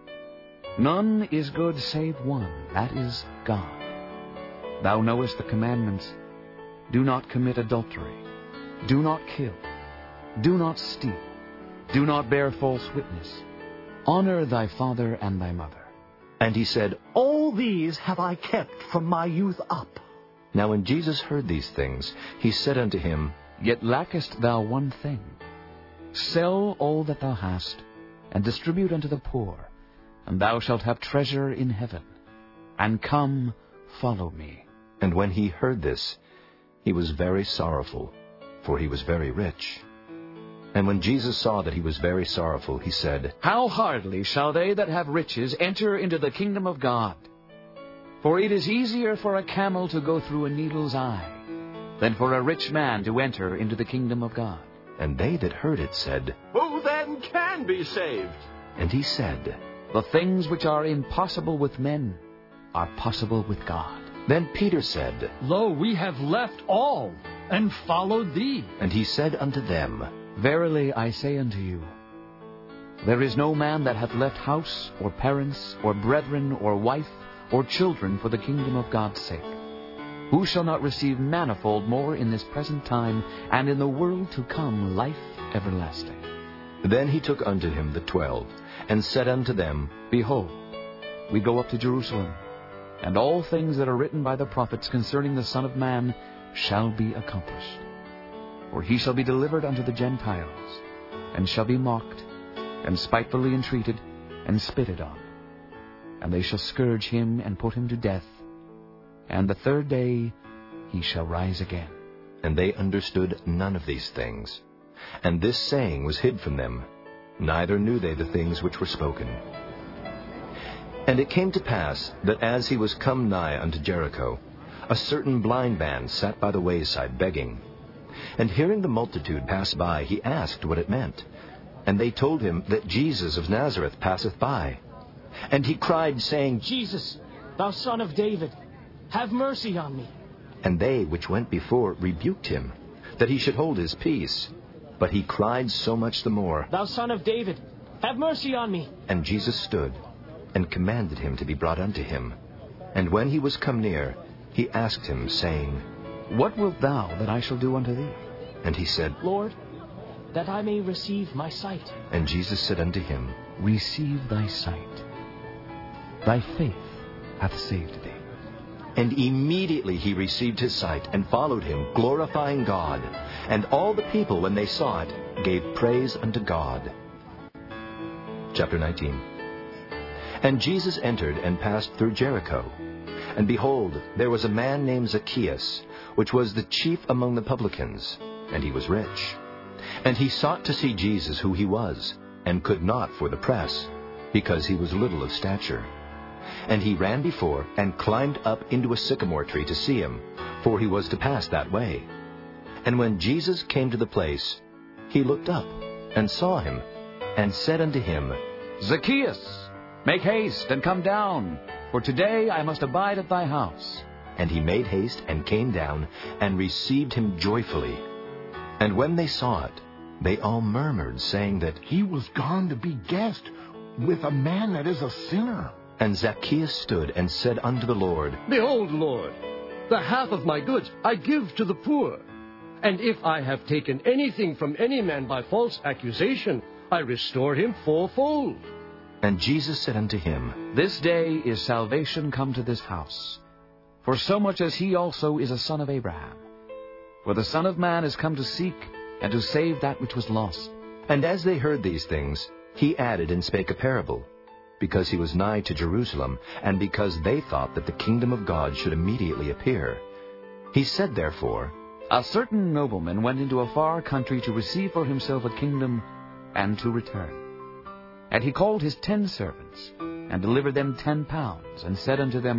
None is good save one, that is God. Thou knowest the commandments. Do not commit adultery. Do not kill. Do not steal. Do not bear false witness. Honor thy father and thy mother. And he said, All these have I kept from my youth up. Now when Jesus heard these things, he said unto him, Yet lackest thou one thing. Sell all that thou hast, and distribute unto the poor, and thou shalt have treasure in heaven. And come, follow me. And when he heard this, he was very sorrowful, for he was very rich. And when Jesus saw that he was very sorrowful, he said, How hardly shall they that have riches enter into the kingdom of God? For it is easier for a camel to go through a needle's eye than for a rich man to enter into the kingdom of God. And they that heard it said, Who then can be saved? And he said, The things which are impossible with men are possible with God. Then Peter said, Lo, we have left all, and followed thee. And he said unto them, Verily I say unto you, there is no man that hath left house, or parents, or brethren, or wife, or children for the kingdom of God's sake, who shall not receive manifold more in this present time, and in the world to come life everlasting. Then he took unto him the 12, and said unto them, Behold, we go up to Jerusalem, and all things that are written by the prophets concerning the Son of Man shall be accomplished. For he shall be delivered unto the Gentiles, and shall be mocked, and spitefully entreated, and spitted on. And they shall scourge him, and put him to death. And the third day he shall rise again. And they understood none of these things. And this saying was hid from them, neither knew they the things which were spoken. And it came to pass, that as he was come nigh unto Jericho, a certain blind man sat by the wayside begging. And hearing the multitude pass by, he asked what it meant. And they told him that Jesus of Nazareth passeth by. And he cried, saying, Jesus, thou Son of David, have mercy on me. And they which went before rebuked him, that he should hold his peace. But he cried so much the more, Thou Son of David, have mercy on me. And Jesus stood, and commanded him to be brought unto him. And when he was come near, he asked him, saying, What wilt thou that I shall do unto thee? And he said, Lord, that I may receive my sight. And Jesus said unto him, Receive thy sight. Thy faith hath saved thee. And immediately he received his sight, and followed him, glorifying God. And all the people, when they saw it, gave praise unto God. Chapter 19. And Jesus entered and passed through Jericho. And behold, there was a man named Zacchaeus, which was the chief among the publicans, and he was rich. And he sought to see Jesus who he was, and could not for the press, because he was little of stature. And he ran before, and climbed up into a sycamore tree to see him, for he was to pass that way. And when Jesus came to the place, he looked up, and saw him, and said unto him, Zacchaeus, make haste, and come down, for today I must abide at thy house. And he made haste, and came down, and received him joyfully. And when they saw it, they all murmured, saying that he was gone to be guest with a man that is a sinner. And Zacchaeus stood and said unto the Lord, Behold, Lord, the half of my goods I give to the poor. And if I have taken anything from any man by false accusation, I restore him fourfold. And Jesus said unto him, This day is salvation come to this house, for so much as he also is a son of Abraham. For the Son of Man is come to seek and to save that which was lost. And as they heard these things, he added and spake a parable, because he was nigh to Jerusalem, and because they thought that the kingdom of God should immediately appear. He said therefore, A certain nobleman went into a far country to receive for himself a kingdom, and to return. And he called his 10 servants, and delivered them 10 pounds, and said unto them,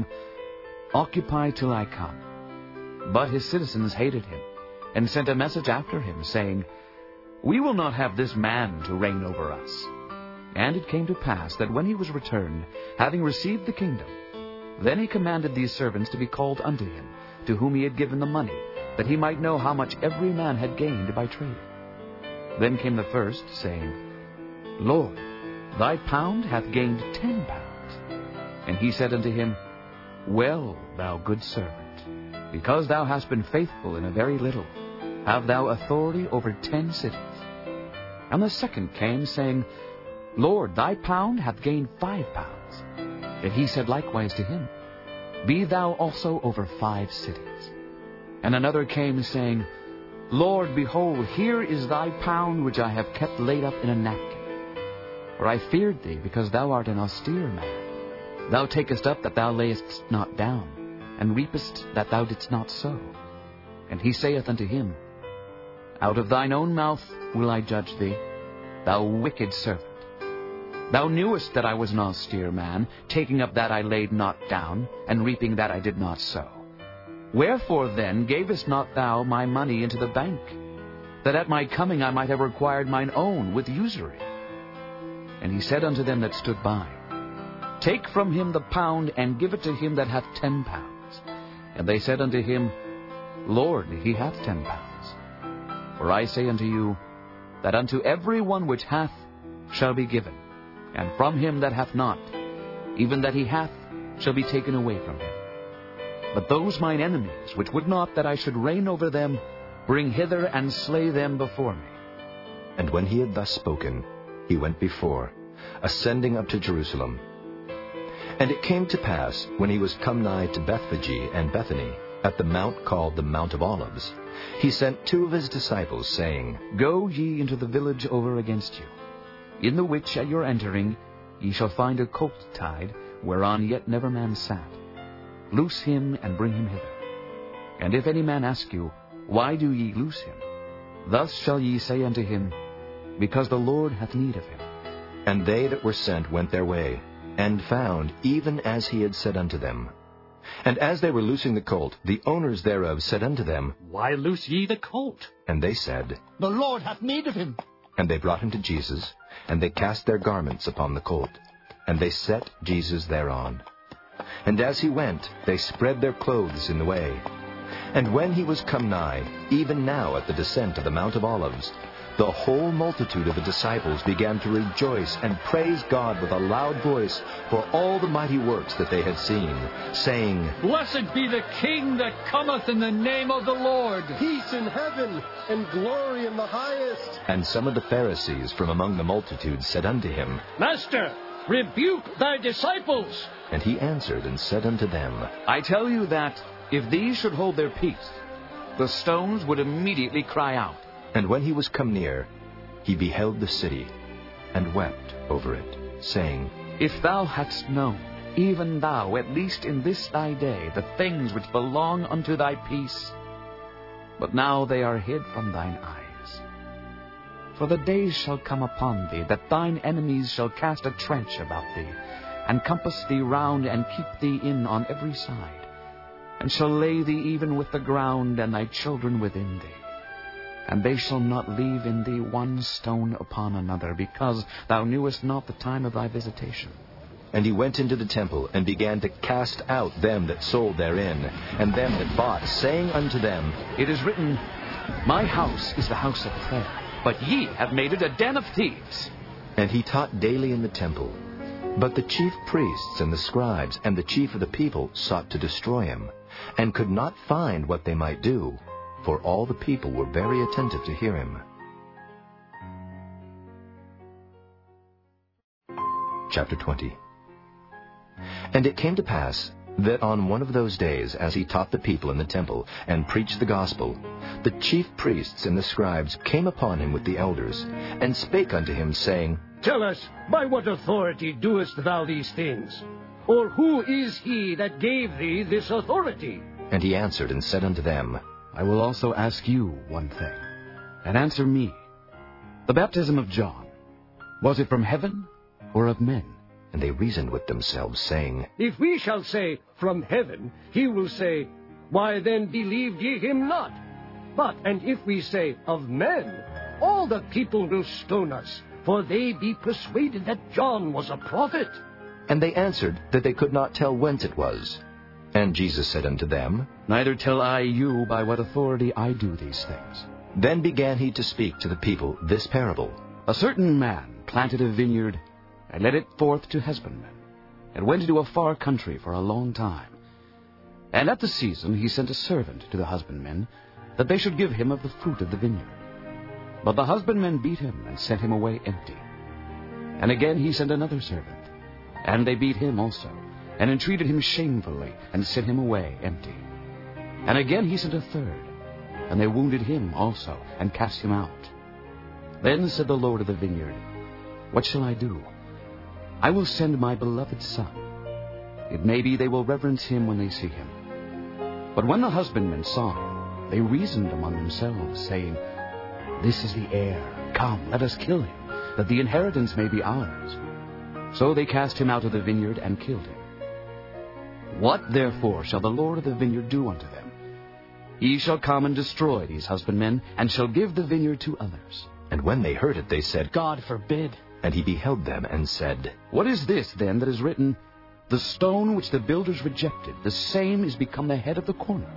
Occupy till I come. But his citizens hated him, and sent a message after him, saying, We will not have this man to reign over us. And it came to pass that when he was returned, having received the kingdom, then he commanded these servants to be called unto him, to whom he had given the money, that he might know how much every man had gained by trading. Then came the first, saying, Lord, thy pound hath gained 10 pounds. And he said unto him, Well, thou good servant, because thou hast been faithful in a very little, have thou authority over 10 cities. And the second came, saying, Lord, thy pound hath gained 5 pounds. And he said likewise to him, Be thou also over 5 cities. And another came, saying, Lord, behold, here is thy pound which I have kept laid up in a napkin. For I feared thee, because thou art an austere man. Thou takest up that thou layest not down, and reapest that thou didst not sow. And he saith unto him, Out of thine own mouth will I judge thee, thou wicked servant. Thou knewest that I was an austere man, taking up that I laid not down, and reaping that I did not sow. Wherefore then gavest not thou my money into the bank, that at my coming I might have required mine own with usury? And he said unto them that stood by, Take from him the pound, and give it to him that hath 10 pounds. And they said unto him, Lord, he hath 10 pounds. For I say unto you, that unto every one which hath shall be given, and from him that hath not, even that he hath shall be taken away from him. But those mine enemies, which would not that I should reign over them, bring hither and slay them before me. And when he had thus spoken, he went before, ascending up to Jerusalem. And it came to pass, when he was come nigh to Bethphage and Bethany, at the mount called the Mount of Olives, he sent 2 of his disciples, saying, Go ye into the village over against you, in the which at your entering ye shall find a colt tied, whereon yet never man sat. Loose him, and bring him hither. And if any man ask you, Why do ye loose him? Thus shall ye say unto him, Because the Lord hath need of him. And they that were sent went their way, and found even as he had said unto them. And as they were loosing the colt, the owners thereof said unto them, Why loose ye the colt? And they said, The Lord hath need of him. And they brought him to Jesus, and they cast their garments upon the colt, and they set Jesus thereon. And as he went, they spread their clothes in the way. And when he was come nigh, even now at the descent of the Mount of Olives, the whole multitude of the disciples began to rejoice and praise God with a loud voice for all the mighty works that they had seen, saying, Blessed be the King that cometh in the name of the Lord. Peace in heaven, and glory in the highest. And some of the Pharisees from among the multitude said unto him, Master, rebuke thy disciples. And he answered and said unto them, I tell you that, if these should hold their peace, the stones would immediately cry out. And when he was come near, he beheld the city, and wept over it, saying, If thou hadst known, even thou, at least in this thy day, the things which belong unto thy peace, but now they are hid from thine eyes. For the days shall come upon thee, that thine enemies shall cast a trench about thee, and compass thee round, and keep thee in on every side, and shall lay thee even with the ground, and thy children within thee. And they shall not leave in thee one stone upon another, because thou knewest not the time of thy visitation. And he went into the temple, and began to cast out them that sold therein, and them that bought, saying unto them, It is written, My house is the house of prayer, but ye have made it a den of thieves. And he taught daily in the temple. But the chief priests and the scribes and the chief of the people sought to destroy him, and could not find what they might do, for all the people were very attentive to hear him. Chapter 20. And it came to pass that on one of those days, as he taught the people in the temple, and preached the gospel, the chief priests and the scribes came upon him with the elders, and spake unto him, saying, Tell us, by what authority doest thou these things? Or who is he that gave thee this authority? And he answered and said unto them, I will also ask you one thing, and answer me. The baptism of John, was it from heaven or of men? And they reasoned with themselves, saying, If we shall say, From heaven, he will say, Why then believed ye him not? But, and if we say, Of men, all the people will stone us, for they be persuaded that John was a prophet. And they answered that they could not tell whence it was. And Jesus said unto them, Neither tell I you by what authority I do these things. Then began he to speak to the people this parable. A certain man planted a vineyard, and led it forth to husbandmen, and went into a far country for a long time. And at the season he sent a servant to the husbandmen, that they should give him of the fruit of the vineyard. But the husbandmen beat him and sent him away empty. And again he sent another servant, and they beat him also, and entreated him shamefully, and sent him away empty. And again he sent a third, and they wounded him also, and cast him out. Then said the Lord of the vineyard, What shall I do? I will send my beloved son. It may be they will reverence him when they see him. But when the husbandmen saw him, they reasoned among themselves, saying, This is the heir. Come, let us kill him, that the inheritance may be ours. So they cast him out of the vineyard and killed him. What therefore shall the Lord of the vineyard do unto them? He shall come and destroy these husbandmen, and shall give the vineyard to others. And when they heard it, they said, God forbid. And he beheld them, and said, What is this, then, that is written, The stone which the builders rejected, the same is become the head of the corner.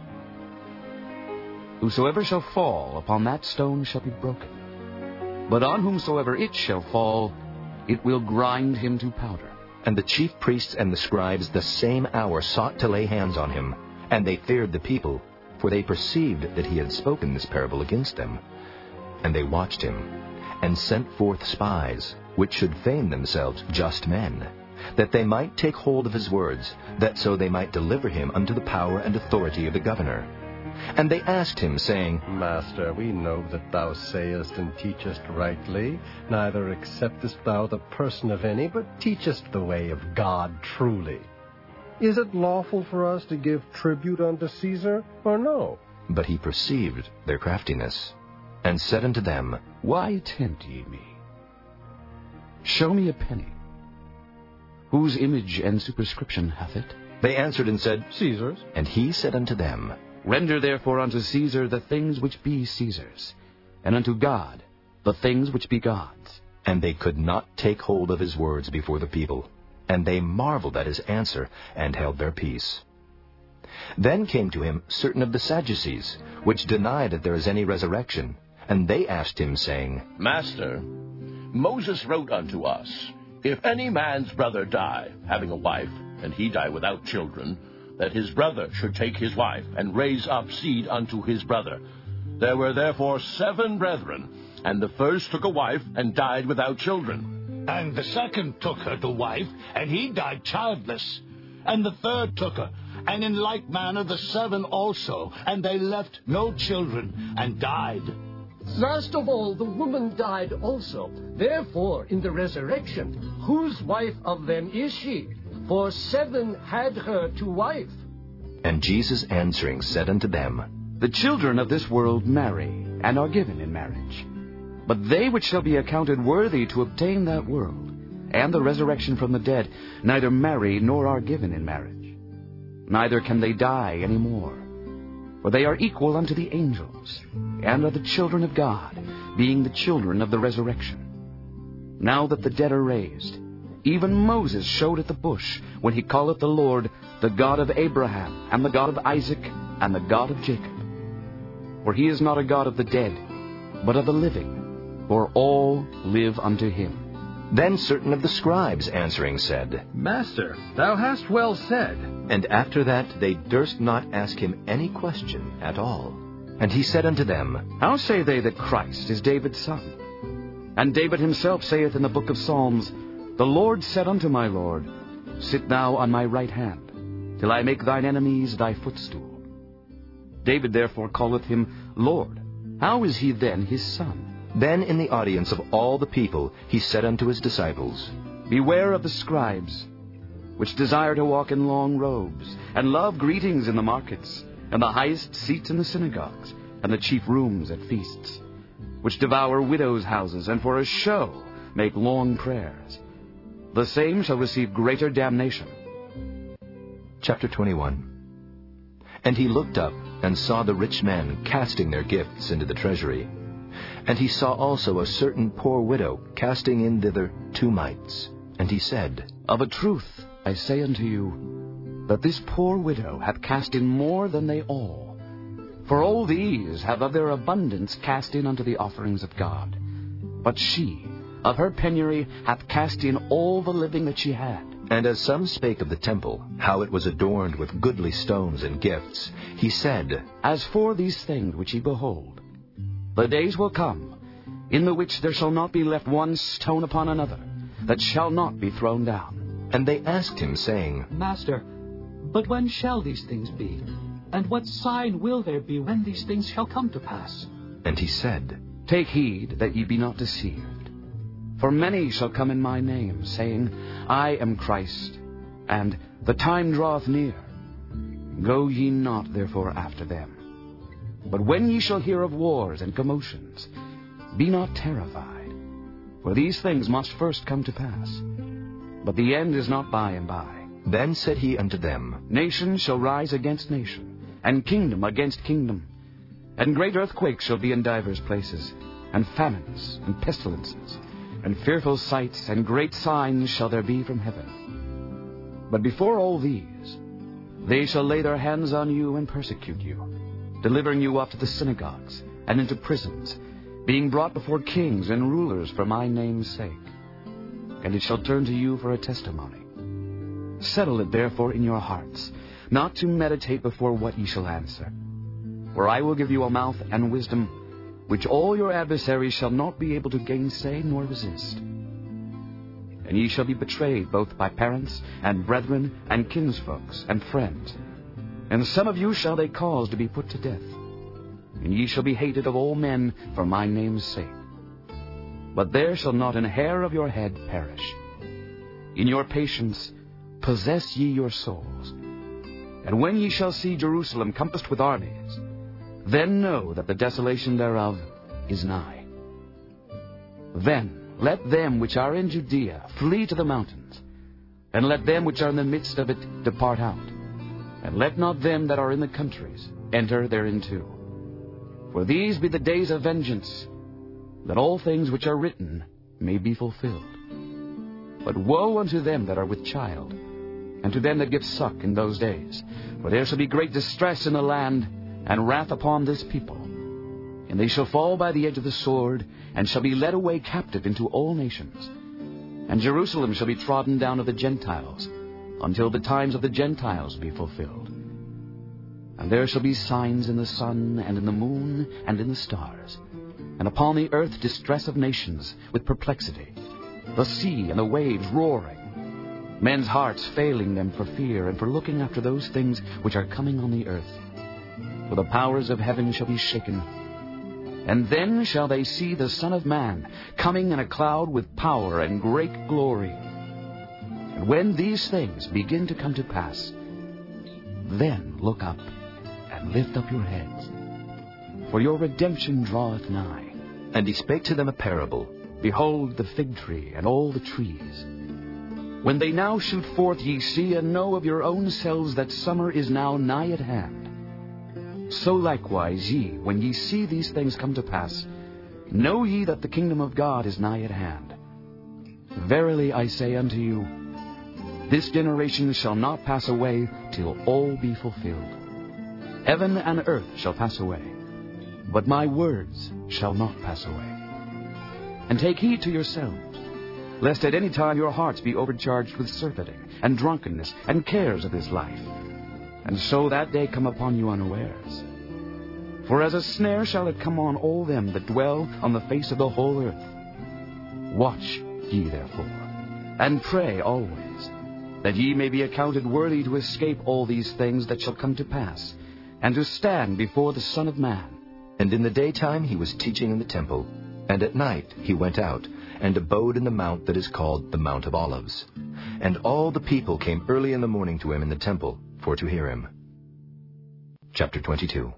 Whosoever shall fall upon that stone shall be broken. But on whomsoever it shall fall, it will grind him to powder. And the chief priests and the scribes the same hour sought to lay hands on him. And they feared the people, for they perceived that he had spoken this parable against them. And they watched him, and sent forth spies, which should feign themselves just men, that they might take hold of his words, that so they might deliver him unto the power and authority of the governor. And they asked him, saying, Master, we know that thou sayest and teachest rightly, neither acceptest thou the person of any, but teachest the way of God truly. Is it lawful for us to give tribute unto Caesar, or no? But he perceived their craftiness, and said unto them, Why tempt ye me? Show me a penny. Whose image and superscription hath it? They answered and said, Caesar's. And he said unto them, Render therefore unto Caesar the things which be Caesar's, and unto God the things which be God's. And they could not take hold of his words before the people. And they marveled at his answer, and held their peace. Then came to him certain of the Sadducees, which deny that there is any resurrection. And they asked him, saying, Master, Moses wrote unto us, If any man's brother die, having a wife, and he die without children, that his brother should take his wife, and raise up seed unto his brother. There were therefore 7 brethren, and the first took a wife, and died without children. And the second took her to wife, and he died childless. And the third took her, and in like manner the 7 also, and they left no children, and died. Last of all, the woman died also. Therefore, in the resurrection, whose wife of them is she? For 7 had her to wife. And Jesus answering said unto them, The children of this world marry, and are given in marriage. But they which shall be accounted worthy to obtain that world, and the resurrection from the dead, neither marry nor are given in marriage. Neither can they die any more. For they are equal unto the angels, and are the children of God, being the children of the resurrection. Now that the dead are raised, even Moses showed at the bush, when he calleth the Lord, the God of Abraham, and the God of Isaac, and the God of Jacob. For he is not a God of the dead, but of the living, for all live unto him. Then certain of the scribes answering said, Master, thou hast well said. And after that they durst not ask him any question at all. And he said unto them, How say they that Christ is David's son? And David himself saith in the book of Psalms, The Lord said unto my Lord, Sit thou on my right hand, till I make thine enemies thy footstool. David therefore calleth him Lord. How is he then his son? Then in the audience of all the people he said unto his disciples, Beware of the scribes, which desire to walk in long robes, and love greetings in the markets, and the highest seats in the synagogues, and the chief rooms at feasts, which devour widows' houses, and for a show make long prayers. The same shall receive greater damnation. Chapter 21. And he looked up, and saw the rich men casting their gifts into the treasury. And he saw also a certain poor widow casting in thither 2 mites. And he said, Of a truth I say unto you, that this poor widow hath cast in more than they all. For all these have of their abundance cast in unto the offerings of God. But she, of her penury, hath cast in all the living that she had. And as some spake of the temple, how it was adorned with goodly stones and gifts, he said, As for these things which ye behold, the days will come, in the which there shall not be left one stone upon another, that shall not be thrown down. And they asked him, saying, Master, but when shall these things be? And what sign will there be when these things shall come to pass? And he said, Take heed that ye be not deceived. For many shall come in my name, saying, I am Christ, and the time draweth near. Go ye not therefore after them. But when ye shall hear of wars and commotions, be not terrified, for these things must first come to pass. But the end is not by and by. Then said he unto them, Nation shall rise against nation, and kingdom against kingdom. And great earthquakes shall be in divers places, and famines, and pestilences, and fearful sights, and great signs shall there be from heaven. But before all these, they shall lay their hands on you and persecute you, delivering you up to the synagogues and into prisons, being brought before kings and rulers for my name's sake. And it shall turn to you for a testimony. Settle it therefore in your hearts, not to meditate before what ye shall answer. For I will give you a mouth and wisdom, which all your adversaries shall not be able to gainsay nor resist. And ye shall be betrayed both by parents and brethren and kinsfolks and friends. And some of you shall they cause to be put to death. And ye shall be hated of all men for my name's sake. But there shall not an hair of your head perish. In your patience possess ye your souls. And when ye shall see Jerusalem compassed with armies, then know that the desolation thereof is nigh. Then let them which are in Judea flee to the mountains, and let them which are in the midst of it depart out, and let not them that are in the countries enter thereinto. For these be the days of vengeance, that all things which are written may be fulfilled. But woe unto them that are with child, and to them that give suck in those days. For there shall be great distress in the land, and wrath upon this people. And they shall fall by the edge of the sword, and shall be led away captive into all nations. And Jerusalem shall be trodden down of the Gentiles, until the times of the Gentiles be fulfilled. And there shall be signs in the sun, and in the moon, and in the stars. And upon the earth distress of nations, with perplexity, the sea and the waves roaring, men's hearts failing them for fear, and for looking after those things which are coming on the earth. For the powers of heaven shall be shaken. And then shall they see the Son of Man coming in a cloud with power and great glory. And when these things begin to come to pass, then look up and lift up your heads, for your redemption draweth nigh. And he spake to them a parable. Behold the fig tree and all the trees. When they now shoot forth, ye see and know of your own selves that summer is now nigh at hand. So likewise ye, when ye see these things come to pass, know ye that the kingdom of God is nigh at hand. Verily I say unto you, this generation shall not pass away till all be fulfilled. Heaven and earth shall pass away, but my words shall not pass away. And take heed to yourselves, lest at any time your hearts be overcharged with surfeiting, and drunkenness, and cares of this life, and so that day come upon you unawares. For as a snare shall it come on all them that dwell on the face of the whole earth. Watch ye therefore, and pray always, that ye may be accounted worthy to escape all these things that shall come to pass, and to stand before the Son of Man. And in the daytime he was teaching in the temple, and at night he went out, and abode in the mount that is called the Mount of Olives. And all the people came early in the morning to him in the temple, for to hear him. Chapter 22.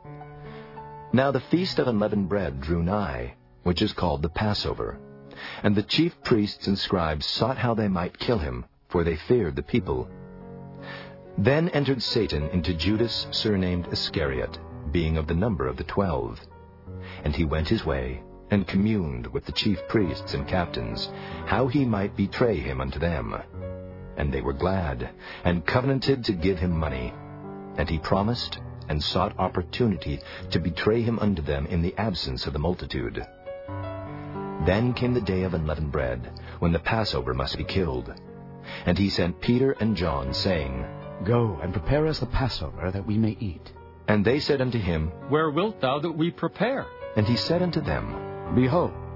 Now the feast of unleavened bread drew nigh, which is called the Passover. And the chief priests and scribes sought how they might kill him, for they feared the people. Then entered Satan into Judas, surnamed Iscariot, being of the number of the 12. And he went his way, and communed with the chief priests and captains, how he might betray him unto them. And they were glad, and covenanted to give him money. And he promised, and sought opportunity to betray him unto them in the absence of the multitude. Then came the day of unleavened bread, when the Passover must be killed. And he sent Peter and John, saying, Go and prepare us the Passover, that we may eat. And they said unto him, Where wilt thou that we prepare? And he said unto them, Behold,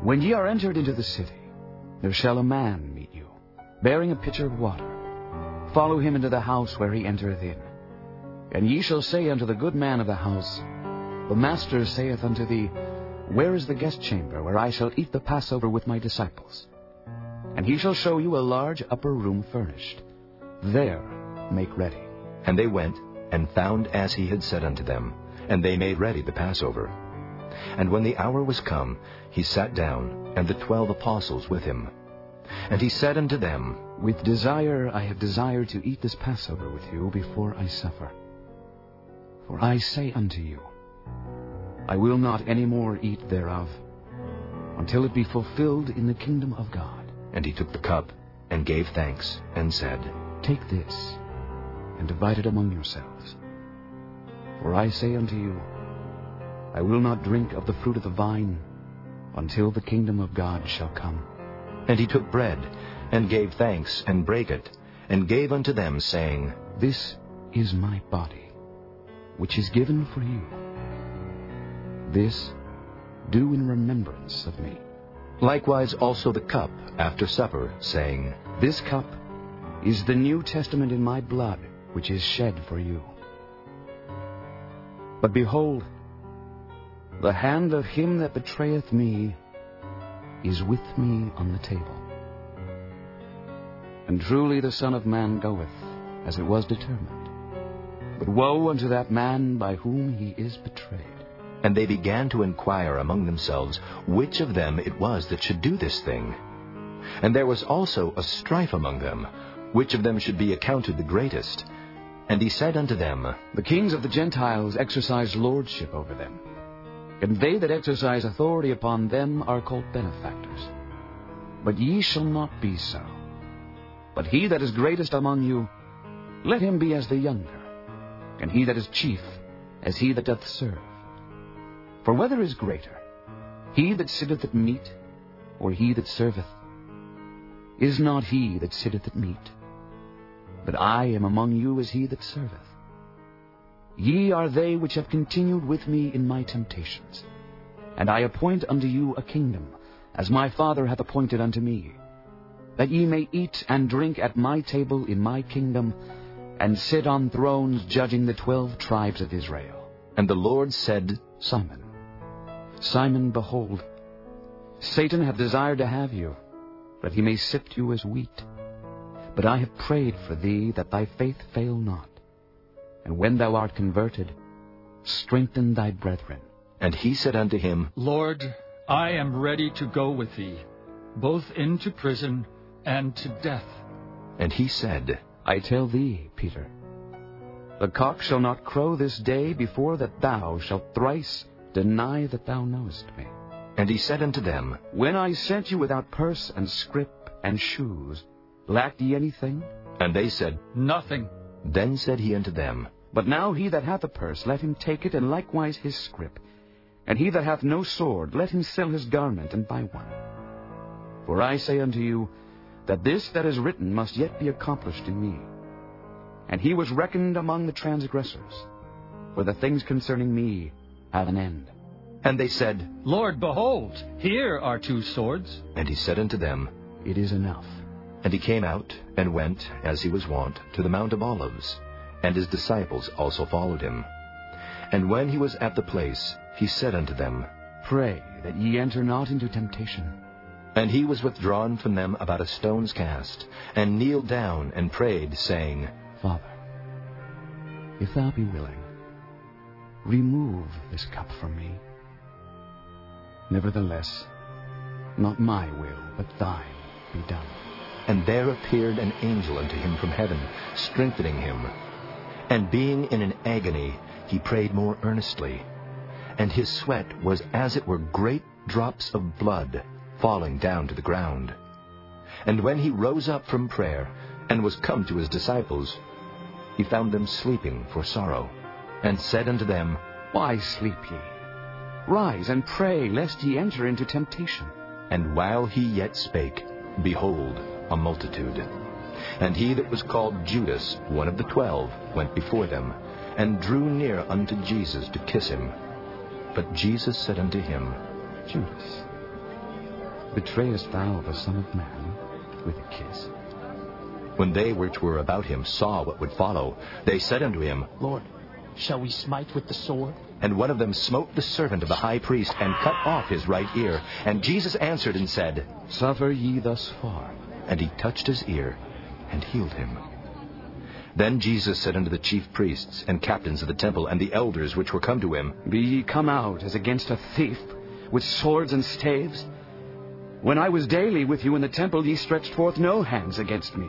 When ye are entered into the city, there shall a man meet you, bearing a pitcher of water. Follow him into the house where he entereth in. And ye shall say unto the good man of the house, The master saith unto thee, Where is the guest chamber, where I shall eat the Passover with my disciples? And he shall show you a large upper room furnished. There make ready. And they went, and found as he had said unto them, and they made ready the Passover. And when the hour was come, he sat down, and the 12 apostles with him. And he said unto them, With desire I have desired to eat this Passover with you before I suffer. For I say unto you, I will not any more eat thereof, until it be fulfilled in the kingdom of God. And he took the cup, and gave thanks, and said, Take this, and divide it among yourselves. For I say unto you, I will not drink of the fruit of the vine, until the kingdom of God shall come. And he took bread, and gave thanks, and brake it, and gave unto them, saying, This is my body, which is given for you. This do in remembrance of me. Likewise also the cup after supper, saying, This cup is the New Testament in my blood, which is shed for you. But behold, the hand of him that betrayeth me is with me on the table. And truly the Son of Man goeth, as it was determined. But woe unto that man by whom he is betrayed. And they began to inquire among themselves which of them it was that should do this thing. And there was also a strife among them, which of them should be accounted the greatest. And he said unto them, The kings of the Gentiles exercise lordship over them, and they that exercise authority upon them are called benefactors. But ye shall not be so. But he that is greatest among you, let him be as the younger, and he that is chief as he that doth serve. For whether is greater, he that sitteth at meat, or he that serveth? Is not he that sitteth at meat? But I am among you as he that serveth. Ye are they which have continued with me in my temptations. And I appoint unto you a kingdom, as my Father hath appointed unto me, that ye may eat and drink at my table in my kingdom, and sit on thrones judging the 12 tribes of Israel. And the Lord said, Simon, Simon, behold, Satan hath desired to have you, that he may sift you as wheat. But I have prayed for thee, that thy faith fail not. And when thou art converted, strengthen thy brethren. And he said unto him, Lord, I am ready to go with thee, both into prison and to death. And he said, I tell thee, Peter, the cock shall not crow this day before that thou shalt thrice deny that thou knowest me. And he said unto them, When I sent you without purse and scrip and shoes, lacked ye anything? And they said, Nothing. Then said he unto them, But now he that hath a purse, let him take it, and likewise his scrip. And he that hath no sword, let him sell his garment, and buy one. For I say unto you, that this that is written must yet be accomplished in me. And he was reckoned among the transgressors, for the things concerning me have an end. And they said, Lord, behold, here are 2 swords. And he said unto them, It is enough. And he came out, and went, as he was wont, to the Mount of Olives, and his disciples also followed him. And when he was at the place, he said unto them, Pray that ye enter not into temptation. And he was withdrawn from them about a stone's cast, and kneeled down, and prayed, saying, Father, if thou be willing, remove this cup from me. Nevertheless, not my will, but thine be done. And there appeared an angel unto him from heaven, strengthening him. And being in an agony, he prayed more earnestly. And his sweat was as it were great drops of blood falling down to the ground. And when he rose up from prayer, and was come to his disciples, he found them sleeping for sorrow, and said unto them, Why sleep ye? Rise and pray, lest ye enter into temptation. And while he yet spake, behold, a multitude. And he that was called Judas, one of the 12, went before them, and drew near unto Jesus to kiss him. But Jesus said unto him, Judas, Betrayest thou the Son of Man with a kiss? When they which were about him saw what would follow, they said unto him, Lord, shall we smite with the sword? And one of them smote the servant of the high priest, and cut off his right ear. And Jesus answered and said, Suffer ye thus far. And he touched his ear, and healed him. Then Jesus said unto the chief priests, and captains of the temple, and the elders which were come to him, Be ye come out as against a thief, with swords and staves? When I was daily with you in the temple, ye stretched forth no hands against me.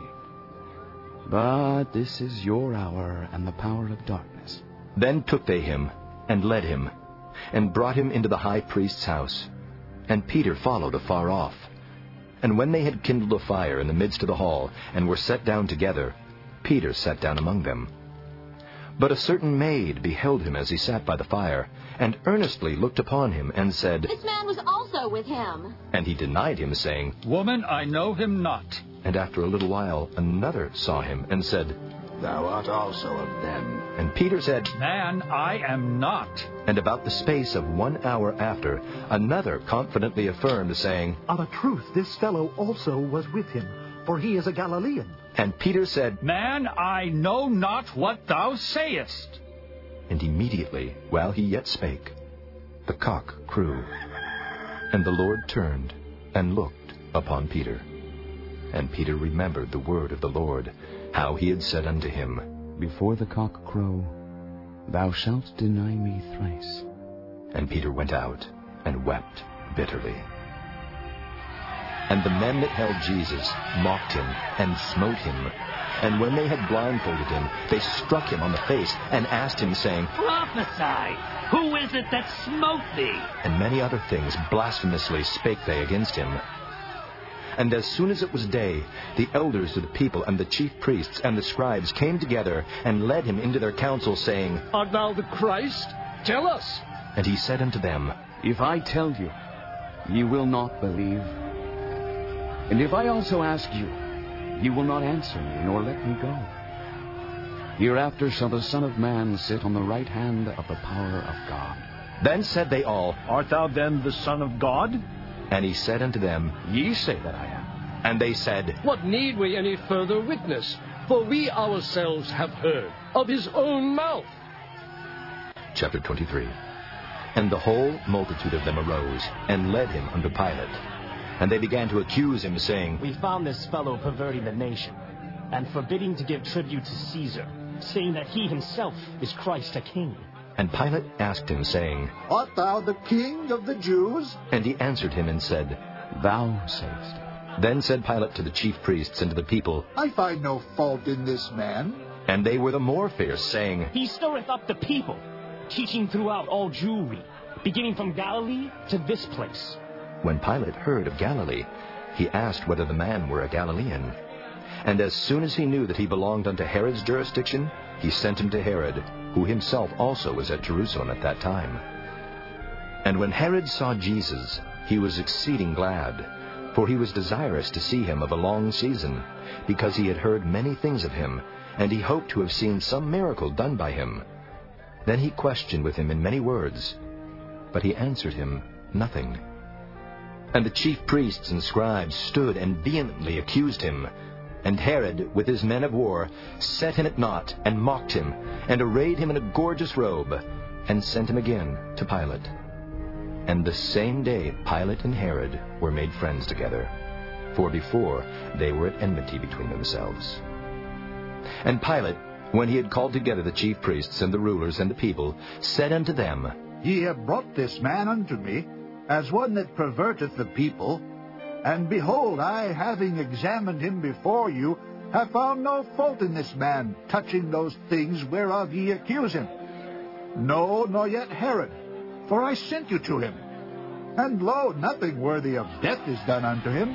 But this is your hour and the power of darkness. Then took they him, and led him, and brought him into the high priest's house. And Peter followed afar off. And when they had kindled a fire in the midst of the hall, and were set down together, Peter sat down among them. But a certain maid beheld him as he sat by the fire, and earnestly looked upon him, and said, This man was also with him. And he denied him, saying, Woman, I know him not. And after a little while another saw him, and said, Thou art also of them. And Peter said, Man, I am not. And about the space of 1 hour after, another confidently affirmed, saying, Of a truth, this fellow also was with him, for he is a Galilean. And Peter said, Man, I know not what thou sayest. And immediately, while he yet spake, the cock crew. And the Lord turned, and looked upon Peter. And Peter remembered the word of the Lord, how he had said unto him, Before the cock crow, thou shalt deny me thrice. And Peter went out, and wept bitterly. And the men that held Jesus mocked him, and smote him. And when they had blindfolded him, they struck him on the face, and asked him, saying, Prophesy! Who is it that smote thee? And many other things blasphemously spake they against him. And as soon as it was day, the elders of the people, and the chief priests, and the scribes came together, and led him into their council, saying, Art thou the Christ? Tell us. And he said unto them, If I tell you, ye will not believe. And if I also ask you, ye will not answer me, nor let me go. Hereafter shall the Son of Man sit on the right hand of the power of God. Then said they all, Art thou then the Son of God? And he said unto them, Ye say that I am. And they said, What need we any further witness? For we ourselves have heard of his own mouth. Chapter 23. And the whole multitude of them arose, and led him unto Pilate. And they began to accuse him, saying, We found this fellow perverting the nation, and forbidding to give tribute to Caesar, saying that he himself is Christ a king. And Pilate asked him, saying, Art thou the king of the Jews? And he answered him and said, Thou sayest. Then said Pilate to the chief priests and to the people, I find no fault in this man. And they were the more fierce, saying, He stirreth up the people, teaching throughout all Jewry, beginning from Galilee to this place. When Pilate heard of Galilee, he asked whether the man were a Galilean. And as soon as he knew that he belonged unto Herod's jurisdiction, he sent him to Herod, who himself also was at Jerusalem at that time. And when Herod saw Jesus, he was exceeding glad, for he was desirous to see him of a long season, because he had heard many things of him, and he hoped to have seen some miracle done by him. Then he questioned with him in many words, but he answered him nothing. And the chief priests and scribes stood and vehemently accused him. And Herod, with his men of war, set him at naught, and mocked him, and arrayed him in a gorgeous robe, and sent him again to Pilate. And the same day Pilate and Herod were made friends together, for before they were at enmity between themselves. And Pilate, when he had called together the chief priests and the rulers and the people, said unto them, Ye have brought this man unto me, as one that perverteth the people. And behold, I, having examined him before you, have found no fault in this man, touching those things whereof ye accuse him. No, nor yet Herod, for I sent you to him. And lo, nothing worthy of death is done unto him.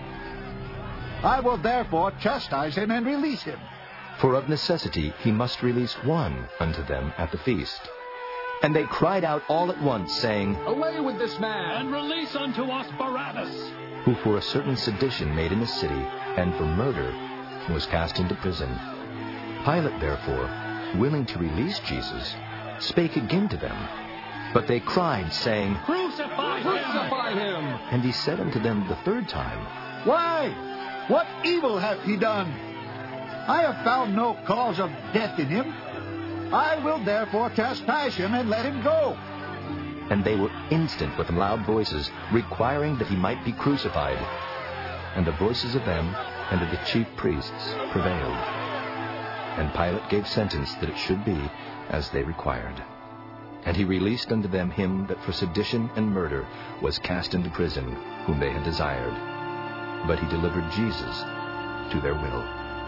I will therefore chastise him and release him. For of necessity he must release one unto them at the feast. And they cried out all at once, saying, Away with this man, and release unto us Barabbas, who for a certain sedition made in the city, and for murder, was cast into prison. Pilate therefore, willing to release Jesus, spake again to them. But they cried, saying, Crucify him! Crucify him! And he said unto them the third time, Why? What evil hath he done? I have found no cause of death in him. I will therefore chastise him and let him go. And they were instant with loud voices, requiring that he might be crucified. And the voices of them and of the chief priests prevailed. And Pilate gave sentence that it should be as they required. And he released unto them him that for sedition and murder was cast into prison, whom they had desired. But he delivered Jesus to their will.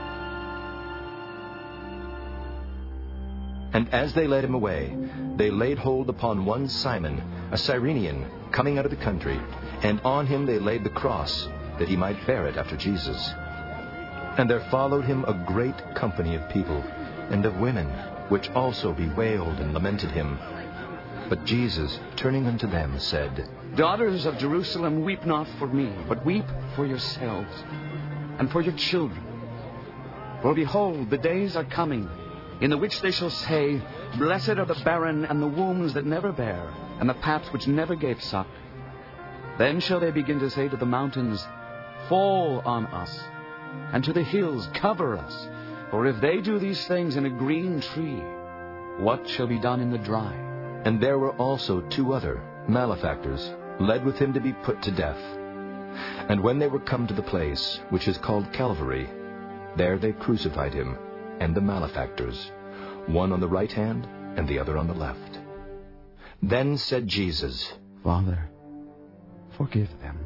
And as they led him away, they laid hold upon one Simon, a Cyrenian, coming out of the country, and on him they laid the cross, that he might bear it after Jesus. And there followed him a great company of people, and of women, which also bewailed and lamented him. But Jesus, turning unto them, said, Daughters of Jerusalem, weep not for me, but weep for yourselves, and for your children. For behold, the days are coming, in the which they shall say, Blessed are the barren, and the wombs that never bare, and the paps which never gave suck. Then shall they begin to say to the mountains, Fall on us, and to the hills, Cover us. For if they do these things in a green tree, what shall be done in the dry? And there were also 2 other malefactors, led with him to be put to death. And when they were come to the place which is called Calvary, there they crucified him, and the malefactors, one on the right hand, and the other on the left. Then said Jesus, Father, forgive them,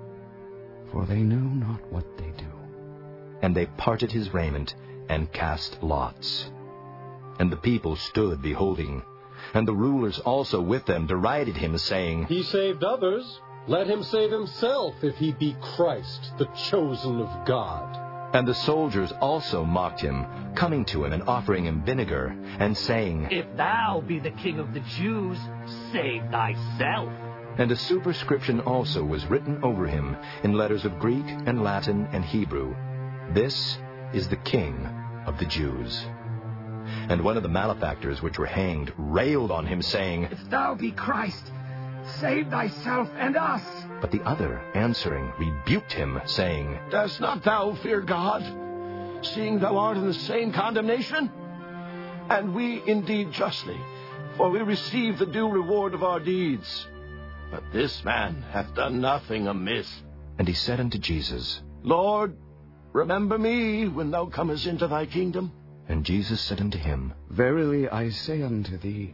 for they know not what they do. And they parted his raiment, and cast lots. And the people stood beholding, and the rulers also with them derided him, saying, He saved others. Let him save himself, if he be Christ, the chosen of God. And the soldiers also mocked him, coming to him and offering him vinegar, and saying, If thou be the King of the Jews, save thyself. And a superscription also was written over him in letters of Greek and Latin and Hebrew, This is the King of the Jews. And one of the malefactors which were hanged railed on him, saying, If thou be Christ, save thyself and us. But the other, answering, rebuked him, saying, Dost not thou fear God, seeing thou art in the same condemnation? And we indeed justly, for we receive the due reward of our deeds. But this man hath done nothing amiss. And he said unto Jesus, Lord, remember me when thou comest into thy kingdom. And Jesus said unto him, Verily I say unto thee,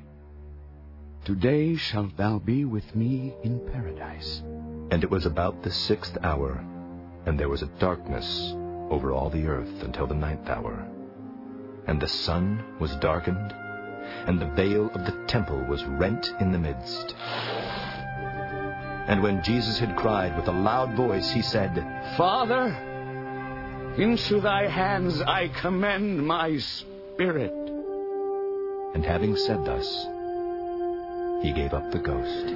Today shalt thou be with me in paradise. And it was about the 6th hour, and there was a darkness over all the earth until the 9th hour. And the sun was darkened, and the veil of the temple was rent in the midst. And when Jesus had cried with a loud voice, he said, Father, into thy hands I commend my spirit. And having said thus, he gave up the ghost.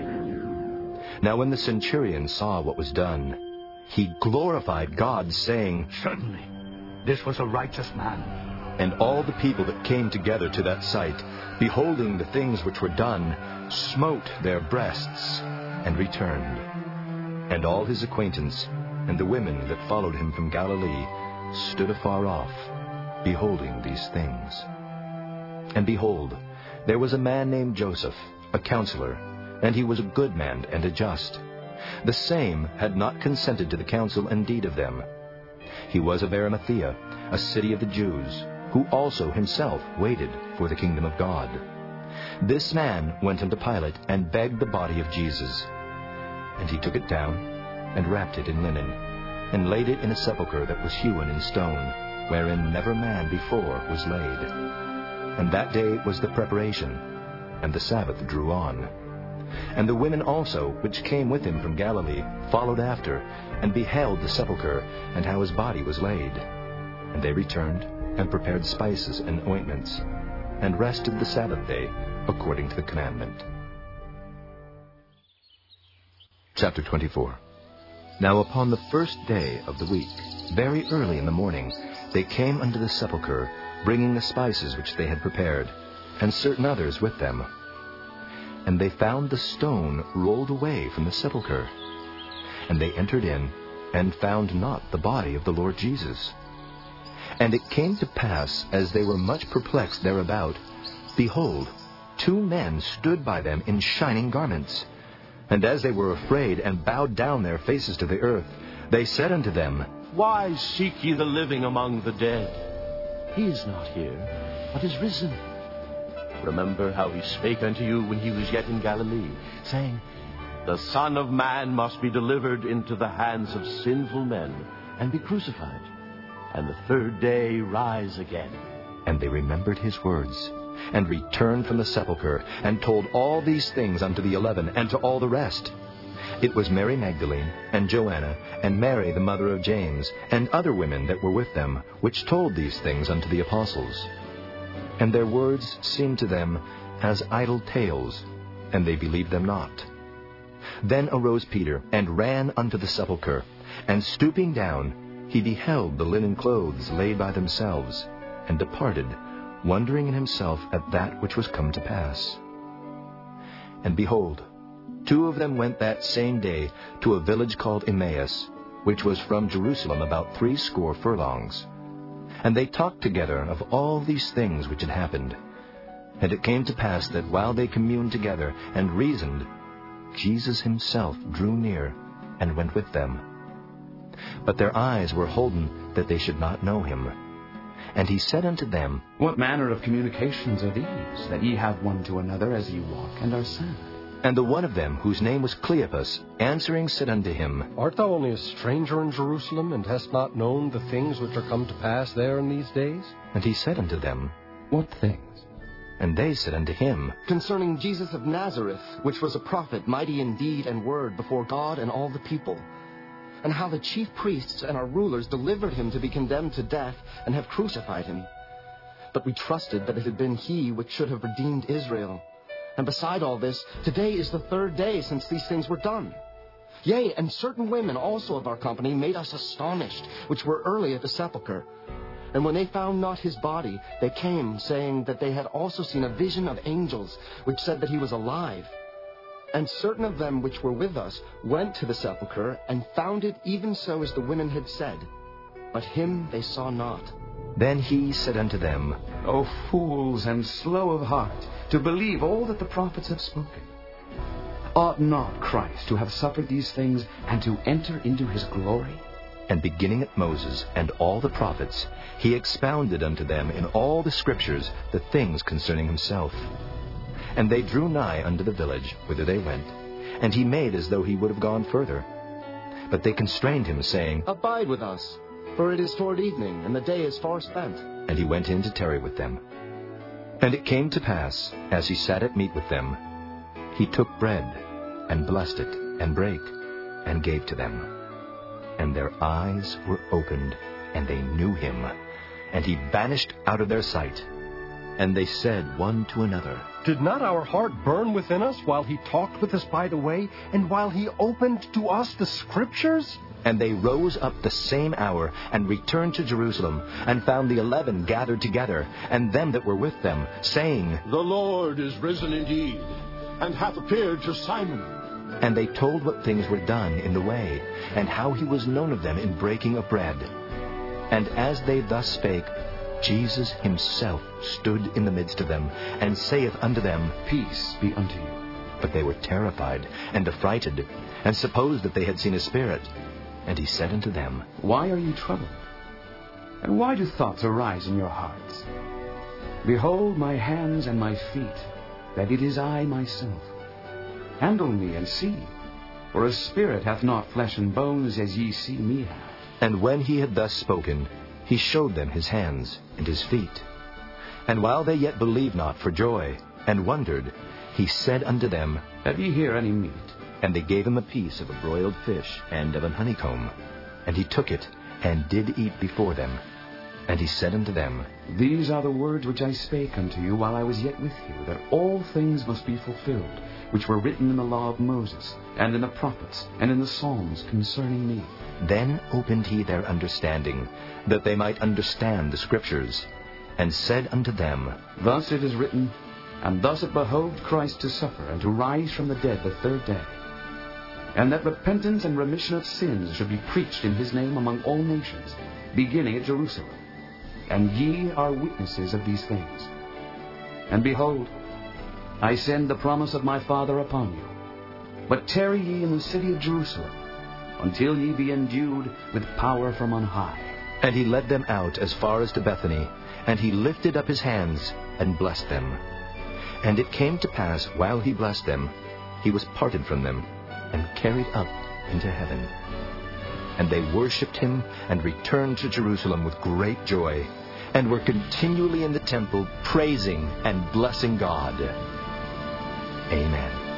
Now when the centurion saw what was done, he glorified God, saying, Certainly, this was a righteous man. And all the people that came together to that sight, beholding the things which were done, smote their breasts, and returned. And all his acquaintance, and the women that followed him from Galilee, stood afar off, beholding these things. And behold, there was a man named Joseph, a counselor, and he was a good man and a just. The same had not consented to the counsel and deed of them. He was of Arimathea, a city of the Jews, who also himself waited for the kingdom of God. This man went unto Pilate and begged the body of Jesus. And he took it down, and wrapped it in linen, and laid it in a sepulchre that was hewn in stone, wherein never man before was laid. And that day was the preparation, and the Sabbath drew on. And the women also, which came with him from Galilee, followed after, and beheld the sepulchre, and how his body was laid. And they returned, and prepared spices and ointments, and rested the Sabbath day, according to the commandment. Chapter 24. Now upon the first day of the week, very early in the morning, they came unto the sepulchre, bringing the spices which they had prepared, and certain others with them. and they found the stone rolled away from the sepulchre. And they entered in, and found not the body of the Lord Jesus. And it came to pass, as they were much perplexed thereabout, behold, 2 men stood by them in shining garments. And as they were afraid, and bowed down their faces to the earth, they said unto them, Why seek ye the living among the dead? He is not here, but is risen. Remember how he spake unto you when he was yet in Galilee, saying, The Son of Man must be delivered into the hands of sinful men, and be crucified, and the 3rd day rise again. And they remembered his words, and returned from the sepulchre, and told all these things unto the 11, and to all the rest. It was Mary Magdalene, and Joanna, and Mary the mother of James, and other women that were with them, which told these things unto the apostles. And their words seemed to them as idle tales, and they believed them not. Then arose Peter, and ran unto the sepulchre, and stooping down, he beheld the linen clothes laid by themselves, and departed, wondering in himself at that which was come to pass. And behold, 2 of them went that same day to a village called Emmaus, which was from Jerusalem about 60 furlongs. And they talked together of all these things which had happened. And it came to pass that while they communed together and reasoned, Jesus himself drew near, and went with them. But their eyes were holden that they should not know him. And he said unto them, What manner of communications are these, that ye have one to another as ye walk, and are sad? And the one of them, whose name was Cleopas, answering said unto him, Art thou only a stranger in Jerusalem, and hast not known the things which are come to pass there in these days? And he said unto them, What things? And they said unto him, Concerning Jesus of Nazareth, which was a prophet, mighty in deed and word before God and all the people, and how the chief priests and our rulers delivered him to be condemned to death, and have crucified him. But we trusted that it had been he which should have redeemed Israel. And beside all this, today is the 3rd day since these things were done. Yea, and certain women also of our company made us astonished, which were early at the sepulchre. And when they found not his body, they came, saying that they had also seen a vision of angels, which said that he was alive. And certain of them which were with us went to the sepulchre, and found it even so as the women had said. But him they saw not. Then he said unto them, O fools, and slow of heart, to believe all that the prophets have spoken. Ought not Christ to have suffered these things, and to enter into his glory? And beginning at Moses and all the prophets, he expounded unto them in all the Scriptures the things concerning himself. And they drew nigh unto the village whither they went, and he made as though he would have gone further. But they constrained him, saying, Abide with us, for it is toward evening, and the day is far spent. And he went in to tarry with them. And it came to pass, as he sat at meat with them, he took bread, and blessed it, and brake, and gave to them. And their eyes were opened, and they knew him. And he vanished out of their sight. And they said one to another, Did not our heart burn within us while he talked with us by the way, and while he opened to us the Scriptures? And they rose up the same hour, and returned to Jerusalem, and found the 11 gathered together, and them that were with them, saying, The Lord is risen indeed, and hath appeared to Simon. And they told what things were done in the way, and how he was known of them in breaking of bread. And as they thus spake, Jesus himself stood in the midst of them, and saith unto them, Peace be unto you. But they were terrified, and affrighted, and supposed that they had seen a spirit. And he said unto them, Why are you troubled? And why do thoughts arise in your hearts? Behold my hands and my feet, that it is I myself. Handle me and see, for a spirit hath not flesh and bones as ye see me have. And when he had thus spoken, he showed them his hands and his feet. And while they yet believed not for joy, and wondered, he said unto them, Have ye here any meat? And they gave him a piece of a broiled fish and of an honeycomb. And he took it, and did eat before them. And he said unto them, These are the words which I spake unto you while I was yet with you, that all things must be fulfilled, which were written in the law of Moses, and in the prophets, and in the Psalms concerning me. Then opened he their understanding, that they might understand the Scriptures, and said unto them, Thus it is written, And thus it behoved Christ to suffer and to rise from the dead the third day, and that repentance and remission of sins should be preached in his name among all nations, beginning at Jerusalem. And ye are witnesses of these things. And behold, I send the promise of my Father upon you. But tarry ye in the city of Jerusalem, until ye be endued with power from on high. And he led them out as far as to Bethany, and he lifted up his hands and blessed them. And it came to pass, while he blessed them, he was parted from them, and carried up into heaven. And they worshipped him, and returned to Jerusalem with great joy, and were continually in the temple, praising and blessing God. Amen.